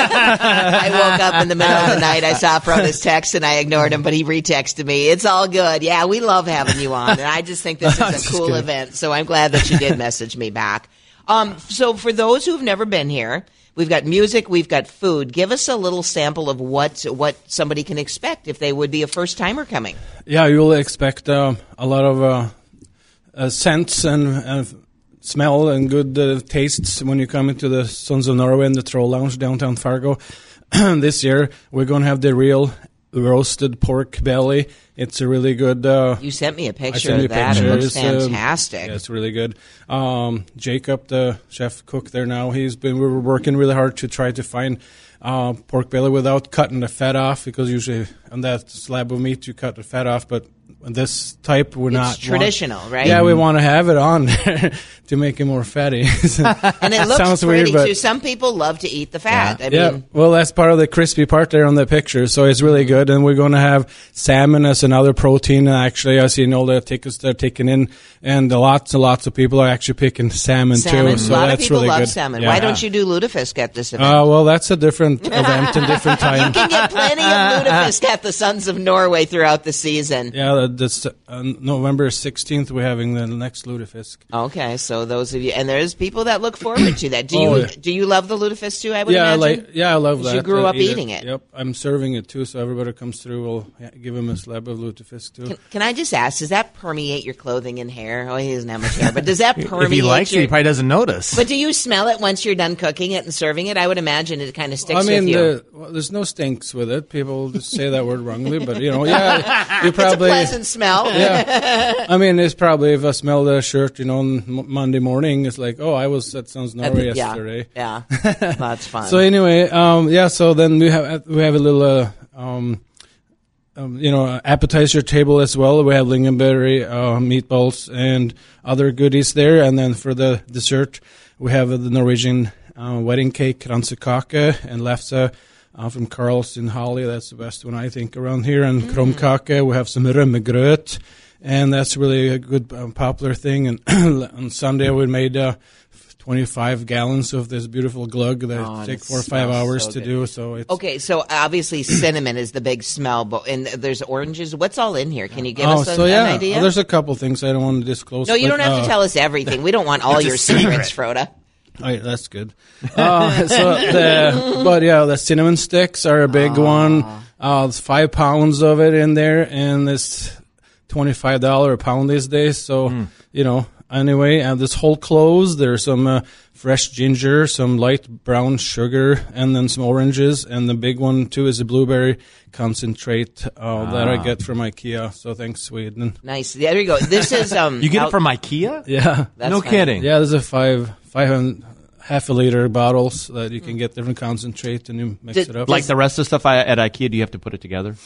Speaker 1: I woke up in the middle of the night. I saw Froda's text and I ignored him, but he retexted me. It's all good. Yeah, we love having you on, and I just think this is a cool
Speaker 8: kidding.
Speaker 1: event. So I'm glad that you did message me back. Um, so for those who've never been here, we've got music, we've got food. Give us a little sample of what what somebody can expect if they would be a first timer coming.
Speaker 8: Yeah, you'll expect uh, a lot of uh, uh, scents and uh, smell and good uh, tastes when you come into the Sons of Norway and the Troll Lounge downtown Fargo. This year, we're going to have the real roasted pork belly. It's a really good. Uh,
Speaker 1: You sent me a
Speaker 8: I
Speaker 1: picture
Speaker 8: sent you
Speaker 1: of that. It
Speaker 8: pictures,
Speaker 1: looks
Speaker 8: um,
Speaker 1: fantastic.
Speaker 8: yeah, it's really good. Um, Jacob, the chef cook there now, he's been. We were working really hard to try to find uh, pork belly without cutting the fat off, because usually on that slab of meat you cut the fat off, but this type we're
Speaker 1: It's
Speaker 8: not
Speaker 1: traditional,
Speaker 8: want,
Speaker 1: right?
Speaker 8: Yeah, we want to have it on there to make it more fatty.
Speaker 1: And it looks
Speaker 8: Sounds
Speaker 1: pretty
Speaker 8: weird, but
Speaker 1: too. Some people love to eat the fat. I
Speaker 8: yeah,
Speaker 1: mean,
Speaker 8: well, that's part of the crispy part there on the picture, so it's really good. And we're going to have salmon as another protein. Actually, I see all the tickets they're taking in, and lots and lots of people are actually picking salmon,
Speaker 1: salmon.
Speaker 8: too. So
Speaker 1: a lot
Speaker 8: that's
Speaker 1: of people
Speaker 8: really
Speaker 1: love
Speaker 8: good.
Speaker 1: salmon.
Speaker 8: Yeah.
Speaker 1: Why don't you do lutefisk at this event?
Speaker 8: Uh, well, that's a different event and different
Speaker 1: you
Speaker 8: time.
Speaker 1: can get plenty of lutefisk at the Sons of Norway throughout the season.
Speaker 8: Yeah, that's uh, November sixteenth. We're having the next lutefisk.
Speaker 1: Okay, so those of you, and there's people that look forward to that. Do you
Speaker 8: Oh, yeah.
Speaker 1: do you love the lutefisk too? I would
Speaker 8: Yeah, I
Speaker 1: imagine.
Speaker 8: like. Yeah, I love
Speaker 1: 'Cause
Speaker 8: that.
Speaker 1: you grew
Speaker 8: uh,
Speaker 1: up
Speaker 8: eat
Speaker 1: eating it.
Speaker 8: Yep, I'm serving it too, so everybody comes through. We'll yeah, give him a slab of lutefisk too.
Speaker 1: Can, can I just ask? Does that permeate your clothing and hair? Oh, he doesn't have much hair, but does that permeate?
Speaker 2: If he likes
Speaker 1: your,
Speaker 2: it, he probably doesn't notice.
Speaker 1: But do you smell it once you're done cooking it and serving it? I would imagine it kind of sticks
Speaker 8: I mean,
Speaker 1: with you.
Speaker 8: the, well, there's no stinks with it. People just say that word wrongly, but you know, yeah, you probably.
Speaker 1: It's a pleasant smell.
Speaker 8: Yeah, I mean, it's probably if I smell the shirt, you know, on M- Monday morning, it's like, oh, I was at Sons
Speaker 1: At
Speaker 8: Norway
Speaker 1: the- yeah,
Speaker 8: yesterday.
Speaker 1: yeah, that's fun.
Speaker 8: So anyway, um, yeah. So then we have we have a little, uh, um, um, you know, appetizer table as well. We have lingonberry uh, meatballs and other goodies there, and then for the dessert, we have uh, the Norwegian uh, wedding cake, kransekake, and lefse uh, from Carl's in Holly. That's the best one I think around here. And mm. krumkake. We have some rømmegrøt, and that's really a good um, popular thing. And on Sunday we made. Uh, twenty-five gallons of this beautiful glug that
Speaker 1: Oh,
Speaker 8: take
Speaker 1: it
Speaker 8: four or five
Speaker 1: smells
Speaker 8: hours
Speaker 1: so
Speaker 8: to
Speaker 1: good.
Speaker 8: do. So it's
Speaker 1: Okay, so obviously cinnamon is the big smell, but and there's oranges. What's all in here? Can you give
Speaker 8: oh,
Speaker 1: us a,
Speaker 8: so yeah.
Speaker 1: an idea?
Speaker 8: Oh, there's a couple things I don't want to disclose.
Speaker 1: no, you
Speaker 8: but,
Speaker 1: don't have
Speaker 8: uh,
Speaker 1: to tell us everything. We don't want all your secrets, Froda.
Speaker 8: Oh, yeah, that's good. Uh, so the, but yeah, the cinnamon sticks are a big one. Uh, there's five pounds of it in there, and it's twenty-five dollars a pound these days. So
Speaker 2: Mm.
Speaker 8: you know. Anyway, uh, this whole cloves, there's some uh, fresh ginger, some light brown sugar, and then some oranges. And the big one, too, is a blueberry concentrate uh, ah. that I get from IKEA. So thanks, Sweden.
Speaker 1: Nice. There you go. This is um.
Speaker 2: You get
Speaker 1: out-
Speaker 2: it from IKEA?
Speaker 8: Yeah.
Speaker 1: That's
Speaker 2: no
Speaker 1: funny.
Speaker 2: kidding.
Speaker 8: Yeah, there's a five, five hundred, half a liter bottles that you can get different concentrate and you mix
Speaker 1: Did-
Speaker 8: it up.
Speaker 2: Like the rest of the stuff I, at IKEA, do you have to put it together?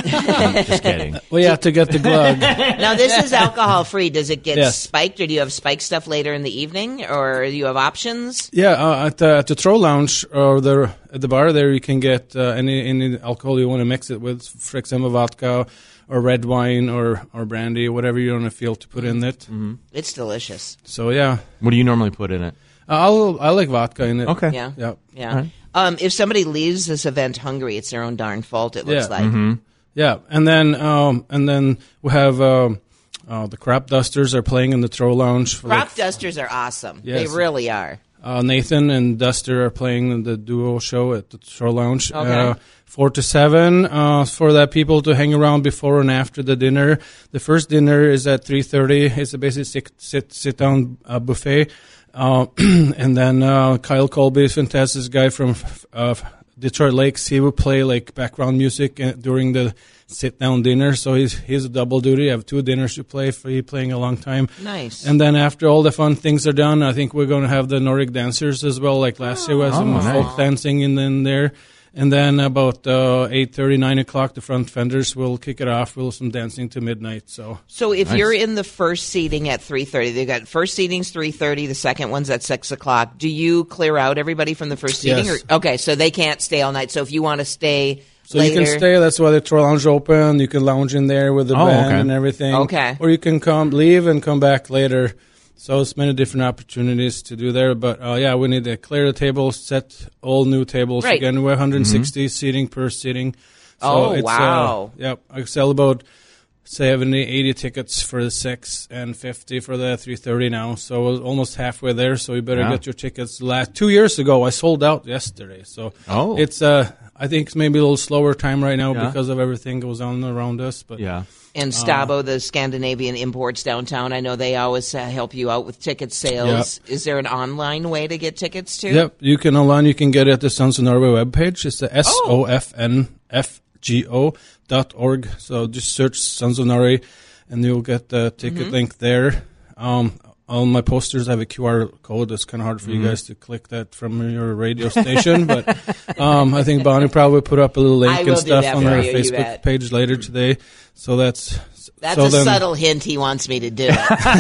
Speaker 2: I'm just kidding.
Speaker 8: well, you have to get the glug.
Speaker 1: Now this is alcohol free. Does it get
Speaker 8: Yes.
Speaker 1: spiked, or do you have spiked stuff later in the evening, or do you have options?
Speaker 8: Yeah, uh, at, the, at the Troll Lounge or the at the bar there, you can get uh, any any alcohol you want to mix it with, for example, vodka or red wine or, or brandy, whatever you want to feel to put in it.
Speaker 2: Mm-hmm.
Speaker 1: It's delicious.
Speaker 8: So yeah,
Speaker 2: What do you normally put in it?
Speaker 8: I'll I like vodka in it.
Speaker 2: Okay.
Speaker 1: Yeah.
Speaker 8: Yeah.
Speaker 1: Yeah.
Speaker 2: Right.
Speaker 1: Um, if somebody leaves this event hungry, it's their own darn fault. It looks
Speaker 8: Yeah.
Speaker 1: like.
Speaker 2: Mm-hmm.
Speaker 8: Yeah, and then um, and then we have um, uh, the Crop Dusters are playing in the Troll Lounge. For
Speaker 1: Crop
Speaker 8: like,
Speaker 1: dusters are awesome.
Speaker 8: Yes.
Speaker 1: They really are.
Speaker 8: Uh, Nathan and Duster are playing in the duo show at the Troll Lounge.
Speaker 1: Okay.
Speaker 8: Uh, four to seven uh, for the people to hang around before and after the dinner. The first dinner is at three thirty. It's a basic sit sit, sit down uh, buffet. Uh, and then uh, Kyle Colby, a fantastic guy from uh, Detroit Lakes, he will play like background music uh, during the sit-down dinner. So he's he's a double duty. I have two dinners to play for you, playing a long time.
Speaker 1: Nice.
Speaker 8: And then after all the fun things are done, I think we're going to have the Nordic dancers as well. Like last year, we had some
Speaker 2: Oh, nice.
Speaker 8: folk dancing in, in there. And then about uh, eight thirty, nine o'clock, the front fenders will kick it off with some dancing to midnight. So
Speaker 1: So if
Speaker 2: Nice.
Speaker 1: you're in the first seating at three thirty, they got first seating's three thirty, the second one's at six o'clock. Do you clear out everybody from the first seating?
Speaker 8: Yes.
Speaker 1: Or, okay, so they can't stay all night. So if you want to stay
Speaker 8: So
Speaker 1: later,
Speaker 8: you can stay. That's why the Troll Lounge open. You can lounge in there with the
Speaker 2: Oh,
Speaker 8: band
Speaker 2: okay.
Speaker 8: and everything.
Speaker 1: Okay.
Speaker 8: Or you can come, leave, and come back later. So it's many different opportunities to do there. But uh, yeah, we need to clear the tables, set all new tables
Speaker 1: Right.
Speaker 8: again. We're one hundred sixty seating per seating. So
Speaker 1: Oh,
Speaker 8: it's,
Speaker 1: wow.
Speaker 8: Uh, yep, I sell about seventy, eighty tickets for the six and fifty for the three thirty now. So we're almost halfway there. So you better
Speaker 2: Yeah.
Speaker 8: get your tickets. Last two years ago, I sold out yesterday. So
Speaker 2: Oh.
Speaker 8: it's uh, I think it's maybe a little slower time right now
Speaker 2: Yeah.
Speaker 8: because of everything goes on around us. But
Speaker 2: Yeah.
Speaker 1: And Stabo, the Scandinavian imports downtown, I know they always uh, help you out with ticket sales. Is there an online way to get tickets too?
Speaker 8: Yep, you can online. You can get it at the Sons of Norway webpage. It's the S O F N F G O dot org. So just search Sons of Norway, and you'll get the ticket
Speaker 1: Mm-hmm.
Speaker 8: link there. Um, on my posters, I have a Q R code. It's kind of hard for
Speaker 2: Mm-hmm.
Speaker 8: you guys to click that from your radio station, but um, I think Bonnie probably put up a little link
Speaker 1: I
Speaker 8: and
Speaker 1: will do
Speaker 8: stuff
Speaker 1: that
Speaker 8: on
Speaker 1: for
Speaker 8: her
Speaker 1: you, you
Speaker 8: Facebook
Speaker 1: bet.
Speaker 8: page later today. So that's
Speaker 1: That's
Speaker 8: so
Speaker 1: a
Speaker 8: then,
Speaker 1: subtle hint he wants me to do it.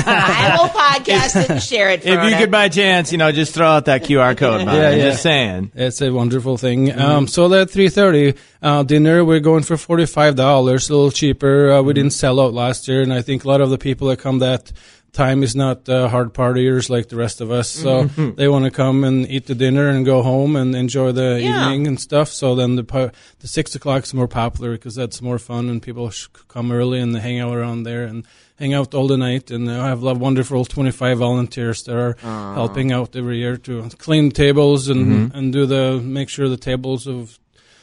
Speaker 1: I will podcast it and share it for
Speaker 2: If you
Speaker 1: her.
Speaker 2: could by chance, you know, just throw out that Q R code, man.
Speaker 8: Yeah,
Speaker 2: I'm
Speaker 8: yeah.
Speaker 2: just saying.
Speaker 8: It's a wonderful thing. Um, so that three thirty uh, dinner, we're going for forty-five dollars, a little cheaper. Uh, we didn't sell out last year, and I think a lot of the people that come that time is not uh, hard partiers like the rest of us. So they want to come and eat the dinner and go home and enjoy the
Speaker 1: Yeah.
Speaker 8: evening and stuff. So then the po- the six o'clock is more popular because that's more fun and people sh- come early and they hang out around there and hang out all the night. And I have a wonderful twenty-five volunteers that are helping out every year to clean tables and, and do the make sure the tables of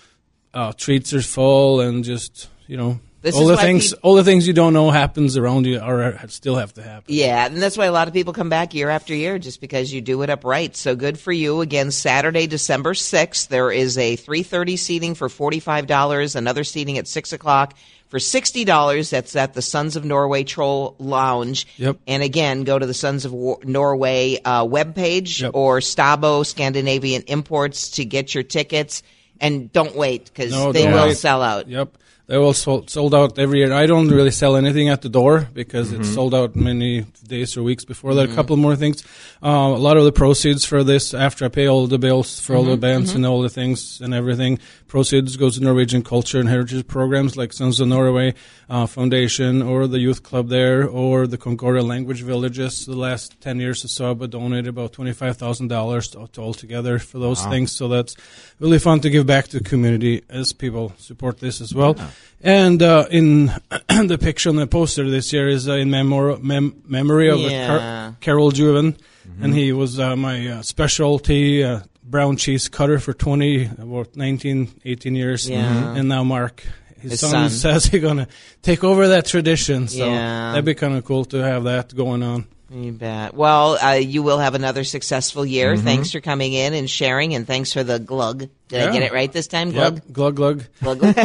Speaker 8: uh, treats are full and just you know
Speaker 1: This
Speaker 8: all
Speaker 1: is
Speaker 8: the
Speaker 1: why
Speaker 8: things
Speaker 1: peop-
Speaker 8: all the things you don't know happens around you or still have to happen.
Speaker 1: Yeah, and that's why a lot of people come back year after year, just because you do it up right. So good for you. Again, Saturday, December sixth, there is a three thirty seating for forty-five dollars, another seating at six o'clock for sixty dollars. That's at the Sons of Norway Troll Lounge.
Speaker 8: Yep.
Speaker 1: And again, go to the Sons of War- Norway uh, webpage
Speaker 8: Yep.
Speaker 1: or Stabo Scandinavian Imports to get your tickets. And don't wait, because
Speaker 8: No,
Speaker 1: they
Speaker 8: don't
Speaker 1: will
Speaker 8: wait.
Speaker 1: sell out.
Speaker 8: Yep. They all sold, sold out every year. I don't really sell anything at the door because it's sold out many days or weeks before that. A couple more things. Uh, a lot of the proceeds for this, after I pay all the bills for all the bands and all the things and everything, proceeds goes to Norwegian culture and heritage programs like Sons of Norway uh, Foundation or the youth club there or the Concordia language villages. The last ten years or so, I've donated about twenty-five thousand dollars to, to altogether for those things. So that's really fun to give back to the community as people support this as well. And uh, in the picture on the poster this year is uh, in memor- mem- memory of uh,
Speaker 1: Yeah.
Speaker 8: Car- Carol Juven, and he was uh, my uh, specialty uh, brown cheese cutter for twenty, about nineteen, eighteen years.
Speaker 1: Yeah.
Speaker 8: And now Mark, his,
Speaker 1: His
Speaker 8: son,
Speaker 1: son.
Speaker 8: says he's going to take over that tradition. So
Speaker 1: Yeah.
Speaker 8: that'd be kind of cool to have that going on.
Speaker 1: You bet. Well, uh, you will have another successful year.
Speaker 8: Mm-hmm.
Speaker 1: Thanks for coming in and sharing, and thanks for the glug. Did I
Speaker 8: Yeah.
Speaker 1: get it right this time? Glug?
Speaker 8: Yep. Glug, glug.
Speaker 1: Glug, glug.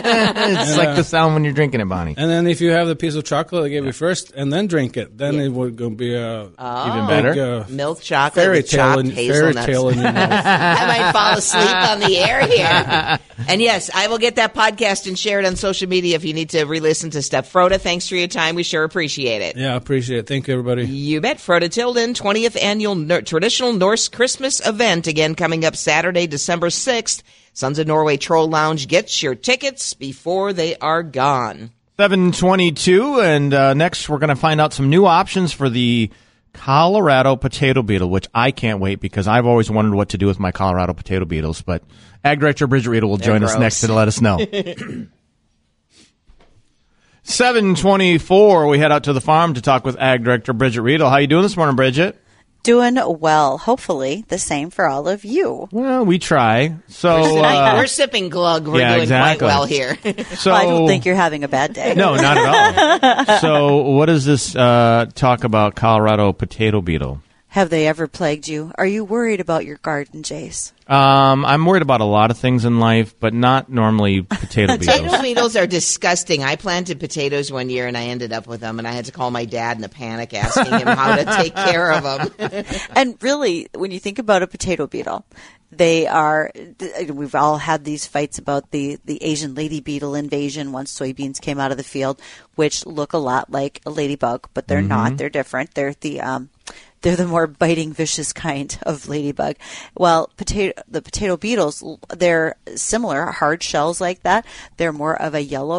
Speaker 2: It's like the sound when you're drinking it, Bonnie.
Speaker 8: And then if you have the piece of chocolate I gave you first and then drink it, then it would go be a
Speaker 2: Even better.
Speaker 8: big, uh,
Speaker 1: Milk chocolate
Speaker 8: fairy
Speaker 1: with
Speaker 8: tale
Speaker 1: chopped
Speaker 8: in, fairy
Speaker 1: hazelnuts.
Speaker 8: tale in your mouth.
Speaker 1: I might fall asleep on the air here. And yes, I will get that podcast and share it on social media if you need to re-listen to stuff. Froda, thanks for your time. We sure appreciate it.
Speaker 8: Yeah, I appreciate it. Thank you, everybody.
Speaker 1: You bet. Froda Tilden, twentieth Annual Nor- Traditional Norse Christmas Event. Again, coming up Saturday, December sixth. Sons of Norway Troll Lounge. Get your tickets before they are gone.
Speaker 2: seven twenty-two, and uh, next we're going to find out some new options for the Colorado potato beetle, which I can't wait because I've always wondered what to do with my Colorado potato beetles. But Ag Director Bridget Riedel will join us
Speaker 1: gross.
Speaker 2: next to let us know. seven twenty-four, we head out to the farm to talk with Ag Director Bridget Riedel. How you doing this morning, Bridget?
Speaker 9: Doing well. Hopefully the same for all of you.
Speaker 2: Well, we try. So
Speaker 1: We're sipping,
Speaker 2: uh,
Speaker 1: we're sipping glug. We're
Speaker 2: yeah,
Speaker 1: doing
Speaker 2: exactly.
Speaker 1: quite well here.
Speaker 2: so
Speaker 9: Well, I don't think you're having a bad day.
Speaker 2: No, not at all. So what does this uh, talk about Colorado potato beetle?
Speaker 9: Have they ever plagued you? Are you worried about your garden, Jace?
Speaker 2: Um, I'm worried about a lot of things in life, but not normally potato
Speaker 1: Potato
Speaker 2: beetles.
Speaker 1: beetles are disgusting. I planted potatoes one year and I ended up with them, and I had to call my dad in a panic asking him how to take care of them.
Speaker 9: And really, when you think about a potato beetle, they are, we've all had these fights about the, the Asian lady beetle invasion once soybeans came out of the field, which look a lot like a ladybug, but they're not. They're different. They're the, um, they're the more biting, vicious kind of ladybug. Well, potato, the potato beetles, they're similar, hard shells like that. They're more of a yellow sh-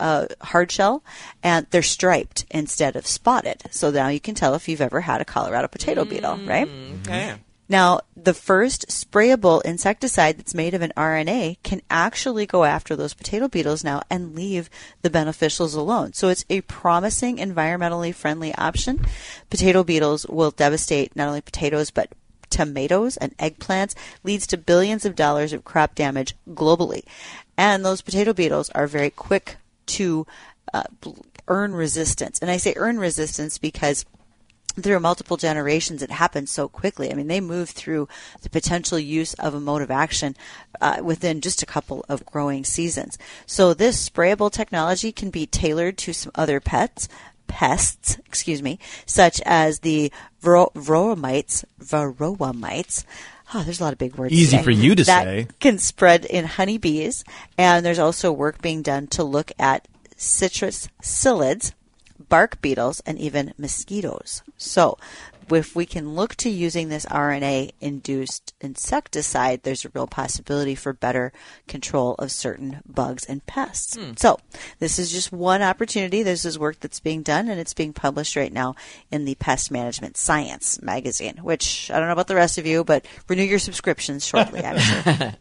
Speaker 9: uh, hard shell, and they're striped instead of spotted. So now you can tell if you've ever had a Colorado potato beetle, right?
Speaker 1: Okay.
Speaker 9: Now, the first sprayable insecticide that's made of an R N A can actually go after those potato beetles now and leave the beneficials alone. So it's a promising, environmentally friendly option. Potato beetles will devastate not only potatoes, but tomatoes and eggplants, leads to billions of dollars of crop damage globally. And those potato beetles are very quick to uh, earn resistance. And I say earn resistance because through multiple generations, it happens so quickly. I mean, they move through the potential use of a mode of action uh, within just a couple of growing seasons. So this sprayable technology can be tailored to some other pets, pests, excuse me, such as the vero- varroa mites, varroa mites. Oh, there's a lot of big words.
Speaker 2: Easy
Speaker 9: today.
Speaker 2: for you to
Speaker 9: that
Speaker 2: say.
Speaker 9: Can spread in honeybees, and there's also work being done to look at citrus psyllids, bark beetles, and even mosquitoes. So if we can look to using this R N A-induced insecticide, there's a real possibility for better control of certain bugs and pests. Hmm. So this is just one opportunity. This is work that's being done, and it's being published right now in the Pest Management Science magazine, which I don't know about the rest of you, but renew your subscriptions shortly, actually.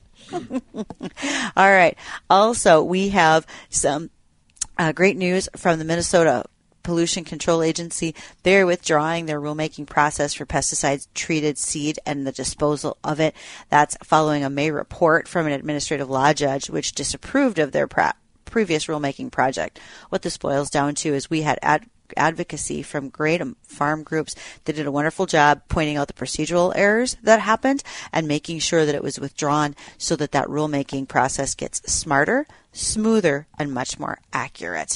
Speaker 9: All right. Also, we have some uh, great news from the Minnesota Pollution Control Agency. They're withdrawing their rulemaking process for pesticides treated seed and the disposal of it. That's following a May report from an administrative law judge which disapproved of their pra- previous rulemaking project. What this boils down to is we had ad- advocacy from great farm groups that did a wonderful job pointing out the procedural errors that happened and making sure that it was withdrawn so that that rulemaking process gets smarter, smoother, and much more accurate.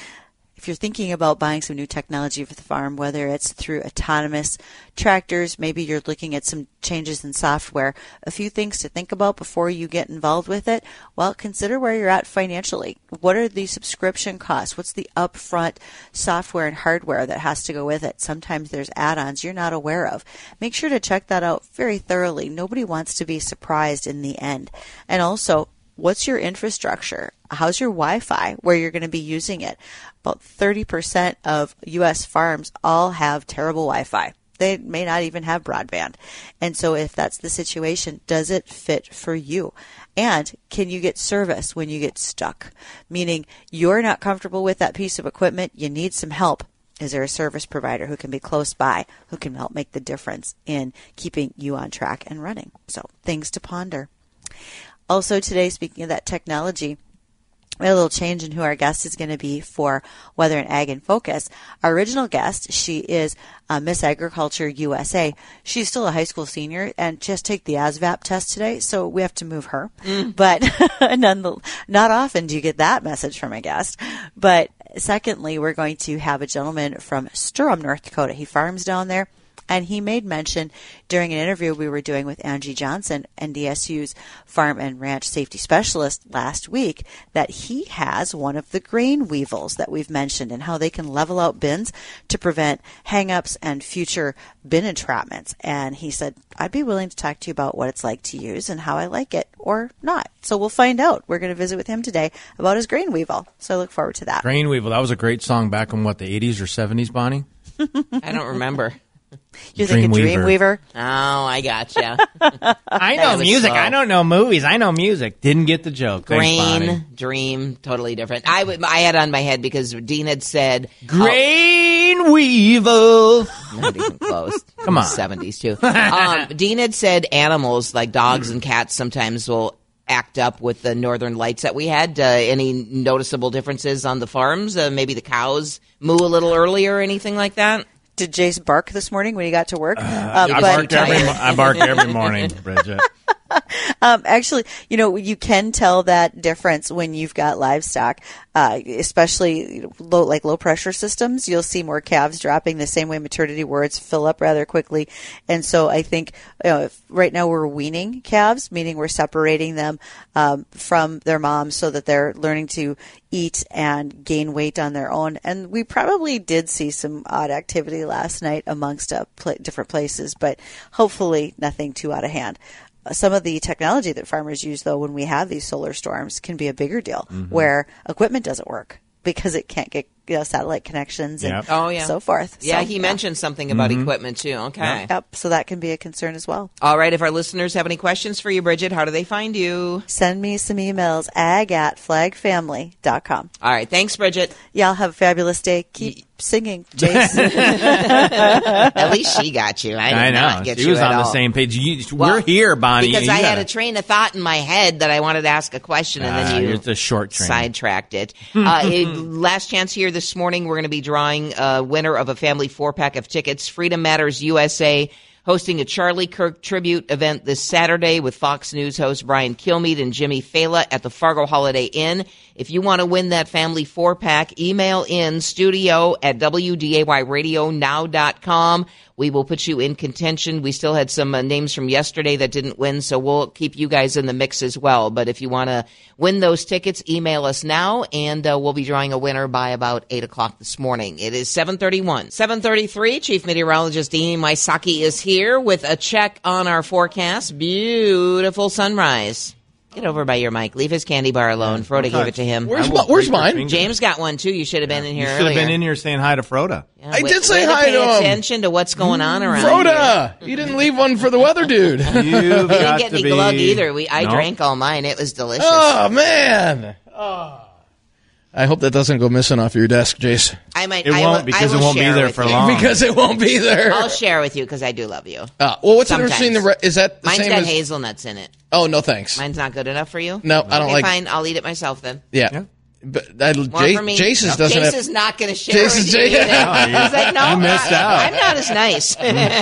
Speaker 9: If you're thinking about buying some new technology for the farm, whether it's through autonomous tractors, maybe you're looking at some changes in software, a few things to think about before you get involved with it. Well, consider where you're at financially. What are the subscription costs? What's the upfront software and hardware that has to go with it? Sometimes there's add-ons you're not aware of. Make sure to check that out very thoroughly. Nobody wants to be surprised in the end. And also, what's your infrastructure? How's your Wi-Fi where you're going to be using it? About thirty percent of U S farms all have terrible Wi-Fi. They may not even have broadband. And so if that's the situation, does it fit for you? And can you get service when you get stuck? Meaning you're not comfortable with that piece of equipment, you need some help. Is there a service provider who can be close by, who can help make the difference in keeping you on track and running? So things to ponder. Also today, speaking of that technology, we had a little change in who our guest is going to be for Weather and Ag in Focus. Our original guest, she is uh, Miss Agriculture U S A. She's still a high school senior and just take the A S V A P test today, so we have to move her. Mm. But none, not often do you get that message from a guest. But secondly, we're going to have a gentleman from Sturham, North Dakota. He farms down there. And he made mention during an interview we were doing with Angie Johnson, N D S U's Farm and Ranch Safety Specialist, last week, that he has one of the grain weevils that we've mentioned and how they can level out bins to prevent hang-ups and future bin entrapments. And he said, I'd be willing to talk to you about what it's like to use and how I like it or not. So we'll find out. We're going to visit with him today about his grain weevil. So I look forward to that.
Speaker 2: Grain weevil, that was a great song back in, what, the eighties or seventies, Bonnie?
Speaker 1: I don't remember.
Speaker 9: You're thinking Dreamweaver?
Speaker 1: Oh, I gotcha.
Speaker 2: I know music. Slow. I don't know movies. I know music. Didn't get the joke.
Speaker 1: Grain,
Speaker 2: Thanks,
Speaker 1: dream, totally different. I, w- I had it on my head because Dean had said
Speaker 2: Grain oh, Weevil.
Speaker 1: Not even close.
Speaker 2: Come on.
Speaker 1: seventies too. Um, Dean had said animals like dogs and cats sometimes will act up with the northern lights that we had. Uh, any noticeable differences on the farms? Uh, maybe the cows moo a little earlier or anything like that?
Speaker 9: Did Jace bark this morning when he got to work? Uh,
Speaker 2: uh, I, bark every, I bark every morning, Bridget.
Speaker 9: um, actually, you know, you can tell that difference when you've got livestock, uh, especially low, like low pressure systems. You'll see more calves dropping the same way maternity wards fill up rather quickly. And so I think you know, if right now we're weaning calves, meaning we're separating them um, from their moms so that they're learning to eat and gain weight on their own. And we probably did see some odd activity last night amongst uh, pl- different places, but hopefully nothing too out of hand. Some of the technology that farmers use, though, when we have these solar storms can be a bigger deal, mm-hmm. where equipment doesn't work. because it can't get you know, satellite connections and
Speaker 2: Yep.
Speaker 1: Oh, yeah.
Speaker 9: so forth.
Speaker 1: Yeah,
Speaker 9: So,
Speaker 1: he mentioned something about equipment too. Okay.
Speaker 9: Yep, so that can be a concern as well.
Speaker 1: All right. If our listeners have any questions for you, Bridget, how do they find you?
Speaker 9: Send me some emails, ag at flagfamily dot com.
Speaker 1: All right. Thanks, Bridget.
Speaker 9: Y'all have a fabulous day. Keep singing, Jason.
Speaker 1: At least she got you. I did
Speaker 2: I
Speaker 1: not
Speaker 2: know.
Speaker 1: get
Speaker 2: She
Speaker 1: you
Speaker 2: was
Speaker 1: at
Speaker 2: on the
Speaker 1: all.
Speaker 2: same page. You,
Speaker 1: Well,
Speaker 2: we're here, Bonnie.
Speaker 1: Because
Speaker 2: You
Speaker 1: I had
Speaker 2: gotta-
Speaker 1: a train of thought in my head that I wanted to ask a question, and
Speaker 2: Ah,
Speaker 1: then you
Speaker 2: it's a short train.
Speaker 1: sidetracked it. uh, it. Last chance here this morning, we're going to be drawing a winner of a family four-pack of tickets. Freedom Matters U S A hosting a Charlie Kirk tribute event this Saturday with Fox News host Brian Kilmeade and Jimmy Fallon at the Fargo Holiday Inn. If you want to win that family four-pack, email in studio at W D A Y radio now dot com. We will put you in contention. We still had some uh, names from yesterday that didn't win, so we'll keep you guys in the mix as well. But if you want to win those tickets, email us now, and uh, we'll be drawing a winner by about eight o'clock this morning. It is seven thirty-one. seven thirty-three, Chief Meteorologist Dean Maisaki is here with a check on our forecast. Beautiful sunrise. Get over by your mic. Leave his candy bar alone. Froda gave it to him.
Speaker 7: Where's,
Speaker 2: I
Speaker 7: my,
Speaker 2: will
Speaker 7: where's
Speaker 2: break your
Speaker 7: mine?
Speaker 2: fingers.
Speaker 1: James got one, too. You should have been in
Speaker 2: You
Speaker 1: here
Speaker 2: should have
Speaker 1: earlier.
Speaker 2: been in here saying hi to Froda.
Speaker 1: Yeah,
Speaker 7: I
Speaker 1: way-
Speaker 7: did say
Speaker 1: way to
Speaker 7: hi
Speaker 1: pay
Speaker 7: to him.
Speaker 1: attention to what's going on around here.
Speaker 7: Froda, you didn't leave one for the weather dude.
Speaker 2: You've
Speaker 1: We didn't
Speaker 2: got
Speaker 1: get
Speaker 2: to
Speaker 1: any
Speaker 2: be...
Speaker 1: glug either. We I
Speaker 2: No.
Speaker 1: drank all mine. It was delicious.
Speaker 7: Oh, man. Oh. I hope that doesn't go missing off your desk, Jace.
Speaker 1: I might.
Speaker 2: It
Speaker 1: I
Speaker 2: won't
Speaker 1: will,
Speaker 2: because
Speaker 1: I
Speaker 2: it
Speaker 1: will
Speaker 2: won't be
Speaker 1: share
Speaker 2: there
Speaker 1: with
Speaker 2: for
Speaker 1: you.
Speaker 2: long.
Speaker 7: Because it won't be there.
Speaker 1: I'll share with you because I do love you.
Speaker 7: Uh, well, what's
Speaker 1: Sometimes.
Speaker 7: interesting, the re- is that the
Speaker 1: Mine's
Speaker 7: same
Speaker 1: got
Speaker 7: as...
Speaker 1: hazelnuts in it.
Speaker 7: Oh, no, thanks.
Speaker 1: Mine's not good enough for you.
Speaker 7: No, I don't
Speaker 1: okay,
Speaker 7: like...
Speaker 1: fine. I'll eat it myself then.
Speaker 7: Yeah.
Speaker 2: Yeah.
Speaker 7: But I,
Speaker 1: More
Speaker 7: J-
Speaker 1: for me.
Speaker 7: Jace's
Speaker 1: no,
Speaker 7: doesn't
Speaker 1: Jace
Speaker 7: have...
Speaker 1: is not going to share
Speaker 7: Jason's
Speaker 1: with you.
Speaker 7: J-
Speaker 1: either.
Speaker 2: Oh, you-
Speaker 1: He's like, no,
Speaker 2: you missed
Speaker 1: I,
Speaker 2: out.
Speaker 1: I'm not as nice.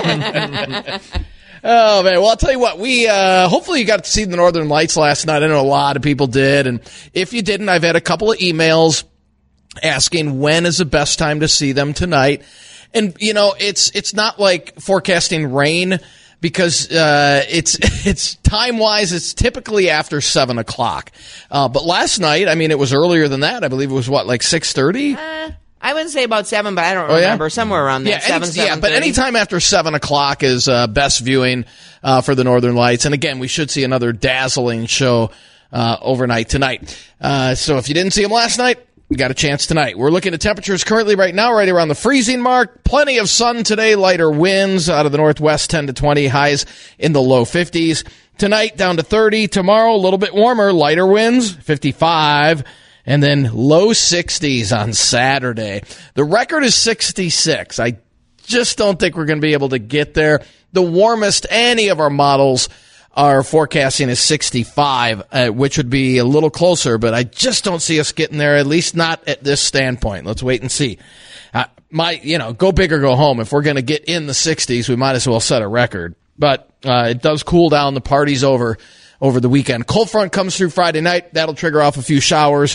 Speaker 7: Oh, man. Well, I'll tell you what. We uh, hopefully you got to see the Northern Lights last night. I know a lot of people did. And if you didn't, I've had a couple of emails asking when is the best time to see them tonight. And, you know, it's it's not like forecasting rain because uh, it's it's time-wise, it's typically after seven o'clock. Uh, but last night, I mean, it was earlier than that. I believe it was, what, like six thirty?
Speaker 1: uh, I wouldn't say about seven, but I don't
Speaker 7: Oh, yeah?
Speaker 1: remember. Somewhere around there.
Speaker 7: Yeah,
Speaker 1: seven,
Speaker 7: any, yeah,
Speaker 1: seven
Speaker 7: but
Speaker 1: thirty.
Speaker 7: anytime after seven o'clock is uh, best viewing uh, for the Northern Lights. And again, we should see another dazzling show uh, overnight tonight. Uh, so if you didn't see them last night, you got a chance tonight. We're looking at temperatures currently right now right around the freezing mark. Plenty of sun today, lighter winds out of the northwest, ten to twenty, highs in the low fifties. Tonight down to thirty. Tomorrow a little bit warmer, lighter winds, fifty-five. And then low sixties on Saturday. The record is sixty-six. I just don't think we're going to be able to get there. The warmest any of our models are forecasting is sixty-five, uh, which would be a little closer, but I just don't see us getting there, at least not at this standpoint. Let's wait and see. Uh, my, you know, go big or go home. If we're going to get in the sixties, we might as well set a record. But uh, it does cool down. The party's over over the weekend. Cold front comes through Friday night. That'll trigger off a few showers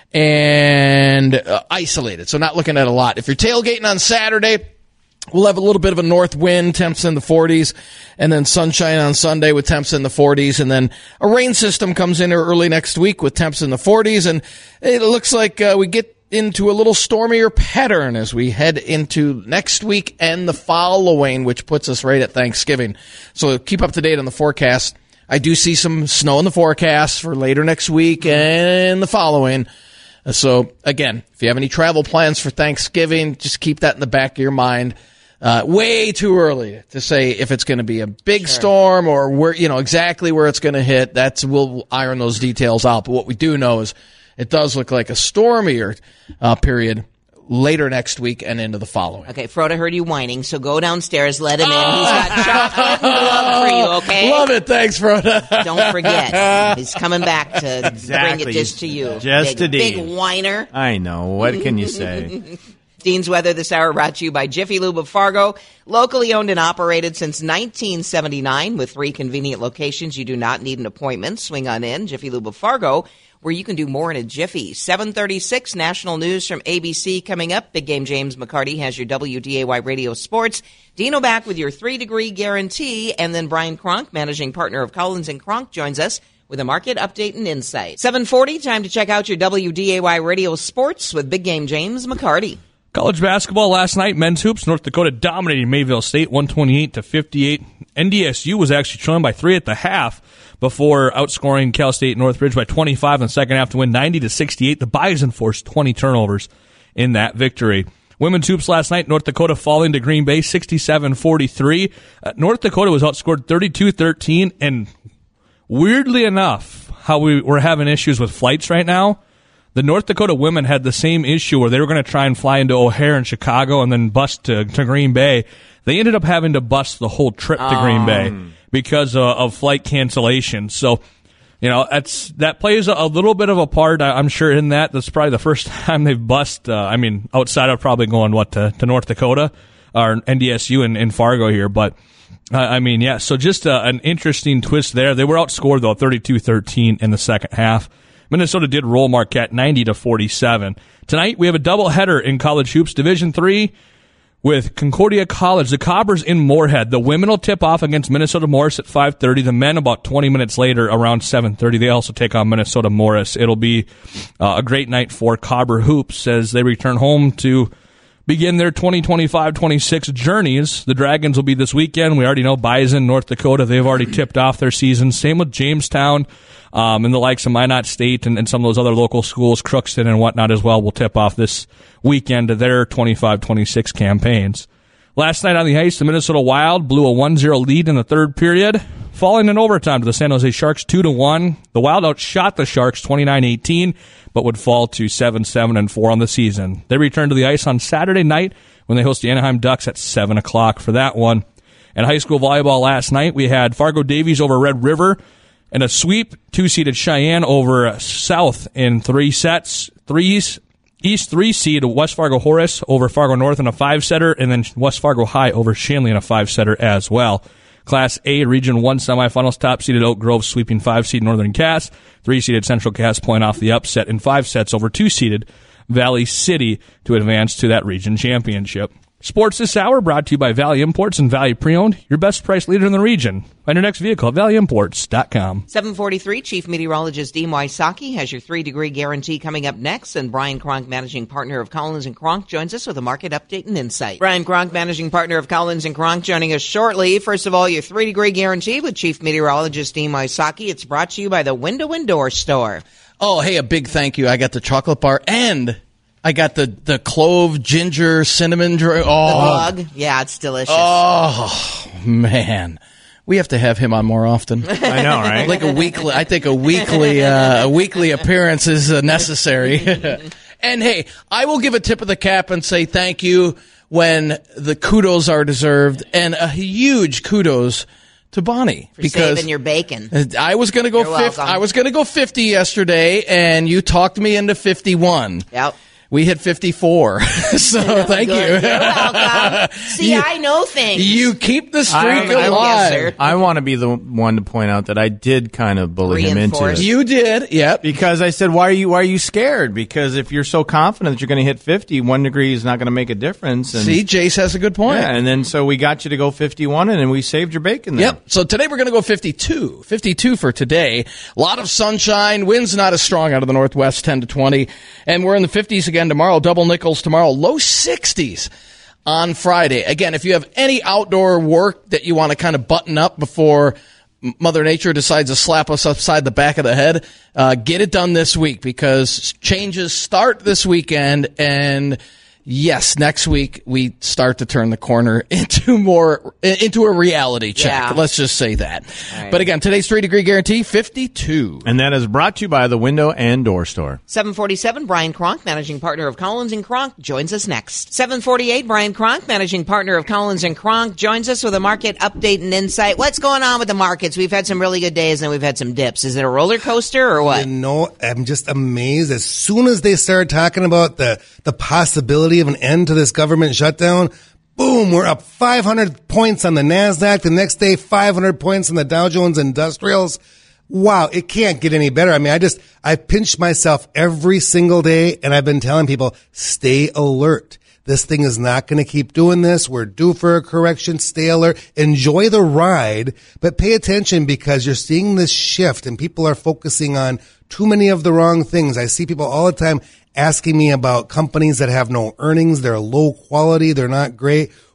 Speaker 7: and uh, isolated. So not looking at a lot. If you're tailgating on Saturday, we'll have a little bit of a north wind, temps in the forties, and then sunshine on Sunday with temps in the forties, and then a rain system comes in early next week with temps in the forties, and it looks like uh, we get into a little stormier pattern as we head into next week and the following, which puts us right at Thanksgiving. So keep up to date on the forecast. I do see some snow in the forecast for later next week and the following. So, again, if you have any travel plans for Thanksgiving, just keep that in the back of your mind. Uh, way too early to say if it's going to be a big
Speaker 1: Sure.
Speaker 7: storm or where, you know, exactly where it's going to hit. That's, we'll iron those details out. But what we do know is it does look like a stormier uh, period later next week and into the following.
Speaker 1: Okay, Froda heard you whining, so go downstairs, let him in. He's got chocolate and glove for you, okay?
Speaker 7: Love it. Thanks, Froda.
Speaker 1: Don't forget, he's coming back to
Speaker 2: Exactly.
Speaker 1: bring it just to you.
Speaker 2: Just
Speaker 1: big,
Speaker 2: to
Speaker 1: big
Speaker 2: Dean.
Speaker 1: whiner.
Speaker 2: I know. What can you say?
Speaker 1: Dean's Weather this hour brought to you by Jiffy Lube of Fargo, locally owned and operated since nineteen seventy-nine with three convenient locations. You do not need an appointment. Swing on in, Jiffy Lube of Fargo, where you can do more in a jiffy. seven thirty-six, national news from A B C coming up. Big Game James McCarty has your W D A Y Radio Sports. Dino back with your three-degree guarantee, and then Brian Kronk, managing partner of Collins and Kronk, joins us with a market update and insight. seven forty, time to check out your W D A Y Radio Sports with Big Game James McCarty.
Speaker 5: College basketball last night, men's hoops. North Dakota dominating Mayville State, one twenty-eight to fifty-eight. N D S U was actually trailing by three at the half before outscoring Cal State Northridge by twenty-five in the second half to win ninety to sixty-eight. The Bison forced twenty turnovers in that victory. Women's hoops last night, North Dakota falling to Green Bay sixty-seven forty-three. Uh, North Dakota was outscored thirty-two thirteen, and weirdly enough, how we were having issues with flights right now, the North Dakota women had the same issue where they were going to try and fly into O'Hare in Chicago and then bus to, to Green Bay. They ended up having to bus the whole trip to um. Green Bay because uh, of flight cancellation. So, you know, that's that plays a, a little bit of a part, I, I'm sure, in that. That's probably the first time they've bussed, uh, I mean, outside of probably going, what, to, to North Dakota or N D S U in, in Fargo here. But, uh, I mean, yeah, so just uh, an interesting twist there. They were outscored, though, thirty-two thirteen in the second half. Minnesota did roll Marquette ninety to forty-seven. Tonight, we have a doubleheader in college hoops. Division three with Concordia College. The Cobbers in Moorhead. The women will tip off against Minnesota Morris at five thirty. The men about twenty minutes later around seven thirty. They also take on Minnesota Morris. It'll be uh, a great night for Cobber Hoops as they return home to begin their twenty twenty-five twenty-six journeys. The Dragons will be this weekend. We already know Bison, North Dakota, they've already tipped off their season. Same with Jamestown um, and the likes of Minot State and, and some of those other local schools, Crookston and whatnot as well, will tip off this weekend to their twenty-five twenty-six campaigns. Last night on the ice, the Minnesota Wild blew a one zero lead in the third period, falling in overtime to the San Jose Sharks two to one. The Wild outshot the Sharks twenty-nine eighteen, but would fall to seven seven and four on the season. They return to the ice on Saturday night when they host the Anaheim Ducks at seven o'clock for that one. And high school volleyball last night, we had Fargo Davies over Red River and a sweep, two-seeded Cheyenne over South in three sets. Threes, East three-seed West Fargo Horace over Fargo North in a five-setter, and then West Fargo High over Shanley in a five-setter as well. Class A, Region one semifinals, top-seeded Oak Grove sweeping five-seed Northern Cass, three-seeded Central Cass point off the upset in five sets over two-seeded Valley City to advance to that region championship. Sports this hour brought to you by Valley Imports and Valley Pre-Owned, your best price leader in the region. Find your next vehicle at valley imports dot com.
Speaker 1: seven forty-three, Chief Meteorologist Dean Wysocki has your three-degree guarantee coming up next, and Brian Kronk, managing partner of Collins and Kronk, joins us with a market update and insight. Brian Kronk, managing partner of Collins and Kronk, joining us shortly. First of all, your three-degree guarantee with Chief Meteorologist Dean Wysocki. It's brought to you by the Window and Door Store.
Speaker 7: Oh, hey, a big thank you. I got the chocolate bar and I got the, the clove, ginger, cinnamon. Dr- oh.
Speaker 1: The bug. Yeah, it's delicious.
Speaker 7: Oh, man. We have to have him on more often.
Speaker 2: I know, right?
Speaker 7: Like a weekly, I think a weekly, uh, a weekly appearance is uh, necessary. And hey, I will give a tip of the cap and say thank you when the kudos are deserved, and a huge kudos to Bonnie
Speaker 1: for
Speaker 7: because
Speaker 1: saving your bacon.
Speaker 7: I was going to go fifty. I was going to go fifty yesterday, and you talked me into fifty-one.
Speaker 1: Yep.
Speaker 7: We hit fifty-four, so thank
Speaker 1: Good.
Speaker 7: you.
Speaker 1: You're welcome. See,
Speaker 7: you,
Speaker 1: I know things.
Speaker 7: You keep the streak
Speaker 2: I,
Speaker 7: alive.
Speaker 2: I, I want to be the one to point out that I did kind of bully him into it.
Speaker 7: You did, yep.
Speaker 2: Because I said, "Why are you? Why are you scared? Because if you're so confident that you're going to hit fifty, one degree is not going to make a difference." And,
Speaker 7: See, Jace has a good point.
Speaker 2: Yeah, and then so we got you to go fifty-one, and then we saved your bacon there.
Speaker 7: Yep. So today we're going to go fifty-two. fifty-two for today. A lot of sunshine. Wind's not as strong out of the northwest, ten to twenty, and we're in the fifties again tomorrow. Double nickels tomorrow, low sixties on Friday. Again, if you have any outdoor work that you want to kind of button up before Mother Nature decides to slap us upside the back of the head, uh, get it done this week because changes start this weekend. And yes, next week we start to turn the corner into more, into a reality check.
Speaker 1: Yeah.
Speaker 7: Let's just say that.
Speaker 1: Right.
Speaker 7: But again, today's three degree guarantee, fifty-two.
Speaker 2: And that is brought to you by the Window and Door Store.
Speaker 1: seven forty-seven, Brian Kronk, managing partner of Collins and Kronk, joins us next. seven forty-eight, Brian Kronk, managing partner of Collins and Kronk, joins us with a market update and insight. What's going on with the markets? We've had some really good days and we've had some dips. Is it a roller coaster or what?
Speaker 10: You know, I'm just amazed. As soon as they started talking about the, the possibility of an end to this government shutdown, boom, we're up five hundred points on the NASDAQ. The next day, five hundred points on the Dow Jones Industrials. Wow, it can't get any better. I mean, I just, I pinch myself every single day, and I've been telling people, stay alert. This thing is not going to keep doing this. We're due for a correction. Stay alert. Enjoy the ride, but pay attention because you're seeing this shift, and people are focusing on too many of the wrong things. I see people all the time asking me about companies that have no earnings. They're low quality. They're not great.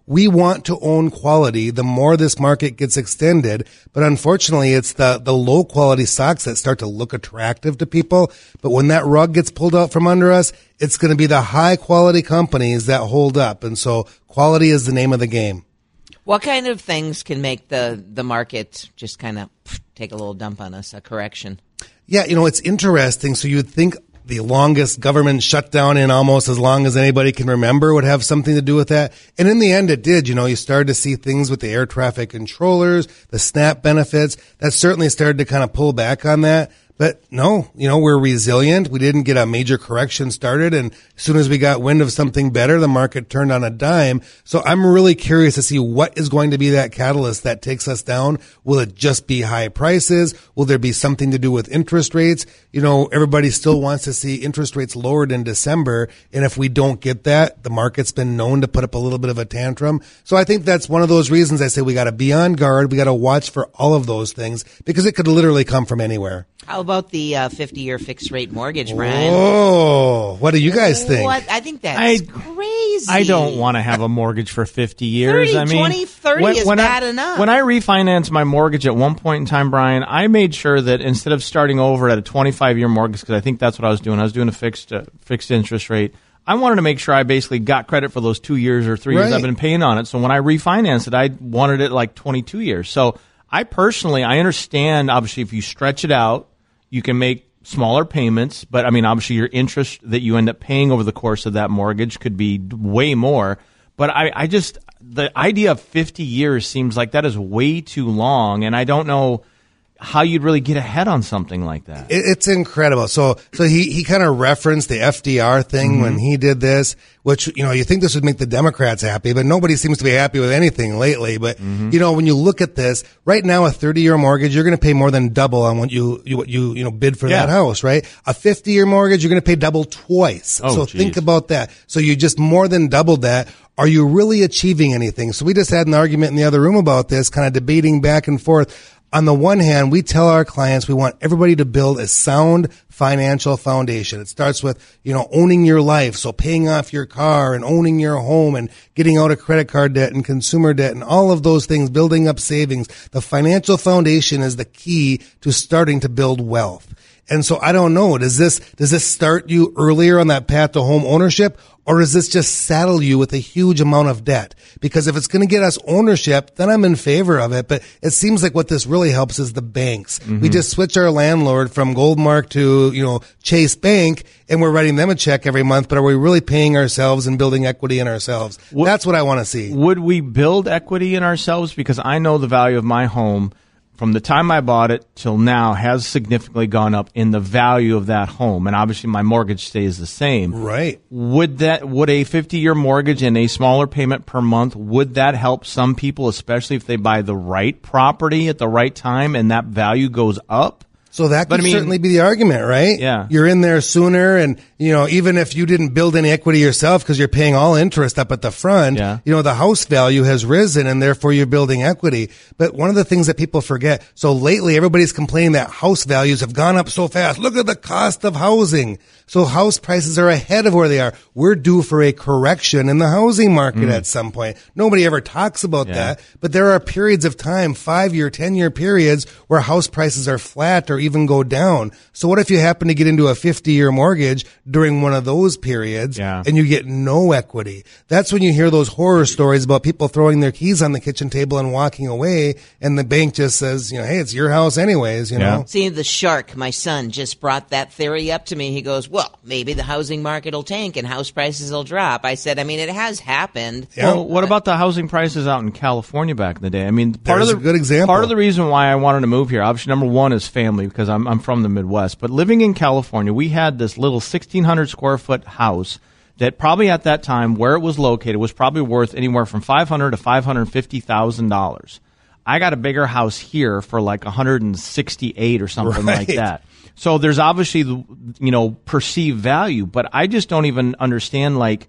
Speaker 10: we want to own quality the more this market gets extended. But unfortunately, it's the, the low quality stocks that start to look attractive to people. But when that rug gets pulled out from under us, it's going to be the high quality companies that hold up. And so quality is the name of the game.
Speaker 1: What kind of things can make the, the market just kind of take a little dump on us, a correction?
Speaker 10: Yeah, you know, it's interesting. So you would think the longest government shutdown in almost as long as anybody can remember would have something to do with that. And in the end, it did. You know, you started to see things with the air traffic controllers, the SNAP benefits. That certainly started to kind of pull back on that. But no, you know, we're resilient. We didn't get a major correction started. And as soon as we got wind of something better, the market turned on a dime. So I'm really curious to see what is going to be that catalyst that takes us down. Will it just be high prices? Will there be something to do with interest rates? You know, everybody still wants to see interest rates lowered in December. And if we don't get that, the market's been known to put up a little bit of a tantrum. So I think that's one of those reasons I say we got to be on guard. We got to watch for all of those things because it could literally come from anywhere.
Speaker 1: How about the uh, fifty-year fixed-rate mortgage, Brian?
Speaker 10: Oh, what do you guys think?
Speaker 1: What? I think that's
Speaker 2: I,
Speaker 1: crazy.
Speaker 2: I don't want to have a mortgage for fifty years.
Speaker 1: thirty,
Speaker 2: I mean,
Speaker 1: twenty, thirty
Speaker 2: when,
Speaker 1: is
Speaker 2: when
Speaker 1: bad
Speaker 2: I,
Speaker 1: enough.
Speaker 2: When I refinanced my mortgage at one point in time, Brian, I made sure that instead of starting over at a twenty-five-year mortgage, because I think that's what I was doing, I was doing a fixed uh, fixed interest rate. I wanted to make sure I basically got credit for those two years or three
Speaker 10: right.
Speaker 2: years I've been paying on it. So when I refinanced it, I wanted it like twenty-two years. So I personally, I understand, obviously, if you stretch it out, you can make smaller payments, but I mean, obviously your interest that you end up paying over the course of that mortgage could be way more. But I, I just, the idea of fifty years seems like that is way too long, and I don't know how you'd really get ahead on something like that.
Speaker 10: It, it's incredible. So, so he, he kind of referenced the F D R thing mm-hmm. when he did this, which, you know, you think this would make the Democrats happy, but nobody seems to be happy with anything lately. But, mm-hmm. you know, when you look at this, right now, a thirty-year mortgage, you're going to pay more than double on what you, you what you, you know, bid for yeah. that house, right? A fifty-year mortgage, you're going to pay double twice.
Speaker 2: Oh,
Speaker 10: so
Speaker 2: geez.
Speaker 10: think about that. So you just more than doubled that. Are you really achieving anything? So we just had an argument in the other room about this, kind of debating back and forth. On the one hand, we tell our clients we want everybody to build a sound financial foundation. It starts with, you know, owning your life. So paying off your car and owning your home and getting out of credit card debt and consumer debt and all of those things, building up savings. The financial foundation is the key to starting to build wealth. And so I don't know, does this, does this start you earlier on that path to home ownership? Or does this just saddle you with a huge amount of debt? Because if it's going to get us ownership, then I'm in favor of it. But it seems like what this really helps is the banks. Mm-hmm. We just switch our landlord from Goldmark to, you know, Chase Bank, and we're writing them a check every month. But are we really paying ourselves and building equity in ourselves? What, That's what I want to see.
Speaker 2: Would we build equity in ourselves? Because I know the value of my home from the time I bought it till now has significantly gone up in the value of that home, and obviously my mortgage stays the same.
Speaker 10: Right.
Speaker 2: Would that would a fifty-year mortgage and a smaller payment per month, would that help some people, especially if they buy the right property at the right time and that value goes up?
Speaker 10: So that
Speaker 2: But
Speaker 10: could
Speaker 2: I mean-
Speaker 10: certainly be the argument, right?
Speaker 2: Yeah.
Speaker 10: You're in there sooner, and, you know, even if you didn't build any equity yourself because you're paying all interest up at the front,
Speaker 2: Yeah.
Speaker 10: you know, the house value has risen and therefore you're building equity. But one of the things that people forget, so lately everybody's complaining that house values have gone up so fast. Look at the cost of housing. So house prices are ahead of where they are. We're due for a correction in the housing market at some point. Nobody ever talks about
Speaker 2: Yeah.
Speaker 10: that, but there are periods of time, five-year, ten-year periods where house prices are flat or even go down. So what if you happen to get into a fifty-year mortgage during one of those periods
Speaker 2: Yeah.
Speaker 10: and you get no equity? That's when you hear those horror stories about people throwing their keys on the kitchen table and walking away, and the bank just says, you know, hey, it's your house anyways, you
Speaker 2: Yeah.
Speaker 10: know?
Speaker 1: See, the shark, my son, just brought that theory up to me. He goes, well, maybe the housing market will tank and house prices will drop. I said, I mean, it has happened.
Speaker 10: Yeah.
Speaker 2: Well, what about the housing prices out in California back in the day? I mean, part
Speaker 10: There's
Speaker 2: of the
Speaker 10: a good example.
Speaker 2: Part of the reason why I wanted to move here, obviously, number one is family because I'm I'm from the Midwest. But living in California, we had this little sixteen hundred square foot house that probably at that time where it was located was probably worth anywhere from five hundred to five hundred fifty thousand dollars. I got a bigger house here for like one hundred sixty-eight or something
Speaker 10: Right.
Speaker 2: like that. So there's obviously, the, you know, perceived value, but I just don't even understand, like,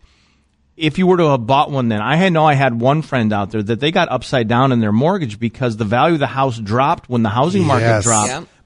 Speaker 2: if you were to have bought one then. I had know I had one friend out there that they got upside down in their mortgage because the value of the house dropped when the housing market
Speaker 10: Yes.
Speaker 2: dropped.
Speaker 1: Yeah.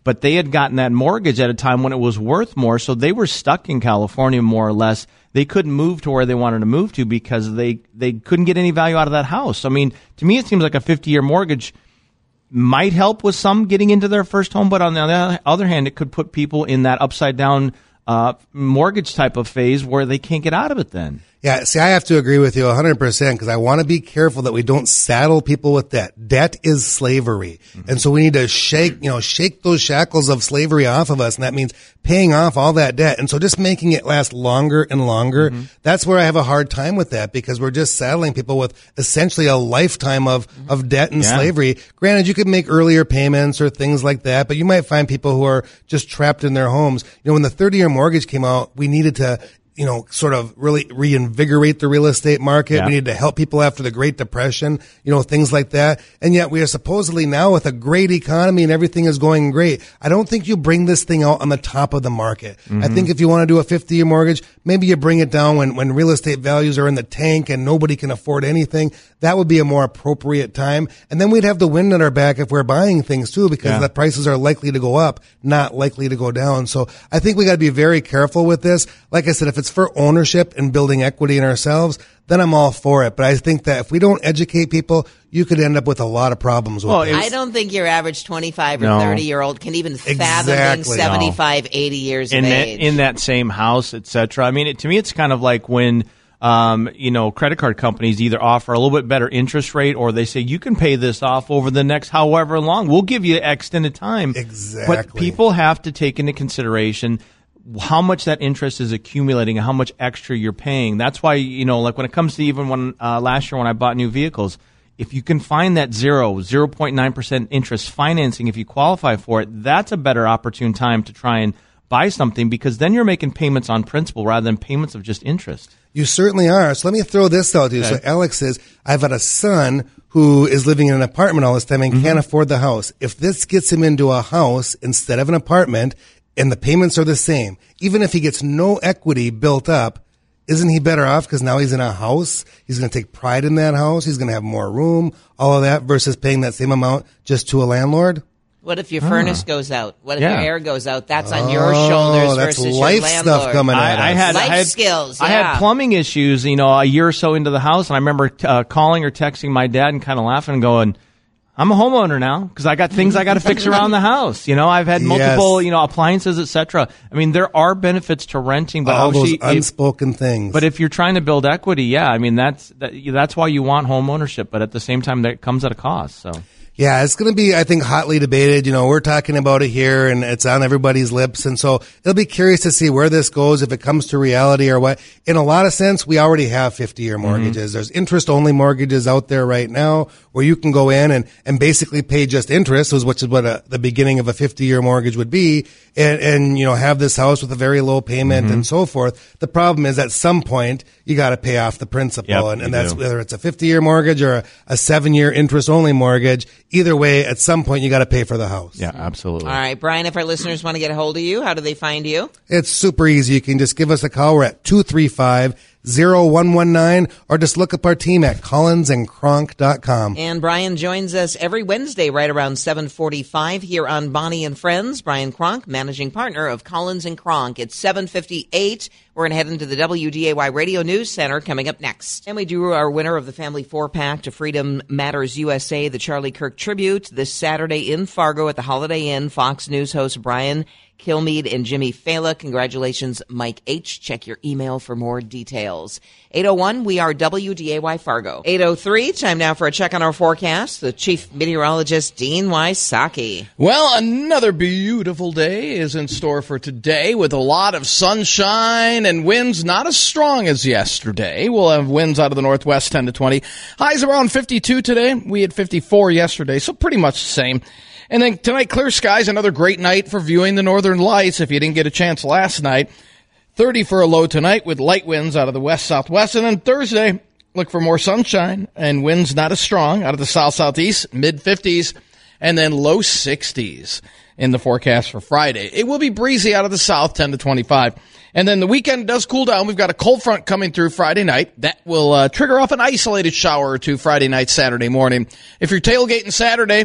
Speaker 2: but they had gotten that mortgage at a time when it was worth more, so they were stuck in California more or less. They couldn't move to where they wanted to move to because they, they couldn't get any value out of that house. I mean, to me, it seems like a fifty-year mortgage might help with some getting into their first home, but on the other hand, it could put people in that upside-down uh, mortgage type of phase where they can't get out of it then.
Speaker 10: Yeah, see, I have to agree with you one hundred percent because I want to be careful that we don't saddle people with debt. Debt is slavery. Mm-hmm. And so we need to shake, you know, shake those shackles of slavery off of us. And that means paying off all that debt. And so just making it last longer and longer, mm-hmm. that's where I have a hard time with that because we're just saddling people with essentially a lifetime of, mm-hmm. of debt and yeah. slavery. Granted, you could make earlier payments or things like that, but you might find people who are just trapped in their homes. You know, when the thirty-year mortgage came out, we needed to you know, sort of really reinvigorate the real estate market. Yeah. We need to help people after the Great Depression, you know, things like that. And yet we are supposedly now with a great economy and everything is going great. I don't think you bring this thing out on the top of the market. Mm-hmm. I think if you want to do a fifty-year mortgage, maybe you bring it down when, when real estate values are in the tank and nobody can afford anything. That would be a more appropriate time. And then we'd have the wind at our back if we're buying things too, because yeah. the prices are likely to go up, not likely to go down. So I think we got to be very careful with this. Like I said, if it's for ownership and building equity in ourselves, then I'm all for it. But I think that if we don't educate people, you could end up with a lot of problems with
Speaker 1: well,
Speaker 10: this.
Speaker 1: I don't think your average twenty-five or
Speaker 2: no.
Speaker 1: thirty-year-old can even fathom
Speaker 10: exactly.
Speaker 1: being seventy-five, no. eighty years
Speaker 2: in
Speaker 1: of
Speaker 2: that,
Speaker 1: age.
Speaker 2: In that same house, et cetera. I mean, it, to me, it's kind of like when um, you know, credit card companies either offer a little bit better interest rate or they say you can pay this off over the next however long. We'll give you extended time.
Speaker 10: Exactly.
Speaker 2: But people have to take into consideration how much that interest is accumulating and how much extra you're paying. That's why, you know, like when it comes to even when uh, last year when I bought new vehicles, if you can find that zero, zero point nine percent interest financing, if you qualify for it, that's a better opportune time to try and buy something because then you're making payments on principal rather than payments of just interest.
Speaker 10: You certainly are. So let me throw this out to you. Okay. So Alex says, I've got a son who is living in an apartment all this time and mm-hmm. can't afford the house. If this gets him into a house instead of an apartment and the payments are the same, even if he gets no equity built up, isn't he better off because now he's in a house? He's going to take pride in that house. He's going to have more room, all of that versus paying that same amount just to a landlord.
Speaker 1: What if your ah. furnace goes out? What if
Speaker 2: yeah.
Speaker 1: your air goes out? That's on your shoulders
Speaker 10: oh, that's
Speaker 1: versus
Speaker 10: life
Speaker 1: your landlord.
Speaker 10: Stuff coming at
Speaker 2: I, I
Speaker 10: us.
Speaker 2: had,
Speaker 1: life
Speaker 2: I had,
Speaker 1: skills.
Speaker 2: I
Speaker 1: yeah.
Speaker 2: had plumbing issues, you know, a year or so into the house, and I remember uh, calling or texting my dad and kind of laughing and going, I'm a homeowner now because I got things I got to fix around the house. You know, I've had multiple, yes. you know, appliances, et cetera. I mean, there are benefits to renting, but
Speaker 10: all those
Speaker 2: if,
Speaker 10: unspoken things.
Speaker 2: But if you're trying to build equity, yeah, I mean, that's that, that's why you want home ownership. But at the same time, that comes at a cost. So.
Speaker 10: Yeah, it's going to be, I think, hotly debated. You know, we're talking about it here and it's on everybody's lips. And so it'll be curious to see where this goes, if it comes to reality or what. In a lot of sense, we already have fifty-year mortgages. Mm-hmm. There's interest-only mortgages out there right now where you can go in and, and basically pay just interest, which is what a, the beginning of a fifty-year mortgage would be, and, and, you know, have this house with a very low payment mm-hmm. and so forth. The problem is at some point, you got to pay off the principal.
Speaker 2: Yep,
Speaker 10: and, and that's
Speaker 2: do.
Speaker 10: whether it's a fifty-year mortgage or a, a seven-year interest-only mortgage. Either way, at some point, you got to pay for the house.
Speaker 2: Yeah, absolutely.
Speaker 1: All right, Brian, if our listeners want to get a hold of you, how do they find you?
Speaker 10: It's super easy. You can just give us a call. We're at two three five, zero one one nine or just look up our team at collins and kronk dot com.
Speaker 1: And Brian joins us every Wednesday right around seven forty-five here on Bonnie and Friends. Brian Kronk, managing partner of Collins and Kronk. It's seven fifty-eight. We're going to head into the W D A Y Radio News Center coming up next. And we drew our winner of the Family Four-Pack to Freedom Matters U S A, the Charlie Kirk Tribute, this Saturday in Fargo at the Holiday Inn. Fox News host Brian Kilmeade and Jimmy Fela. Congratulations, Mike H. Check your email for more details. eight oh one, we are W D A Y Fargo. eight oh three, time now for a check on our forecast. The Chief Meteorologist, Dean Wysocki.
Speaker 7: Well, another beautiful day is in store for today with a lot of sunshine and winds not as strong as yesterday. We'll have winds out of the northwest ten to twenty. Highs around fifty-two today. We had fifty-four yesterday, so pretty much the same. And then tonight, clear skies, another great night for viewing the northern lights if you didn't get a chance last night. thirty for a low tonight with light winds out of the west-southwest. And then Thursday, look for more sunshine and winds not as strong out of the south-southeast, mid-fifties, and then low sixties in the forecast for Friday. It will be breezy out of the south, ten to twenty-five. And then the weekend does cool down. We've got a cold front coming through Friday night. That will uh, trigger off an isolated shower or two Friday night, Saturday morning. If you're tailgating Saturday,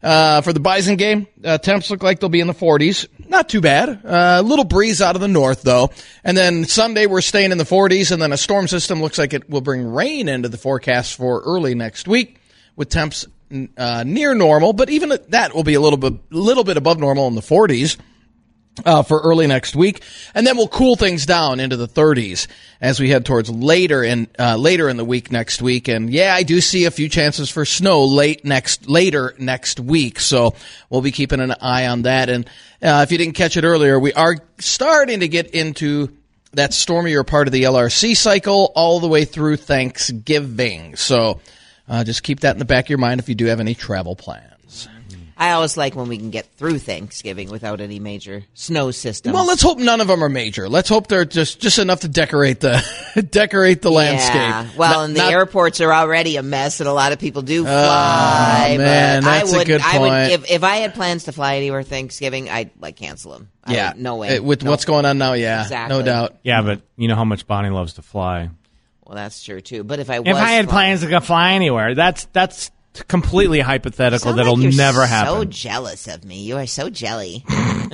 Speaker 7: Uh, for the Bison game, uh, temps look like they'll be in the forties. Not too bad. A uh, little breeze out of the north, though. And then Sunday, we're staying in the forties, and then a storm system looks like it will bring rain into the forecast for early next week, with temps uh, near normal, but even that will be a little bit, little bit above normal in the forties. Uh, for early next week, and then we'll cool things down into the thirties as we head towards later in uh, later in the week next week. And yeah, I do see a few chances for snow late next later next week, so we'll be keeping an eye on that. And uh, if you didn't catch it earlier, we are starting to get into that stormier part of the L R C cycle all the way through Thanksgiving. So uh, just keep that in the back of your mind if you do have any travel plans.
Speaker 1: I always like when we can get through Thanksgiving without any major snow systems.
Speaker 7: Well, let's hope none of them are major. Let's hope they're just, just enough to decorate the decorate the
Speaker 1: yeah.
Speaker 7: landscape.
Speaker 1: Well,
Speaker 7: not,
Speaker 1: and the
Speaker 7: not,
Speaker 1: airports are already a mess, and a lot of people do fly.
Speaker 7: Oh, man,
Speaker 1: but
Speaker 7: that's
Speaker 1: I would,
Speaker 7: a good point.
Speaker 1: I would, if, if I had plans to fly anywhere Thanksgiving, I'd like cancel them. I
Speaker 7: yeah,
Speaker 1: would, no way.
Speaker 7: With
Speaker 1: no.
Speaker 7: what's going on now, yeah,
Speaker 1: exactly.
Speaker 7: no doubt.
Speaker 2: Yeah, but you know how much Bonnie loves to fly.
Speaker 1: Well, that's true too. But if I was
Speaker 2: if I had
Speaker 1: flying,
Speaker 2: plans to go fly anywhere, that's that's. completely hypothetical.
Speaker 1: Sound
Speaker 2: That'll
Speaker 1: like you're
Speaker 2: never
Speaker 1: so
Speaker 2: happen.
Speaker 1: So jealous of me. You are so jelly.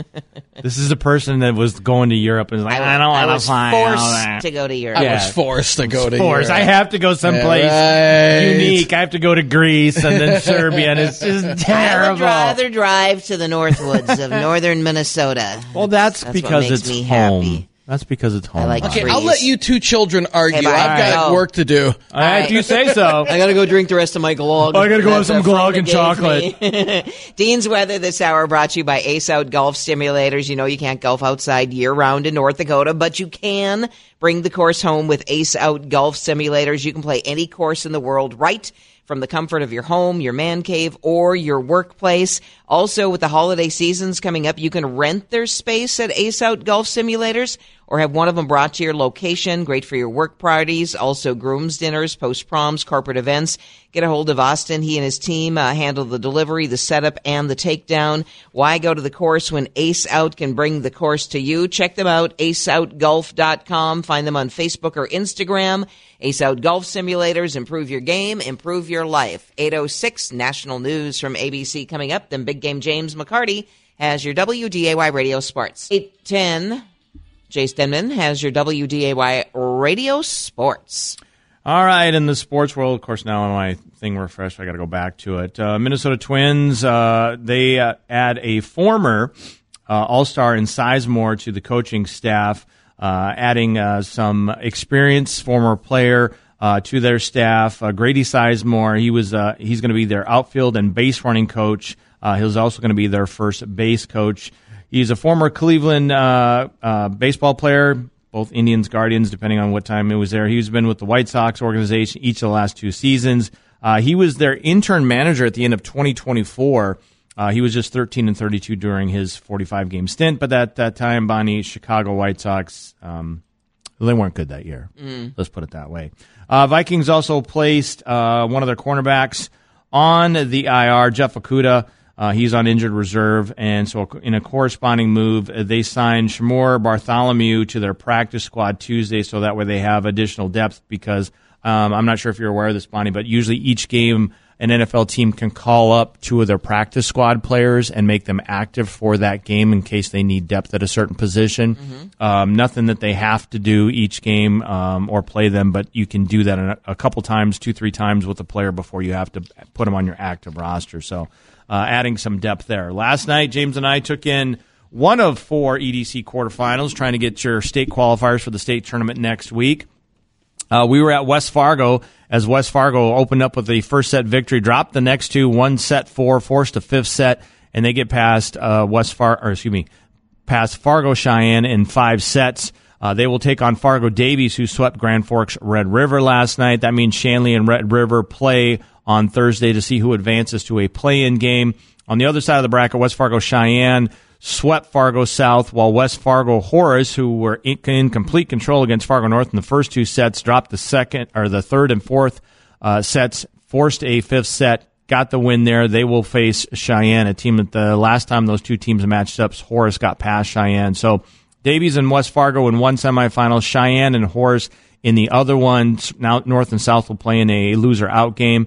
Speaker 2: This is a person that was going to Europe and was like, I, I don't want to fly.
Speaker 1: I was forced to go to Europe.
Speaker 7: I
Speaker 2: Yeah.
Speaker 7: was forced to go to
Speaker 2: forced.
Speaker 7: Europe.
Speaker 2: I have to go someplace
Speaker 7: Yeah, right.
Speaker 2: unique. I have to go to Greece and then Serbia, and it's just
Speaker 1: I would
Speaker 2: terrible.
Speaker 1: rather drive to the north woods of northern Minnesota.
Speaker 2: Well, that's,
Speaker 1: That's
Speaker 2: because
Speaker 1: what makes
Speaker 2: it's
Speaker 1: me
Speaker 2: home.
Speaker 1: happy.
Speaker 2: That's because it's home.
Speaker 1: I like
Speaker 7: Okay,
Speaker 1: trees.
Speaker 7: I'll let you two children argue.
Speaker 1: Hey,
Speaker 7: I've
Speaker 1: bye.
Speaker 7: got
Speaker 1: Oh.
Speaker 7: work to do.
Speaker 2: All right, do you say so?
Speaker 1: I gotta go drink the rest of my glog.
Speaker 2: Oh, I gotta go have
Speaker 1: that,
Speaker 2: some
Speaker 1: uh,
Speaker 2: glog
Speaker 1: Frona
Speaker 2: and
Speaker 1: gave
Speaker 2: chocolate.
Speaker 1: me. Dean's Weather this hour brought to you by Ace Out Golf Simulators. You know you can't golf outside year-round in North Dakota, but you can bring the course home with Ace Out Golf Simulators. You can play any course in the world right from the comfort of your home, your man cave, or your workplace. Also, with the holiday seasons coming up, you can rent their space at Ace Out Golf Simulators or have one of them brought to your location. Great for your work parties, also groom's dinners, post-proms, corporate events. Get a hold of Austin. He and his team uh, handle the delivery, the setup, and the takedown. Why go to the course when Ace Out can bring the course to you? Check them out, ace out golf dot com. Find them on Facebook or Instagram. Ace Out Golf Simulators. Improve your game, improve your life. eight oh six National News from A B C coming up. Then Big Game James McCarty has your W D A Y Radio Sports. eight ten Jay Stenman has your W D A Y Radio Sports.
Speaker 2: All right, in the sports world, of course, now my thing refreshed. I got to go back to it. Uh, Minnesota Twins, uh, they uh, add a former uh, All-Star in Sizemore to the coaching staff, uh, adding uh, some experienced former player uh, to their staff. Uh, Grady Sizemore, he was uh, he's going to be their outfield and base running coach. Uh, he was also going to be their first base coach. He's a former Cleveland uh, uh, baseball player, both Indians, Guardians, depending on what time it was there. He's been with the White Sox organization each of the last two seasons. Uh, he was their intern manager at the end of twenty twenty-four. Uh, he was just thirteen and thirty-two during his forty-five game stint, but at that time, Bonnie, Chicago White Sox, um, they weren't good that year. Mm. Let's put it that way. Uh, Vikings also placed uh, one of their cornerbacks on the I R, Jeff Okudah. Uh, he's on injured reserve, and so in a corresponding move, uh, they signed Shamor Bartholomew to their practice squad Tuesday, so that way they have additional depth because um, I'm not sure if you're aware of this, Bonnie, but usually each game an N F L team can call up two of their practice squad players and make them active for that game in case they need depth at a certain position. Mm-hmm. Um, nothing that they have to do each game um, or play them, but you can do that a, a couple times, two, three times with a player before you have to put them on your active roster. So Uh, adding some depth there. Last night, James and I took in one of four E D C quarterfinals, trying to get your state qualifiers for the state tournament next week. Uh, we were at West Fargo as West Fargo opened up with the first set victory, dropped the next two, one set four, forced a fifth set, and they get past uh, West Far, or excuse me, past Fargo Cheyenne in five sets. Uh, they will take on Fargo Davies, who swept Grand Forks Red River last night. That means Shanley and Red River play on Thursday to see who advances to a play-in game. On the other side of the bracket, West Fargo Cheyenne swept Fargo South, while West Fargo Horace, who were in, in complete control against Fargo North in the first two sets, dropped the second or the third and fourth uh, sets, forced a fifth set, got the win there. They will face Cheyenne, a team that the last time those two teams matched up, Horace got past Cheyenne. So Davies and West Fargo in one semifinal, Cheyenne and Horace in the other one. Now North and South will play in a loser-out game.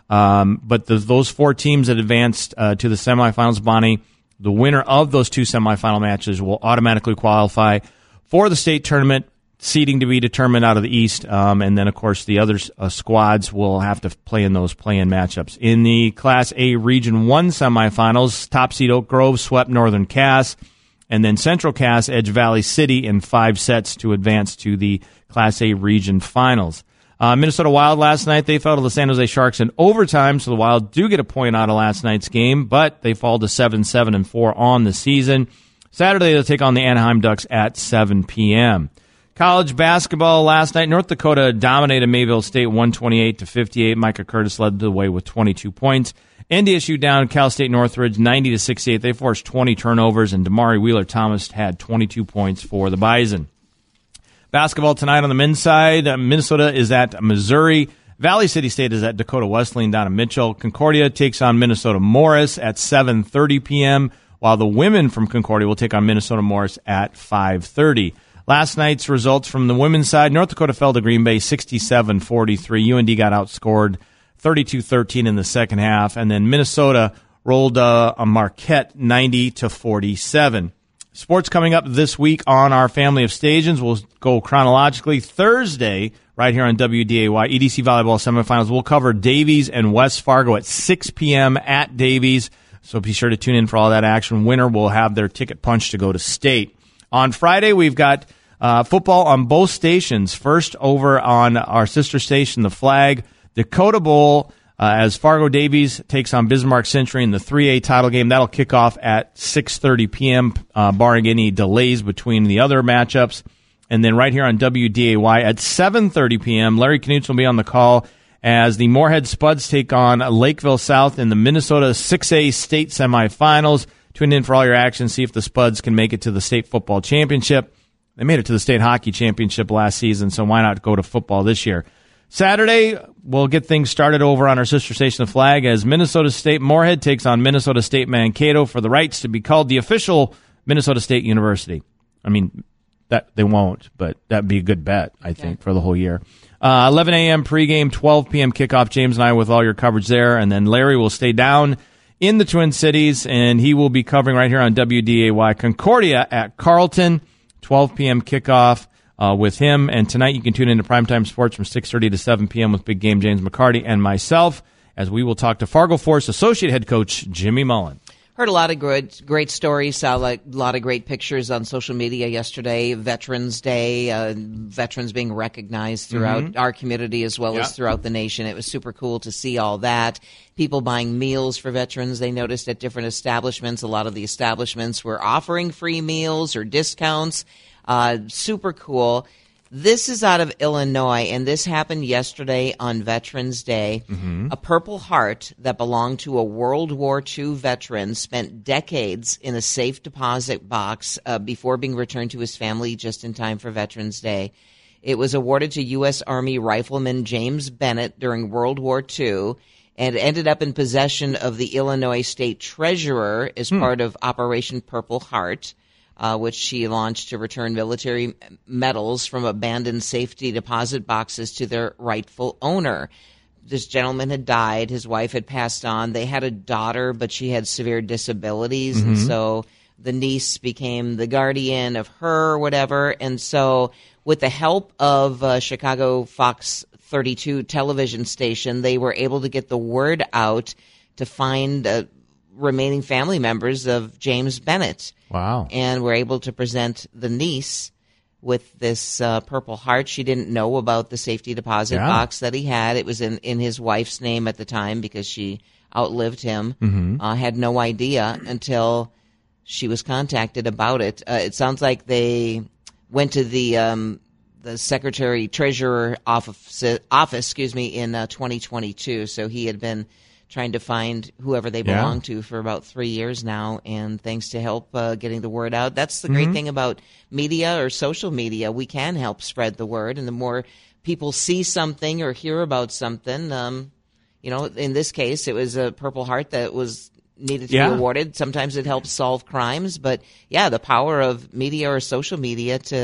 Speaker 2: Um, but the, those four teams that advanced uh, to the semifinals, Bonnie, the winner of those two semifinal matches will automatically qualify for the state tournament, seeding to be determined out of the East. Um, and then, of course, the other uh, squads will have to play in those play-in matchups. In the Class A Region one semifinals, top seed Oak Grove swept Northern Cass, and then Central Cass edged Valley City in five sets to advance to the Class A Region finals. Uh, Minnesota Wild last night, they fell to the San Jose Sharks in overtime, so the Wild do get a point out of last night's game, but they fall to seven, seven, and four on the season. Saturday, they'll take on the Anaheim Ducks at seven p.m. College basketball last night, North Dakota dominated Mayville State one twenty-eight to fifty-eight. Micah Curtis led the way with twenty-two points. N D S U down Cal State Northridge ninety to sixty-eight. They forced twenty turnovers, and Damari Wheeler-Thomas had twenty-two points for the Bison. Basketball tonight on the men's side. Uh, Minnesota is at Missouri. Valley City State is at Dakota Wesleyan down in Mitchell. Concordia takes on Minnesota Morris at seven thirty p.m., while the women from Concordia will take on Minnesota Morris at five thirty. Last night's results from the women's side, North Dakota fell to Green Bay sixty-seven forty-three. U N D got outscored thirty-two thirteen in the second half, and then Minnesota rolled uh, a Marquette ninety to forty-seven. Sports coming up this week on our family of stations. We'll go chronologically. Thursday, right here on W D A Y, E D C Volleyball Semifinals. We'll cover Davies and West Fargo at six p.m. at Davies, so be sure to tune in for all that action. Winner will have their ticket punched to go to state. On Friday, we've got uh, football on both stations. First, over on our sister station, the Flag, Dakota Bowl, Uh, as Fargo Davies takes on Bismarck Century in the three A title game. That'll kick off at six thirty p.m., uh, barring any delays between the other matchups. And then right here on W D A Y at seven thirty p.m., Larry Knutson will be on the call as the Moorhead Spuds take on Lakeville South in the Minnesota six A state semifinals. Tune in for all your action, see if the Spuds can make it to the state football championship. They made it to the state hockey championship last season, so why not go to football this year? Saturday, we'll get things started over on our sister station, The Flag, as Minnesota State Moorhead takes on Minnesota State Mankato for the rights to be called the official Minnesota State University. I mean, that they won't, but that'd be a good bet, I okay. think, for the whole year. Uh, eleven a.m. pregame, twelve p.m. kickoff. James and I with all your coverage there, and then Larry will stay down in the Twin Cities, and he will be covering right here on W D A Y Concordia at Carleton, twelve p.m. kickoff. Uh, with him, and tonight you can tune into Primetime Sports from six thirty to seven p.m. with Big Game James McCarty and myself, as we will talk to Fargo Force Associate Head Coach Jimmy Mullen.
Speaker 1: Heard a lot of good, great stories, saw like a lot of great pictures on social media yesterday. Veterans Day, uh, veterans being recognized throughout mm-hmm. our community as well yeah. as throughout the nation. It was super cool to see all that. People buying meals for veterans, they noticed at different establishments. A lot of the establishments were offering free meals or discounts. Uh, super cool. This is out of Illinois, and this happened yesterday on Veterans Day. Mm-hmm. A Purple Heart that belonged to a World War Two veteran spent decades in a safe deposit box uh, before being returned to his family just in time for Veterans Day. It was awarded to U S. Army Rifleman James Bennett during World War Two and ended up in possession of the Illinois State Treasurer as hmm. part of Operation Purple Heart. Uh, which she launched to return military medals from abandoned safety deposit boxes to their rightful owner. This gentleman had died. His wife had passed on. They had a daughter, but she had severe disabilities, mm-hmm. and so the niece became the guardian of her or whatever. And so with the help of uh, Chicago Fox thirty-two television station, they were able to get the word out to find uh, remaining family members of James Bennett.
Speaker 2: Wow.
Speaker 1: And we're able to present the niece with this uh, Purple Heart. She didn't know about the safety deposit yeah. box that he had. It was in, in his wife's name at the time because she outlived him. Mm-hmm. Uh, had no idea until she was contacted about it. Uh, it sounds like they went to the um, the Secretary Treasurer office, office excuse me, in uh, twenty twenty-two. So he had been trying to find whoever they belong yeah. to for about three years now, and thanks to help uh, getting the word out. That's the mm-hmm. great thing about media or social media. We can help spread the word, and the more people see something or hear about something, um, you know, in this case, it was a Purple Heart that was needed to yeah. be awarded. Sometimes it helps solve crimes, but yeah, the power of media or social media to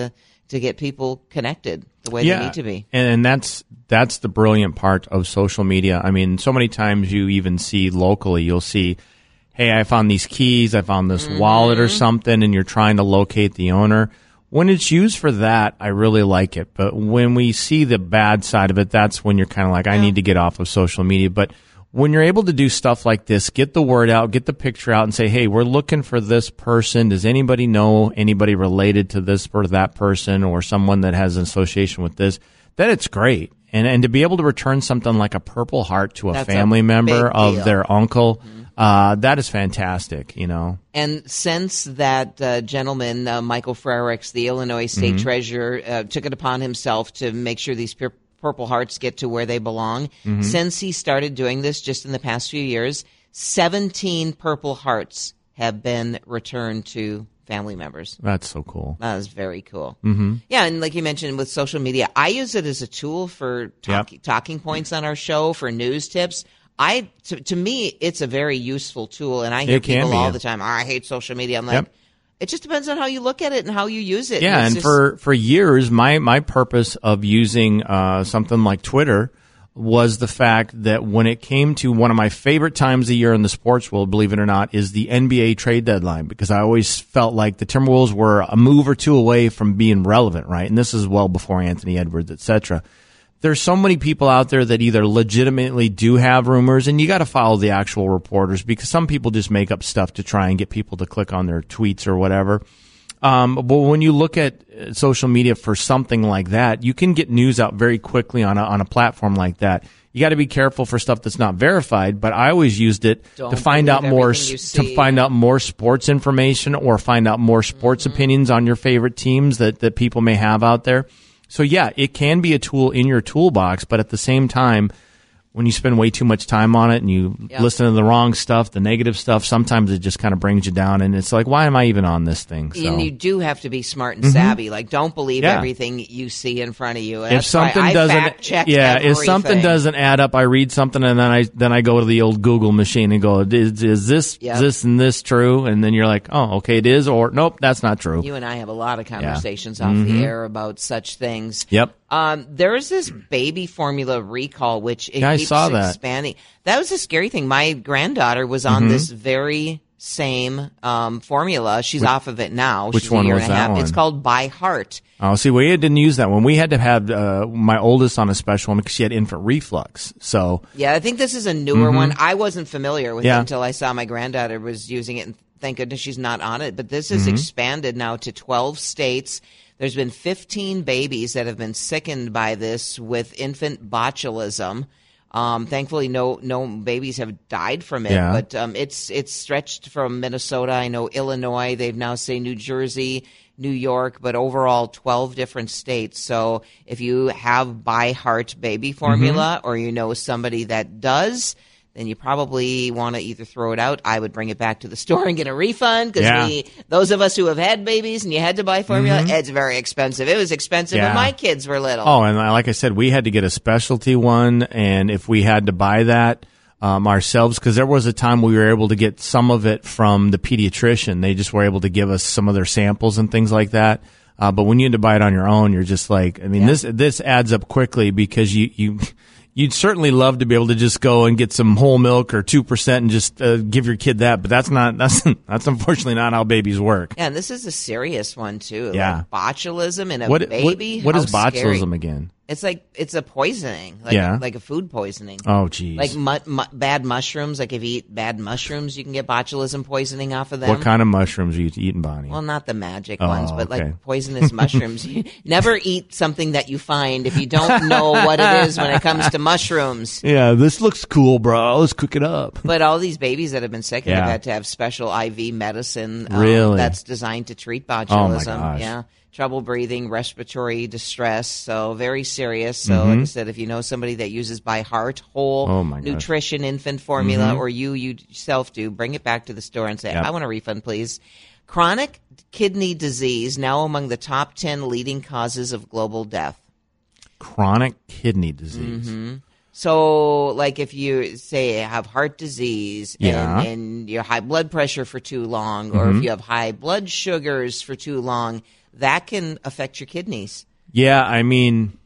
Speaker 1: to get people connected the way
Speaker 2: yeah.
Speaker 1: they need to be.
Speaker 2: And, and that's that's the brilliant part of social media. I mean, so many times you even see locally, you'll see, hey, I found these keys, I found this mm-hmm. wallet or something, and you're trying to locate the owner. When it's used for that, I really like it. But when we see the bad side of it, that's when you're kind of like, I yeah. need to get off of social media. But when you're able to do stuff like this, get the word out, get the picture out, and say, hey, we're looking for this person. Does anybody know anybody related to this or that person or someone that has an association with this? Then it's great. And and to be able to return something like a Purple Heart to a
Speaker 1: That's
Speaker 2: family
Speaker 1: a
Speaker 2: member of
Speaker 1: deal.
Speaker 2: their uncle, mm-hmm. uh, that is fantastic, you know.
Speaker 1: And since that uh, gentleman, uh, Michael Frericks, the Illinois State
Speaker 2: Mm-hmm.
Speaker 1: Treasurer, uh, took it upon himself to make sure these pur- Purple Hearts get to where they belong,
Speaker 2: Mm-hmm.
Speaker 1: since he started doing this just in the past few years, seventeen Purple Hearts have been returned to family members.
Speaker 2: That's so cool.
Speaker 1: That is very cool.
Speaker 2: Mm-hmm.
Speaker 1: Yeah, and like you mentioned with social media, I use it as a tool for talk,
Speaker 2: Yep.
Speaker 1: talking points on our show, for news tips. I to, to me, it's a very useful tool, and I hear
Speaker 2: It can
Speaker 1: people
Speaker 2: be.
Speaker 1: all the time, oh, I hate social media. I'm like,
Speaker 2: Yep.
Speaker 1: it just depends on how you look at it and how you use it.
Speaker 2: Yeah,
Speaker 1: it's
Speaker 2: and
Speaker 1: just-
Speaker 2: for, for years, my, my purpose of using uh, something like Twitter was the fact that when it came to one of my favorite times of year in the sports world, believe it or not, is the N B A trade deadline, because I always felt like the Timberwolves were a move or two away from being relevant, right? And this is well before Anthony Edwards, et cetera. There's so many people out there that either legitimately do have rumors, and you got to follow the actual reporters, because some people just make up stuff to try and get people to click on their tweets or whatever. Um, but when you look at social media for something like that, you can get news out very quickly on a, on a platform like that. You got to be careful for stuff that's not verified, but I always used it
Speaker 1: Don't
Speaker 2: to find out
Speaker 1: believe
Speaker 2: more
Speaker 1: everything you
Speaker 2: to
Speaker 1: see.
Speaker 2: find out more sports information or find out more sports
Speaker 1: Mm-hmm.
Speaker 2: opinions on your favorite teams that, that people may have out there. So yeah, it can be a tool in your toolbox, but at the same time, when you spend way too much time on it and you
Speaker 1: Yeah.
Speaker 2: listen to the wrong stuff, the negative stuff, sometimes it just kind of brings you down, and it's like, why am I even on this thing? So.
Speaker 1: And you do have to be smart and savvy. Like, don't believe
Speaker 2: Yeah.
Speaker 1: everything you see in front of you. And
Speaker 2: if
Speaker 1: that's why
Speaker 2: something
Speaker 1: I
Speaker 2: doesn't,
Speaker 1: fact-check
Speaker 2: yeah, if something
Speaker 1: everything.
Speaker 2: doesn't add up, I read something and then I then I go to the old Google machine and go, is, is this
Speaker 1: Yep.
Speaker 2: is this and this true? And then you're like, oh, okay, it is, or nope, that's not true.
Speaker 1: You and I have a lot of conversations off
Speaker 2: Mm-hmm.
Speaker 1: the air about such things.
Speaker 2: Yep.
Speaker 1: Um, there is this baby formula recall, which it
Speaker 2: Yeah, I
Speaker 1: keeps
Speaker 2: saw that.
Speaker 1: expanding. That was a scary thing. My granddaughter was on
Speaker 2: Mm-hmm.
Speaker 1: this very same um, formula. She's off of it now.
Speaker 2: which
Speaker 1: She's a
Speaker 2: one
Speaker 1: year
Speaker 2: was
Speaker 1: and a
Speaker 2: that
Speaker 1: half.
Speaker 2: one?
Speaker 1: It's called By Heart.
Speaker 2: Oh, see, we didn't use that one. We had to have uh, my oldest on a special one because she had infant reflux. So
Speaker 1: Yeah, I think this is a newer one. I wasn't familiar with
Speaker 2: Mm-hmm. Yeah.
Speaker 1: it until I saw my granddaughter was using it, and thank goodness she's not on it. But this has
Speaker 2: Mm-hmm.
Speaker 1: expanded now to twelve states. There's been fifteen babies that have been sickened by this with infant botulism. Um, thankfully, no no babies have died from it,
Speaker 2: Yeah.
Speaker 1: but um, it's it's stretched from Minnesota. I know Illinois. They've now say New Jersey, New York, but overall twelve different states. So if you have By Heart baby formula,
Speaker 2: Mm-hmm.
Speaker 1: or you know somebody that does, then you probably want to either throw it out. I would bring it back to the store and get a refund, because
Speaker 2: Yeah.
Speaker 1: we those of us who have had babies and you had to buy formula, it's very expensive. It was expensive
Speaker 2: Mm-hmm. Yeah.
Speaker 1: when my kids were little.
Speaker 2: Oh, and like I said, we had to get a specialty one, and if we had to buy that um, ourselves, because there was a time we were able to get some of it from the pediatrician. They just were able to give us some of their samples and things like that. Uh, but when you had to buy it on your own, you're just like, I mean, this this adds up quickly, because you you. You'd certainly love to be able to just go and get some whole milk or two percent and just uh, give your kid that, but that's not that's that's unfortunately not how babies work.
Speaker 1: Yeah, and this is a serious one too.
Speaker 2: Yeah.
Speaker 1: Like botulism in a
Speaker 2: What what,
Speaker 1: baby.
Speaker 2: what
Speaker 1: How
Speaker 2: is botulism
Speaker 1: scary.
Speaker 2: again?
Speaker 1: It's like it's a poisoning, like
Speaker 2: Yeah.
Speaker 1: like a food poisoning.
Speaker 2: Oh, geez.
Speaker 1: Like mu- mu- bad mushrooms. Like if you eat bad mushrooms, you can get botulism poisoning off of them.
Speaker 2: What kind of mushrooms are you eating, Bonnie?
Speaker 1: Well, not the magic
Speaker 2: Oh,
Speaker 1: ones, but
Speaker 2: okay.
Speaker 1: like poisonous mushrooms. You never eat something that you find if you don't know what it is when it comes to mushrooms.
Speaker 2: Yeah, this looks cool, bro. Let's cook it up.
Speaker 1: But all these babies that have been sick
Speaker 2: Yeah.
Speaker 1: have had to have special I V medicine um,
Speaker 2: Really?
Speaker 1: that's designed to treat
Speaker 2: Oh, my
Speaker 1: botulism.
Speaker 2: gosh.
Speaker 1: Yeah. Trouble breathing, respiratory distress, so very serious. So,
Speaker 2: Mm-hmm.
Speaker 1: like I said, if you know somebody that uses By Heart whole
Speaker 2: Oh, my gosh.
Speaker 1: nutrition infant formula, or you you yourself do, bring it back to the store and say,
Speaker 2: Yep.
Speaker 1: I want a refund, please. Chronic kidney disease, now among the top ten leading causes of global death.
Speaker 2: Chronic kidney disease.
Speaker 1: So, like if you say have heart disease
Speaker 2: Yeah.
Speaker 1: and, and you have high blood pressure for too long, or if you have high blood sugars for too long, that can affect your kidneys.
Speaker 2: Yeah, I mean,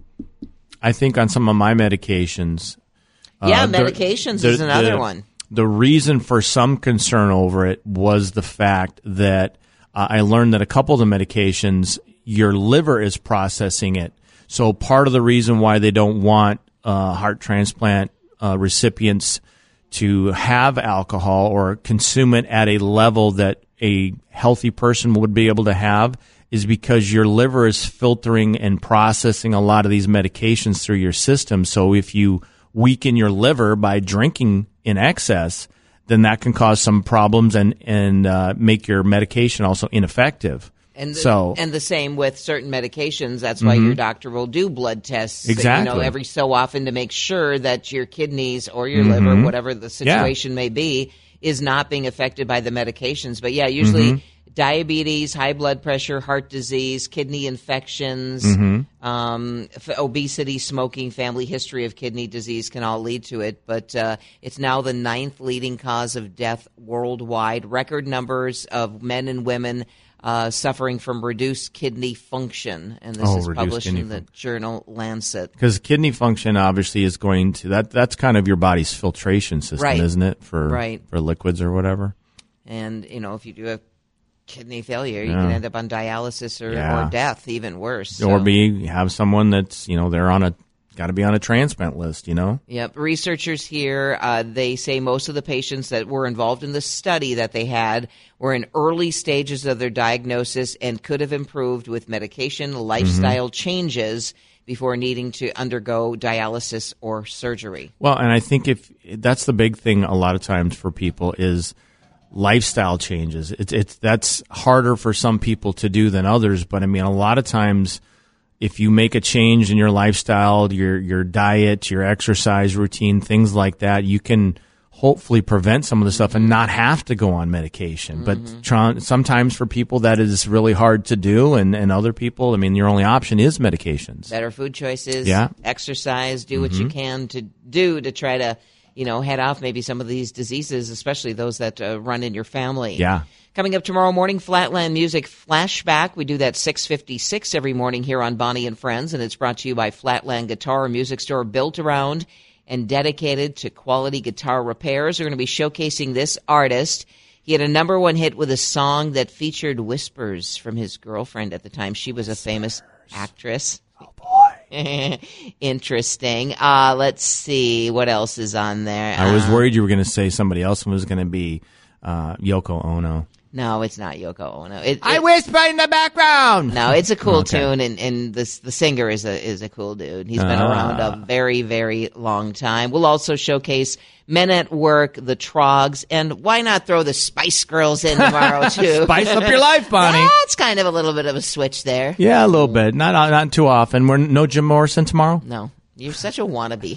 Speaker 2: I think on some of my medications.
Speaker 1: Yeah,
Speaker 2: uh,
Speaker 1: medications
Speaker 2: the,
Speaker 1: is another
Speaker 2: the,
Speaker 1: one.
Speaker 2: The reason for some concern over it was the fact that uh, I learned that a couple of the medications, your liver is processing it. So part of the reason why they don't want uh, heart transplant uh, recipients to have alcohol or consume it at a level that a healthy person would be able to have is because your liver is filtering and processing a lot of these medications through your system. So if you weaken your liver by drinking in excess, then that can cause some problems and, and uh, make your medication also ineffective.
Speaker 1: And the,
Speaker 2: so,
Speaker 1: and the same with certain medications. That's why
Speaker 2: mm-hmm.
Speaker 1: your doctor will do blood tests,
Speaker 2: exactly.
Speaker 1: you know, every so often to make sure that your kidneys or your
Speaker 2: mm-hmm.
Speaker 1: liver, whatever the situation
Speaker 2: yeah.
Speaker 1: may be, is not being affected by the medications. But yeah, usually mm-hmm. diabetes, high blood pressure, heart disease, kidney infections,
Speaker 2: mm-hmm.
Speaker 1: um, f- obesity, smoking, family history of kidney disease can all lead to it. But uh, it's now the ninth leading cause of death worldwide. Record numbers of men and women Uh, suffering from reduced kidney function, and this
Speaker 2: oh,
Speaker 1: is published in the
Speaker 2: fun-
Speaker 1: journal Lancet.
Speaker 2: Because kidney function obviously is going to that. That's kind of your body's filtration system,
Speaker 1: right.
Speaker 2: isn't it? For
Speaker 1: right.
Speaker 2: for liquids or whatever.
Speaker 1: And you know, if you do have kidney failure, you
Speaker 2: yeah.
Speaker 1: can end up on dialysis or,
Speaker 2: yeah.
Speaker 1: or death, even worse. So.
Speaker 2: Or be have someone that's you know they're on a got to be on a transplant list, you know?
Speaker 1: Yep. Researchers here, uh, they say most of the patients that were involved in the study that they had were in early stages of their diagnosis and could have improved with medication, lifestyle mm-hmm. changes before needing to undergo dialysis or surgery.
Speaker 2: Well, and I think if that's the big thing a lot of times for people is lifestyle changes. It's it's that's harder for some people to do than others, but I mean a lot of times if you make a change in your lifestyle, your your diet, your exercise routine, things like that, you can hopefully prevent some of the stuff and not have to go on medication. Mm-hmm. But try, sometimes for people that is really hard to do, and, and other people, I mean, your only option is medications.
Speaker 1: Better food choices,
Speaker 2: yeah.
Speaker 1: exercise, do
Speaker 2: mm-hmm.
Speaker 1: what you can to do to try to, you know, head off maybe some of these diseases, especially those that uh, run in your family.
Speaker 2: Yeah.
Speaker 1: Coming up tomorrow morning, Flatland Music Flashback. We do that six fifty-six every morning here on Bonnie and Friends, and it's brought to you by Flatland Guitar, a music store built around and dedicated to quality guitar repairs. We're going to be showcasing this artist. He had a number one hit with a song that featured whispers from his girlfriend at the time. She was a famous actress.
Speaker 2: Oh, boy.
Speaker 1: Interesting. Uh, let's see. What else is on there?
Speaker 2: I was
Speaker 1: uh,
Speaker 2: worried you were going to say somebody else was going to be uh, Yoko Ono.
Speaker 1: No, it's not Yoko Ono. It, it,
Speaker 2: I whisper in the background.
Speaker 1: No, it's a cool
Speaker 2: okay.
Speaker 1: tune, and, and the the singer is a is a cool dude. He's been
Speaker 2: ah.
Speaker 1: around a very very long time. We'll also showcase Men at Work, the Trogs, and why not throw the Spice Girls in tomorrow too?
Speaker 2: Spice up your life, Bonnie.
Speaker 1: That's kind of a little bit of a switch there.
Speaker 2: Yeah, a little bit. Not not too often. We're no Jim Morrison tomorrow.
Speaker 1: No. You're such a wannabe.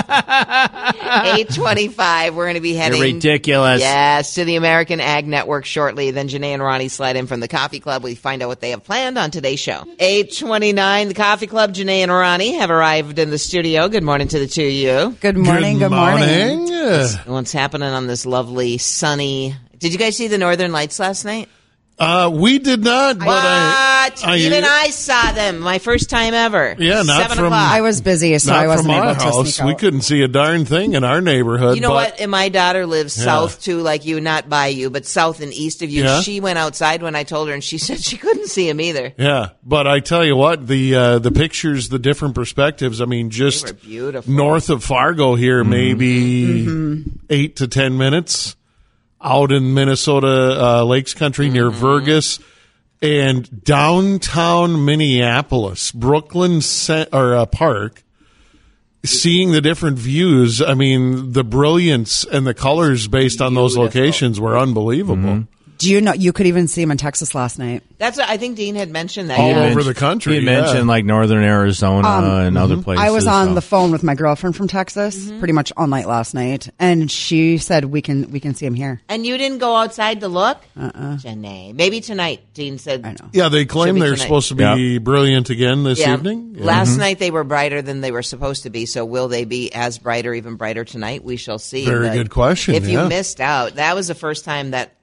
Speaker 1: eight twenty-five, we're going to be heading...
Speaker 2: You're ridiculous.
Speaker 1: Yes, to the American Ag Network shortly. Then Janae and Ronnie slide in from the Coffee Club. We find out what they have planned on today's show. eight twenty-nine, the Coffee Club, Janae and Ronnie have arrived in the studio. Good morning to the two of you.
Speaker 11: Good morning, good, good morning. morning.
Speaker 1: What's, what's happening on this lovely, sunny... Did you guys see the Northern Lights last night?
Speaker 12: Uh, we did not, but I,
Speaker 1: I, even I saw them. My first time ever.
Speaker 12: Yeah, not
Speaker 1: Seven
Speaker 12: from.
Speaker 1: o'clock.
Speaker 11: I was busy, so
Speaker 12: not
Speaker 11: I wasn't
Speaker 12: from
Speaker 11: able
Speaker 12: our
Speaker 11: to
Speaker 12: house.
Speaker 11: sneak out.
Speaker 12: We couldn't see a darn thing in our neighborhood.
Speaker 1: You know
Speaker 12: but,
Speaker 1: what? And my daughter lives
Speaker 12: yeah.
Speaker 1: south too, like you, not by you, but south and east of you.
Speaker 12: Yeah.
Speaker 1: She went outside when I told her, and she said she couldn't see him either.
Speaker 12: Yeah, but I tell you what, the uh, the pictures, the different perspectives. I mean, just
Speaker 1: They were beautiful.
Speaker 12: north of Fargo here, mm-hmm. maybe mm-hmm. eight to ten minutes out in Minnesota uh, Lakes Country mm-hmm. near Vergas. And downtown Minneapolis, Brooklyn or uh, Park, seeing the different views. I mean, the brilliance and the colors based on those locations were unbelievable.
Speaker 2: Mm-hmm.
Speaker 11: Do you know you could even see him in Texas last night?
Speaker 1: That's what I think Dean had mentioned that.
Speaker 12: All
Speaker 1: yeah.
Speaker 12: over the country.
Speaker 2: He
Speaker 12: yeah.
Speaker 2: mentioned like northern Arizona
Speaker 11: Um,
Speaker 2: and other places.
Speaker 11: I was on
Speaker 2: so.
Speaker 11: the phone with my girlfriend from Texas
Speaker 1: Mm-hmm.
Speaker 11: pretty much all night last night, and she said we can we can see him here.
Speaker 1: And you didn't go outside to look?
Speaker 11: Uh-uh.
Speaker 1: Janae. Maybe tonight, Dean said.
Speaker 11: I know.
Speaker 12: Yeah, they claim
Speaker 1: Should be
Speaker 12: they're
Speaker 1: tonight.
Speaker 12: supposed to be
Speaker 2: Yeah.
Speaker 12: brilliant again this
Speaker 1: Yeah.
Speaker 12: evening. Yeah.
Speaker 1: Last
Speaker 2: Mm-hmm.
Speaker 1: night they were brighter than they were supposed to be, so will they be as bright or even brighter tonight? We shall see.
Speaker 12: Very
Speaker 1: But
Speaker 12: good question,
Speaker 1: If
Speaker 12: yeah.
Speaker 1: you missed out, that was the first time that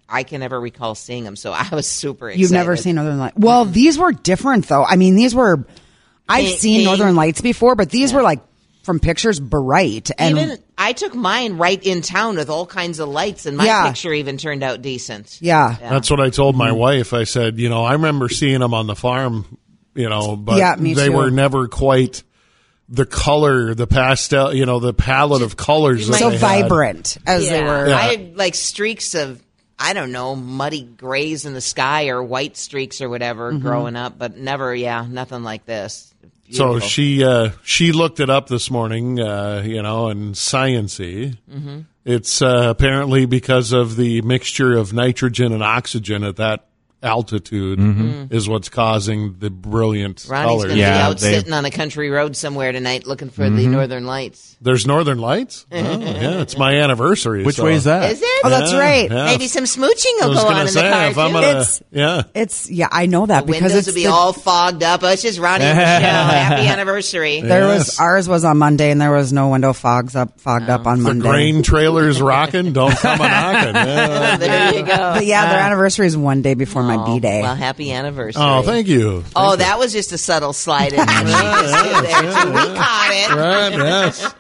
Speaker 1: I can never recall seeing them, so I was super excited.
Speaker 11: You've never seen Northern Lights. Well, mm-hmm. these were different, though. I mean, these were, I've
Speaker 1: Pink,
Speaker 11: seen
Speaker 1: pink.
Speaker 11: Northern Lights before, but these yeah. were like, from pictures, bright. And
Speaker 1: even I took mine right in town with all kinds of lights, and my
Speaker 11: yeah.
Speaker 1: picture even turned out decent.
Speaker 11: Yeah.
Speaker 1: yeah.
Speaker 12: That's what I told my mm-hmm. wife. I said, you know, I remember seeing them on the farm, you know, but
Speaker 11: yeah, me
Speaker 12: they
Speaker 11: too.
Speaker 12: were never quite the color, the pastel, you know, the palette of colors. That
Speaker 11: so
Speaker 12: they
Speaker 11: vibrant
Speaker 12: had.
Speaker 11: as
Speaker 1: yeah.
Speaker 11: they were.
Speaker 12: Yeah.
Speaker 1: I had like streaks of, I don't know, muddy grays in the sky or white streaks or whatever mm-hmm. growing up, but never, yeah, nothing like this. Beautiful.
Speaker 12: So she uh, she looked it up this morning, uh, you know, and science-y.
Speaker 1: Mm-hmm.
Speaker 12: It's uh, apparently because of the mixture of nitrogen and oxygen at that altitude
Speaker 2: mm-hmm.
Speaker 12: is what's causing the brilliant
Speaker 1: Ronnie's
Speaker 12: colors.
Speaker 1: going to
Speaker 2: Yeah,
Speaker 1: be out
Speaker 2: they-
Speaker 1: sitting on a country road somewhere tonight looking for
Speaker 2: Mm-hmm.
Speaker 1: the Northern Lights.
Speaker 12: There's Northern Lights? Oh, yeah, it's my anniversary.
Speaker 2: Which
Speaker 12: so-
Speaker 2: way is that?
Speaker 1: Is it?
Speaker 11: Oh, that's
Speaker 12: Yeah,
Speaker 11: right.
Speaker 12: yeah.
Speaker 1: Maybe some smooching
Speaker 12: I
Speaker 1: will
Speaker 12: was
Speaker 1: go
Speaker 12: gonna
Speaker 1: on in
Speaker 12: say,
Speaker 1: the car,
Speaker 12: if I'm
Speaker 1: too.
Speaker 12: gonna,
Speaker 11: It's-
Speaker 12: yeah.
Speaker 11: It's, yeah, I know that
Speaker 1: The
Speaker 11: because
Speaker 1: windows
Speaker 11: it's
Speaker 1: will be
Speaker 11: the-
Speaker 1: all fogged up. Oh, it's just Ronnie and Michelle. Happy anniversary.
Speaker 11: There
Speaker 12: Yes.
Speaker 11: was ours was on Monday, and there was no window fogs up, fogged up on
Speaker 12: The
Speaker 11: Monday.
Speaker 12: grain trailer's rocking. Don't come a knocking. Yeah.
Speaker 1: There you go.
Speaker 11: But yeah, their anniversary is one day before my
Speaker 1: Oh,
Speaker 11: B day.
Speaker 1: Well, happy anniversary.
Speaker 12: Oh, thank you. Thank
Speaker 1: Oh,
Speaker 12: you.
Speaker 1: that was just a subtle slide in. there. She just did there, too. We caught it.
Speaker 12: Right, yes.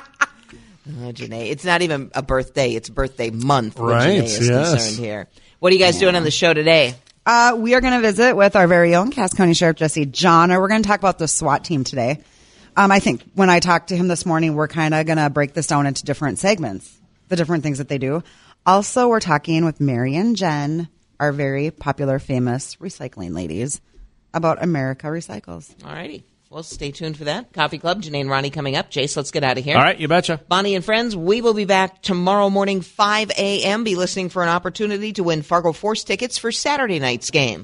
Speaker 1: Oh, Janae, it's not even a birthday; it's birthday month. Where
Speaker 12: Right,
Speaker 1: Janae is
Speaker 12: yes.
Speaker 1: concerned here. What are you guys doing on the show today?
Speaker 11: Uh, we are going to visit with our very own Cass County Sheriff Jesse John. We're going to talk about the SWAT team today. Um, I think when I talked to him this morning, we're kind of going to break this down into different segments, the different things that they do. Also, we're talking with Mary and Jen, our very popular, famous recycling ladies, about America Recycles.
Speaker 1: All righty. Well, stay tuned for that. Coffee Club, Janae and Ronnie coming up. Jace, let's get out of here.
Speaker 2: All right, you betcha.
Speaker 1: Bonnie and friends, we will be back tomorrow morning, five a.m. Be listening for an opportunity to win Fargo Force tickets for Saturday night's game.